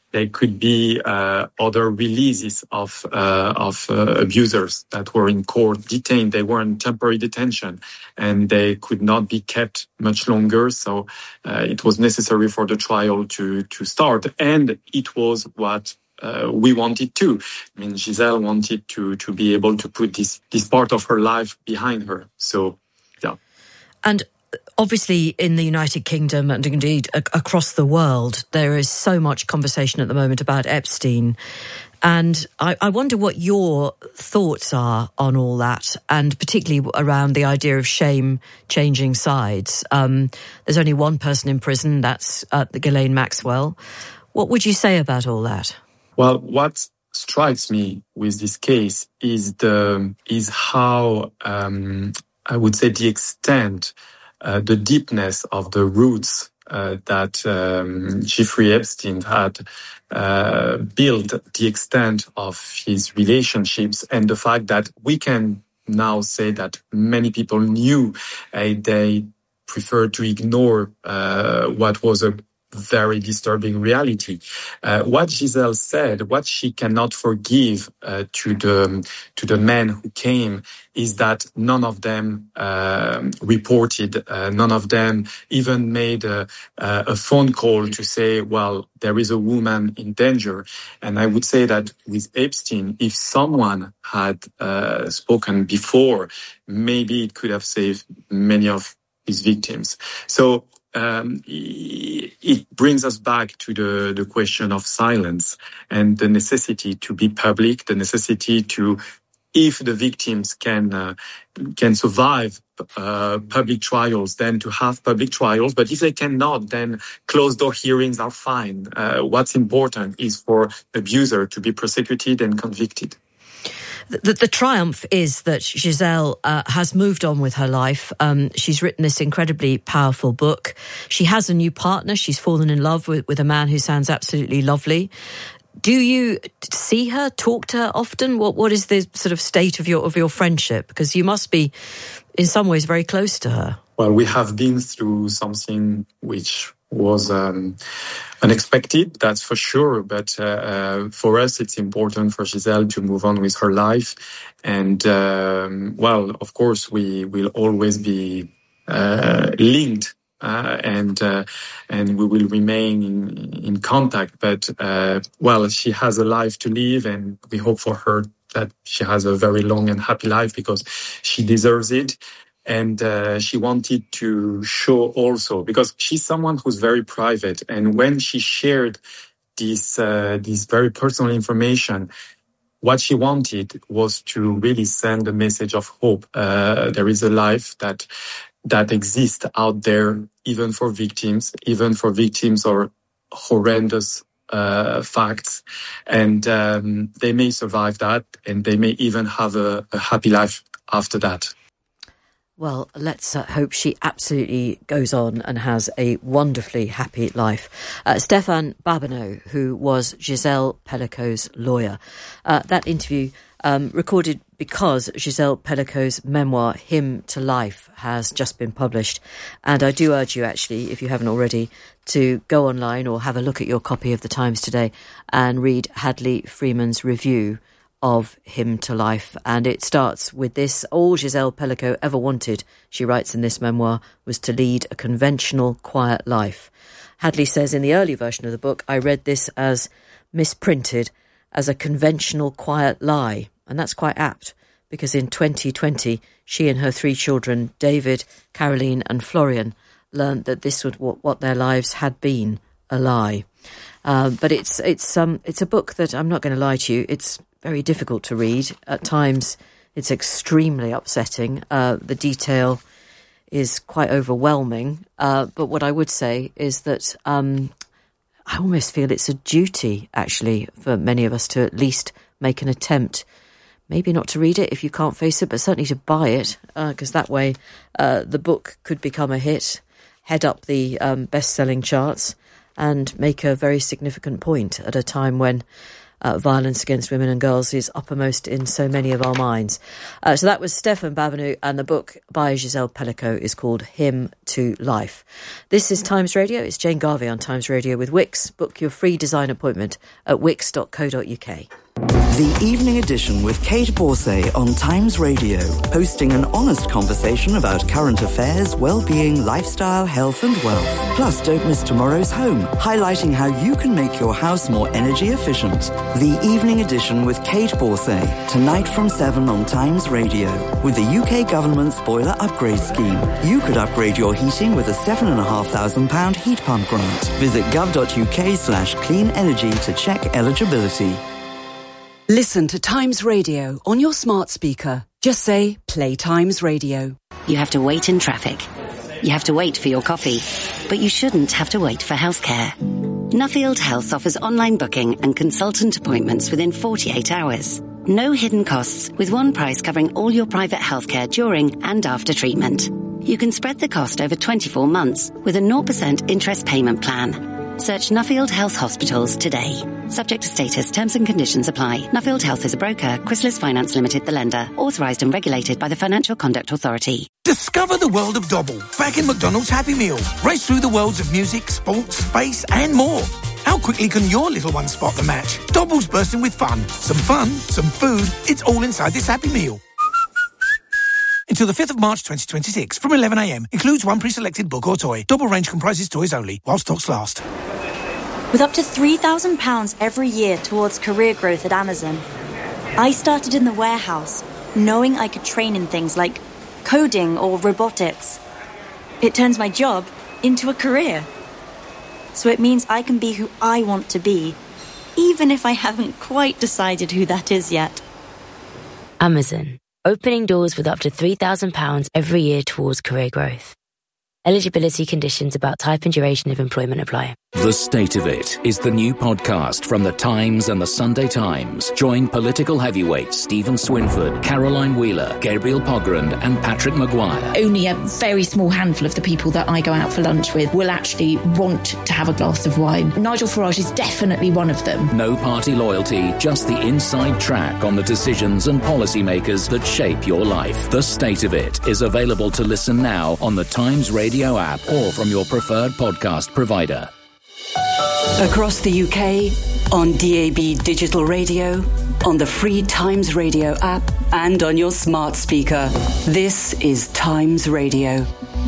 there could be uh, other releases of uh, of uh, abusers that were in court detained. They were in temporary detention, and they could not be kept much longer. So uh, it was necessary for the trial to to start, and it was what uh, we wanted too. I mean, Giselle wanted to to be able to put this this part of her life behind her. So, yeah. And obviously, in the United Kingdom and indeed a- across the world, there is so much conversation at the moment about Epstein. And I, I wonder what your thoughts are on all that, and particularly around the idea of shame changing sides. Um, there's only one person in prison, that's uh, Ghislaine Maxwell. What would you say about all that? Well, what strikes me with this case is the is how um, I would say the extent, uh, the deepness of the roots uh, that um, Jeffrey Epstein had uh, built, the extent of his relationships, and the fact that we can now say that many people knew uh, they preferred to ignore uh, what was a very disturbing reality. Uh, what Giselle said, what she cannot forgive uh, to the to the men who came, is that none of them uh, reported, uh, none of them even made a, a phone call to say, well, there is a woman in danger. And I would say that with Epstein, if someone had uh, spoken before, maybe it could have saved many of his victims. So Um, it brings us back to the, the question of silence and the necessity to be public, the necessity to, if the victims can uh, can survive uh, public trials, then to have public trials. But if they cannot, then closed-door hearings are fine. Uh, what's important is for abuser to be prosecuted and convicted. The, the triumph is that Giselle uh, has moved on with her life. Um, she's written this incredibly powerful book. She has a new partner. She's fallen in love with, with a man who sounds absolutely lovely. Do you see her, talk to her often? What What is the sort of state of your of your friendship? Because you must be, in some ways, very close to her. Well, we have been through something which was um, unexpected, that's for sure. But uh, uh, for us, it's important for Giselle to move on with her life. And, um, well, of course, we will always be uh, linked uh, and uh, and we will remain in, in contact. But, uh, well, she has a life to live, and we hope for her that she has a very long and happy life, because she deserves it. And uh, she wanted to show also, because she's someone who's very private. And when she shared this, uh, this very personal information, what she wanted was to really send a message of hope. Uh, there is a life that that exists out there, even for victims, even for victims or horrendous uh, facts. And um, they may survive that, and they may even have a, a happy life after that. Well, let's uh, hope she absolutely goes on and has a wonderfully happy life. Uh, Stéphane Babineau, who was Giselle Pellico's lawyer. Uh, that interview um, recorded because Giselle Pellico's memoir, Hymn to Life, has just been published. And I do urge you, actually, if you haven't already, to go online or have a look at your copy of The Times today and read Hadley Freeman's review of Hymn to Life. And it starts with this: all Giselle Pellico ever wanted, she writes in this memoir, was to lead a conventional, quiet life. Hadley says in the early version of the book, I read this as misprinted as a conventional, quiet lie. And that's quite apt, because in twenty twenty, she and her three children, David, Caroline and Florian, learned that this was what, what their lives had been, a lie. Uh, but it's it's um it's a book that, I'm not going to lie to you, it's very difficult to read. At times, it's extremely upsetting. Uh, the detail is quite overwhelming. Uh, but what I would say is that um, I almost feel it's a duty, actually, for many of us to at least make an attempt. Maybe not to read it if you can't face it, but certainly to buy it, because uh, that way uh, the book could become a hit, head up the um, best-selling charts, and make a very significant point at a time when uh, violence against women and girls is uppermost in so many of our minds. Uh, so that was Stefan Bavanu, and the book by Giselle Pellico is called Hymn to Life. This is Times Radio. It's Jane Garvey on Times Radio with Wix. Book your free design appointment at wix dot co dot uk. The Evening Edition with Kate Borsay on Times Radio, hosting an honest conversation about current affairs, well-being, lifestyle, health and wealth. Plus, don't miss tomorrow's Home, highlighting how you can make your house more energy efficient. The Evening Edition with Kate Borsay, tonight from seven on Times Radio. With the U K Government's boiler upgrade scheme, you could upgrade your heating with a seven thousand five hundred pounds heat pump grant. Visit gov.uk slash clean energy to check eligibility. Listen to Times Radio on your smart speaker. Just say, play Times Radio. You have to wait in traffic. You have to wait for your coffee. But you shouldn't have to wait for healthcare. Nuffield Health offers online booking and consultant appointments within forty-eight hours. No hidden costs, with one price covering all your private healthcare during and after treatment. You can spread the cost over twenty-four months with a zero percent interest payment plan. Search Nuffield Health Hospitals today. Subject to status, terms and conditions apply. Nuffield Health is a broker. Chrysalis Finance Limited, the lender. Authorised and regulated by the Financial Conduct Authority. Discover the world of Dobble, back in McDonald's Happy Meal. Race through the worlds of music, sports, space and more. How quickly can your little one spot the match? Dobble's bursting with fun. Some fun, some food. It's all inside this Happy Meal. Until the fifth of March twenty twenty-six, from eleven a m. Includes one pre-selected book or toy. Double range comprises toys only, while stocks last. With up to three thousand pounds every year towards career growth at Amazon, I started in the warehouse, knowing I could train in things like coding or robotics. It turns my job into a career. So it means I can be who I want to be, even if I haven't quite decided who that is yet. Amazon. Opening doors with up to three thousand pounds every year towards career growth. Eligibility conditions about type and duration of employment apply. The State of It is the new podcast from The Times and The Sunday Times. Join political heavyweights Stephen Swinford, Caroline Wheeler, Gabriel Pogrund and Patrick Maguire. Only a very small handful of the people that I go out for lunch with will actually want to have a glass of wine. Nigel Farage is definitely one of them. No party loyalty, just the inside track on the decisions and policymakers that shape your life. The State of It is available to listen now on the Times Radio app or from your preferred podcast provider. Across the U K, on D A B Digital Radio, on the free Times Radio app, and on your smart speaker. This is Times Radio.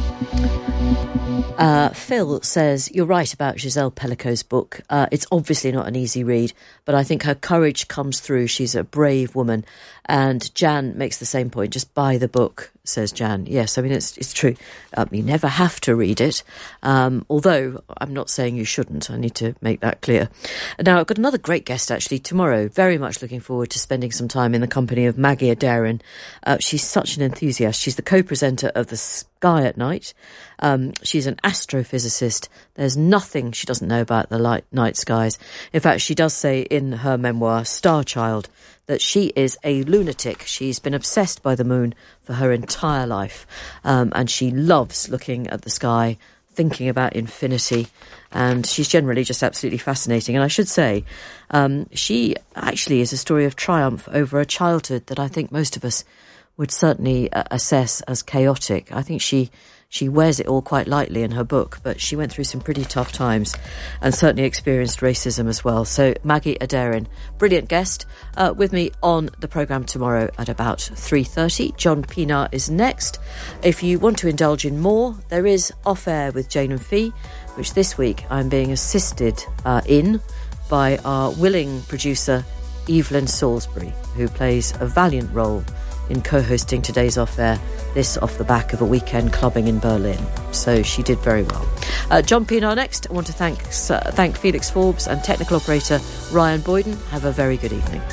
Uh, Phil says, you're right about Giselle Pellico's book. Uh, it's obviously not an easy read, but I think her courage comes through. She's a brave woman. And Jan makes the same point. Just buy the book, says Jan. Yes, I mean, it's it's true. Um, you never have to read it. Um, although, I'm not saying you shouldn't. I need to make that clear. Now, I've got another great guest, actually, tomorrow. Very much looking forward to spending some time in the company of Maggie Adairn. Uh, she's such an enthusiast. She's the co-presenter of The Sky at Night. Um, she's an astrophysicist. There's nothing she doesn't know about the light, night skies. In fact, she does say in her memoir, Star Child, that she is a lunatic. She's been obsessed by the moon for her entire life. Um, and she loves looking at the sky, thinking about infinity. And she's generally just absolutely fascinating. And I should say, um, she actually is a story of triumph over a childhood that I think most of us would certainly uh, assess as chaotic. I think she she wears it all quite lightly in her book, but she went through some pretty tough times and certainly experienced racism as well. So Maggie Adairn, brilliant guest, uh, with me on the programme tomorrow at about three thirty. John Pienaar is next. If you want to indulge in more, there is Off Air with Jane and Fee, which this week I'm being assisted uh, in by our willing producer Evelyn Salisbury, who plays a valiant role in co-hosting today's Off Air, this off the back of a weekend clubbing in Berlin. So she did very well. Uh, John Pienaar next. I want to thank, uh, thank Felix Forbes and technical operator Ryan Boyden. Have a very good evening.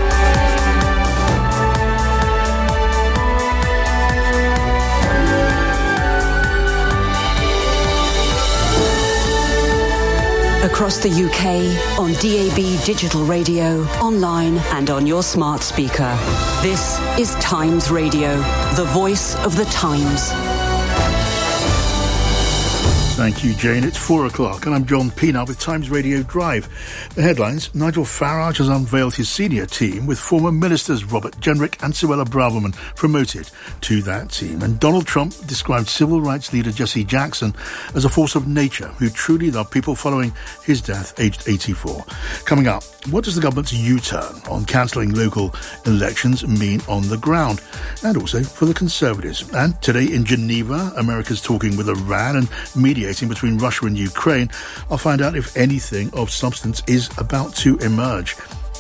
Across the U K, on D A B Digital Radio, online and on your smart speaker. This is Times Radio, the voice of the times. Thank you, Jane. It's four o'clock and I'm John Pienaar with Times Radio Drive. The headlines: Nigel Farage has unveiled his senior team with former ministers Robert Jenrick and Suella Braverman promoted to that team. And Donald Trump described civil rights leader Jesse Jackson as a force of nature who truly loved people following his death aged eighty-four. Coming up, what does the government's U-turn on cancelling local elections mean on the ground? And also for the Conservatives. And today in Geneva, America's talking with Iran and mediating between Russia and Ukraine. I'll find out if anything of substance is about to emerge.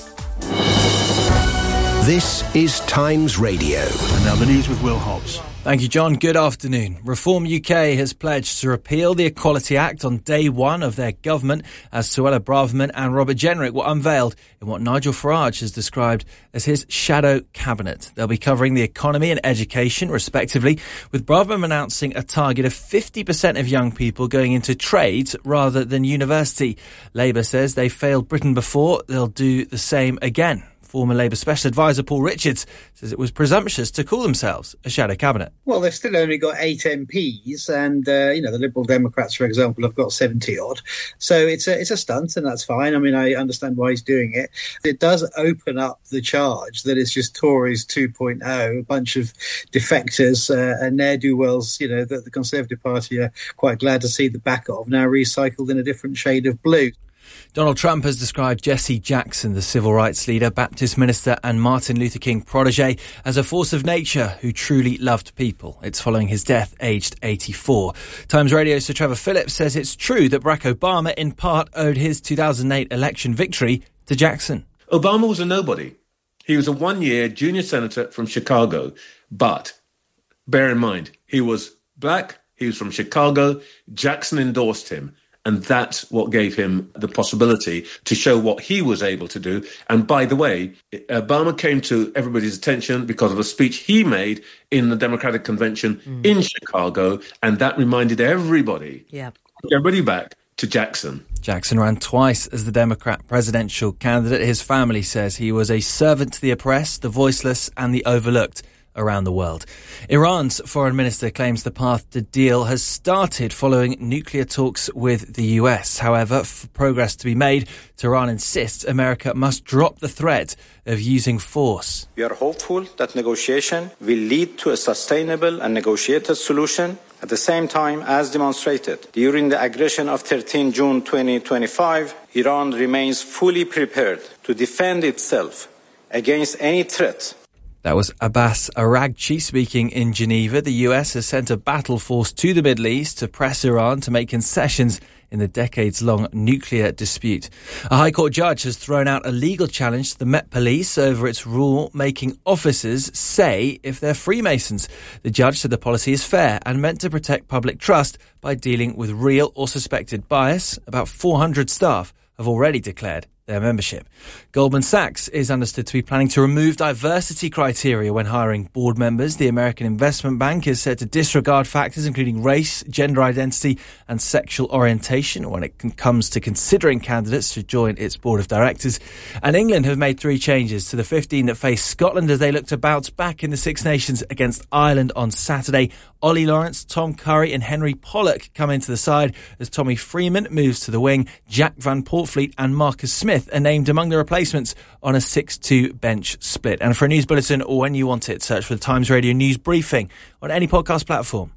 This is Times Radio. And now the news with Will Hobbs. Thank you, John. Good afternoon. Reform U K has pledged to repeal the Equality Act on day one of their government as Suella Braverman and Robert Jenrick were unveiled in what Nigel Farage has described as his shadow cabinet. They'll be covering the economy and education, respectively, with Braverman announcing a target of fifty percent of young people going into trades rather than university. Labour says they failed Britain before. They'll do the same again. Former Labour Special Advisor Paul Richards says it was presumptuous to call themselves a shadow cabinet. Well, they've still only got eight M Ps and, uh, you know, the Liberal Democrats, for example, have got seventy-odd. So it's a, it's a stunt and that's fine. I mean, I understand why he's doing it. It does open up the charge that it's just Tories two point oh, a bunch of defectors uh, and ne'er-do-wells, you know, that the Conservative Party are quite glad to see the back of, now recycled in a different shade of blue. Donald Trump has described Jesse Jackson, the civil rights leader, Baptist minister and Martin Luther King protege, as a force of nature who truly loved people. It's following his death, aged eighty-four. Times Radio's Sir Trevor Phillips says it's true that Barack Obama in part owed his two thousand eight election victory to Jackson. Obama was a nobody. He was a one-year junior senator from Chicago. But bear in mind, he was black, he was from Chicago, Jackson endorsed him. And that's what gave him the possibility to show what he was able to do. And by the way, Obama came to everybody's attention because of a speech he made in the Democratic Convention mm. in Chicago. And that reminded everybody, yeah. everybody back to Jackson. Jackson ran twice as the Democrat presidential candidate. His family says he was a servant to the oppressed, the voiceless and the overlooked around the world. Iran's foreign minister claims the path to deal has started following nuclear talks with the U S. However, for progress to be made, Tehran insists America must drop the threat of using force. We are hopeful that negotiation will lead to a sustainable and negotiated solution. At the same time, as demonstrated during the aggression of thirteenth of June twenty twenty-five, Iran remains fully prepared to defend itself against any threat. That was Abbas Araghchi speaking in Geneva. The U S has sent a battle force to the Middle East to press Iran to make concessions in the decades-long nuclear dispute. A High Court judge has thrown out a legal challenge to the Met Police over its rule making officers say if they're Freemasons. The judge said the policy is fair and meant to protect public trust by dealing with real or suspected bias. About four hundred staff have already declared their membership. Goldman Sachs is understood to be planning to remove diversity criteria when hiring board members. The American Investment Bank is said to disregard factors including race, gender identity and sexual orientation when it comes to considering candidates to join its board of directors. And England have made three changes to the fifteen that face Scotland as they look to bounce back in the Six Nations against Ireland on Saturday. Ollie Lawrence, Tom Curry and Henry Pollock come into the side as Tommy Freeman moves to the wing. Jack Van Portfleet and Marcus Smith are named among the replacements on a six two bench split. And for a news bulletin or when you want it, search for the Times Radio News Briefing on any podcast platform.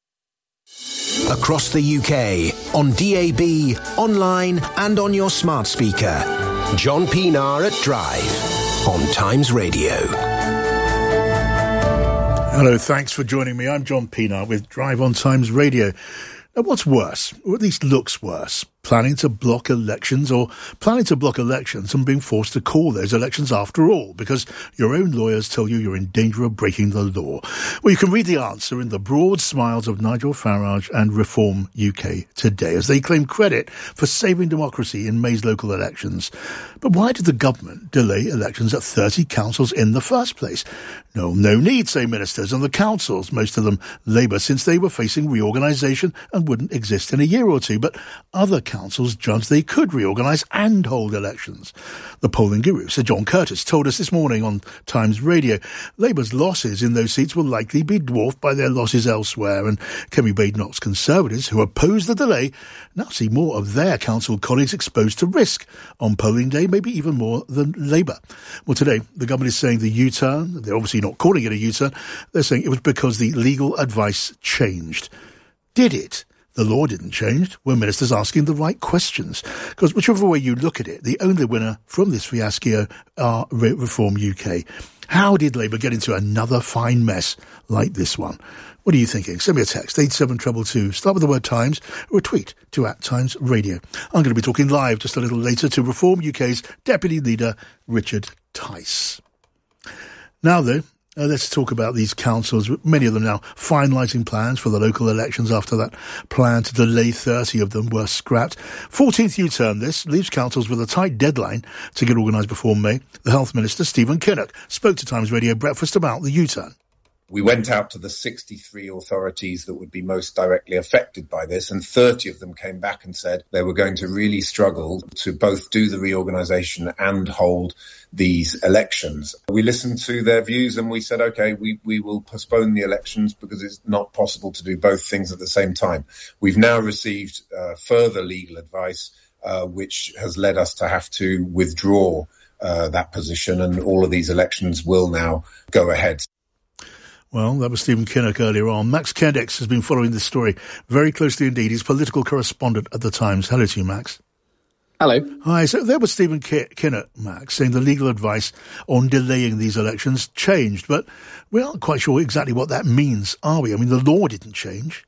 Across the U K, on D A B, online and on your smart speaker. John Pienaar at Drive on Times Radio. Hello, thanks for joining me. I'm John Pienaar with Drive on Times Radio. Now, what's worse, or at least looks worse? Planning to block elections or planning to block elections and being forced to call those elections after all because your own lawyers tell you you're in danger of breaking the law? Well, you can read the answer in the broad smiles of Nigel Farage and Reform U K today as they claim credit for saving democracy in May's local elections. But why did the government delay elections at thirty councils in the first place? No, no need, say ministers, and the councils, most of them Labour, since they were facing reorganisation and wouldn't exist in a year or two. But other councils councils judged they could reorganise and hold elections. The polling guru, Sir John Curtis, told us this morning on Times Radio Labour's losses in those seats will likely be dwarfed by their losses elsewhere, and Kemi Badenoch's Conservatives, who oppose the delay, now see more of their council colleagues exposed to risk on polling day, maybe even more than Labour. Well, today, the government is saying the U-turn, they're obviously not calling it a U-turn, they're saying it was because the legal advice changed. Did it? The law didn't change. Were ministers asking the right questions? Because whichever way you look at it, the only winner from this fiasco are Reform U K. How did Labour get into another fine mess like this one? What are you thinking? Send me a text, eight seven two two. Start with the word Times, or a tweet to at Times Radio. I'm going to be talking live just a little later to Reform U K's Deputy Leader, Richard Tice. Now, though, Uh, let's talk about these councils, many of them now finalising plans for the local elections after that plan to delay thirty of them were scrapped. fourteenth U-turn this leaves councils with a tight deadline to get organised before May. The Health Minister, Stephen Kinnock, spoke to Times Radio Breakfast about the U-turn. We went out to the sixty-three authorities that would be most directly affected by this, and thirty of them came back and said they were going to really struggle to both do the reorganisation and hold these elections. We listened to their views and we said, OK, we, we will postpone the elections because it's not possible to do both things at the same time. We've now received uh, further legal advice, uh, which has led us to have to withdraw uh, that position, and all of these elections will now go ahead. Well, that was Stephen Kinnock earlier on. Max Kendix has been following this story very closely indeed. He's political correspondent at The Times. Hello to you, Max. Hello. Hi. So there was Stephen K- Kinnock, Max, saying the legal advice on delaying these elections changed, but we're not quite sure exactly what that means, are we? I mean, the law didn't change.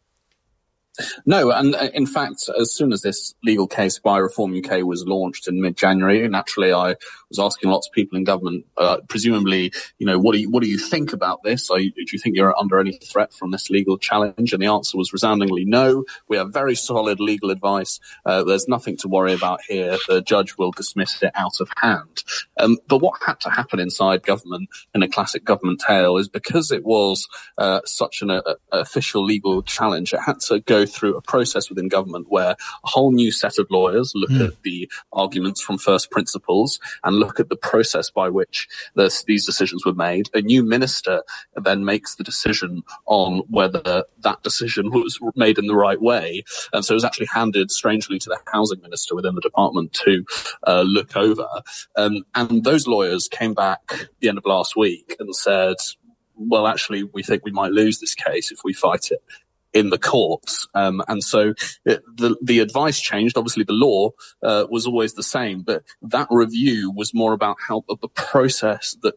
No, and in fact, as soon as this legal case by Reform U K was launched in mid-January, naturally I was asking lots of people in government, uh, presumably, you know, what do you, what do you think about this? Are you, do you think you're under any threat from this legal challenge? And the answer was resoundingly no. We have very solid legal advice. Uh, there's nothing to worry about here. The judge will dismiss it out of hand. Um, but what had to happen inside government in a classic government tale is because it was uh, such an uh, official legal challenge, it had to go through a process within government where a whole new set of lawyers look mm. at the arguments from first principles and look at the process by which this, these decisions were made. A new minister then makes the decision on whether that decision was made in the right way. And so it was actually handed strangely to the housing minister within the department to uh, look over. Um, and those lawyers came back at the end of last week and said, well, actually, we think we might lose this case if we fight it in the courts. Um, and so it, the, the advice changed. Obviously, the law uh, was always the same, but that review was more about how the process that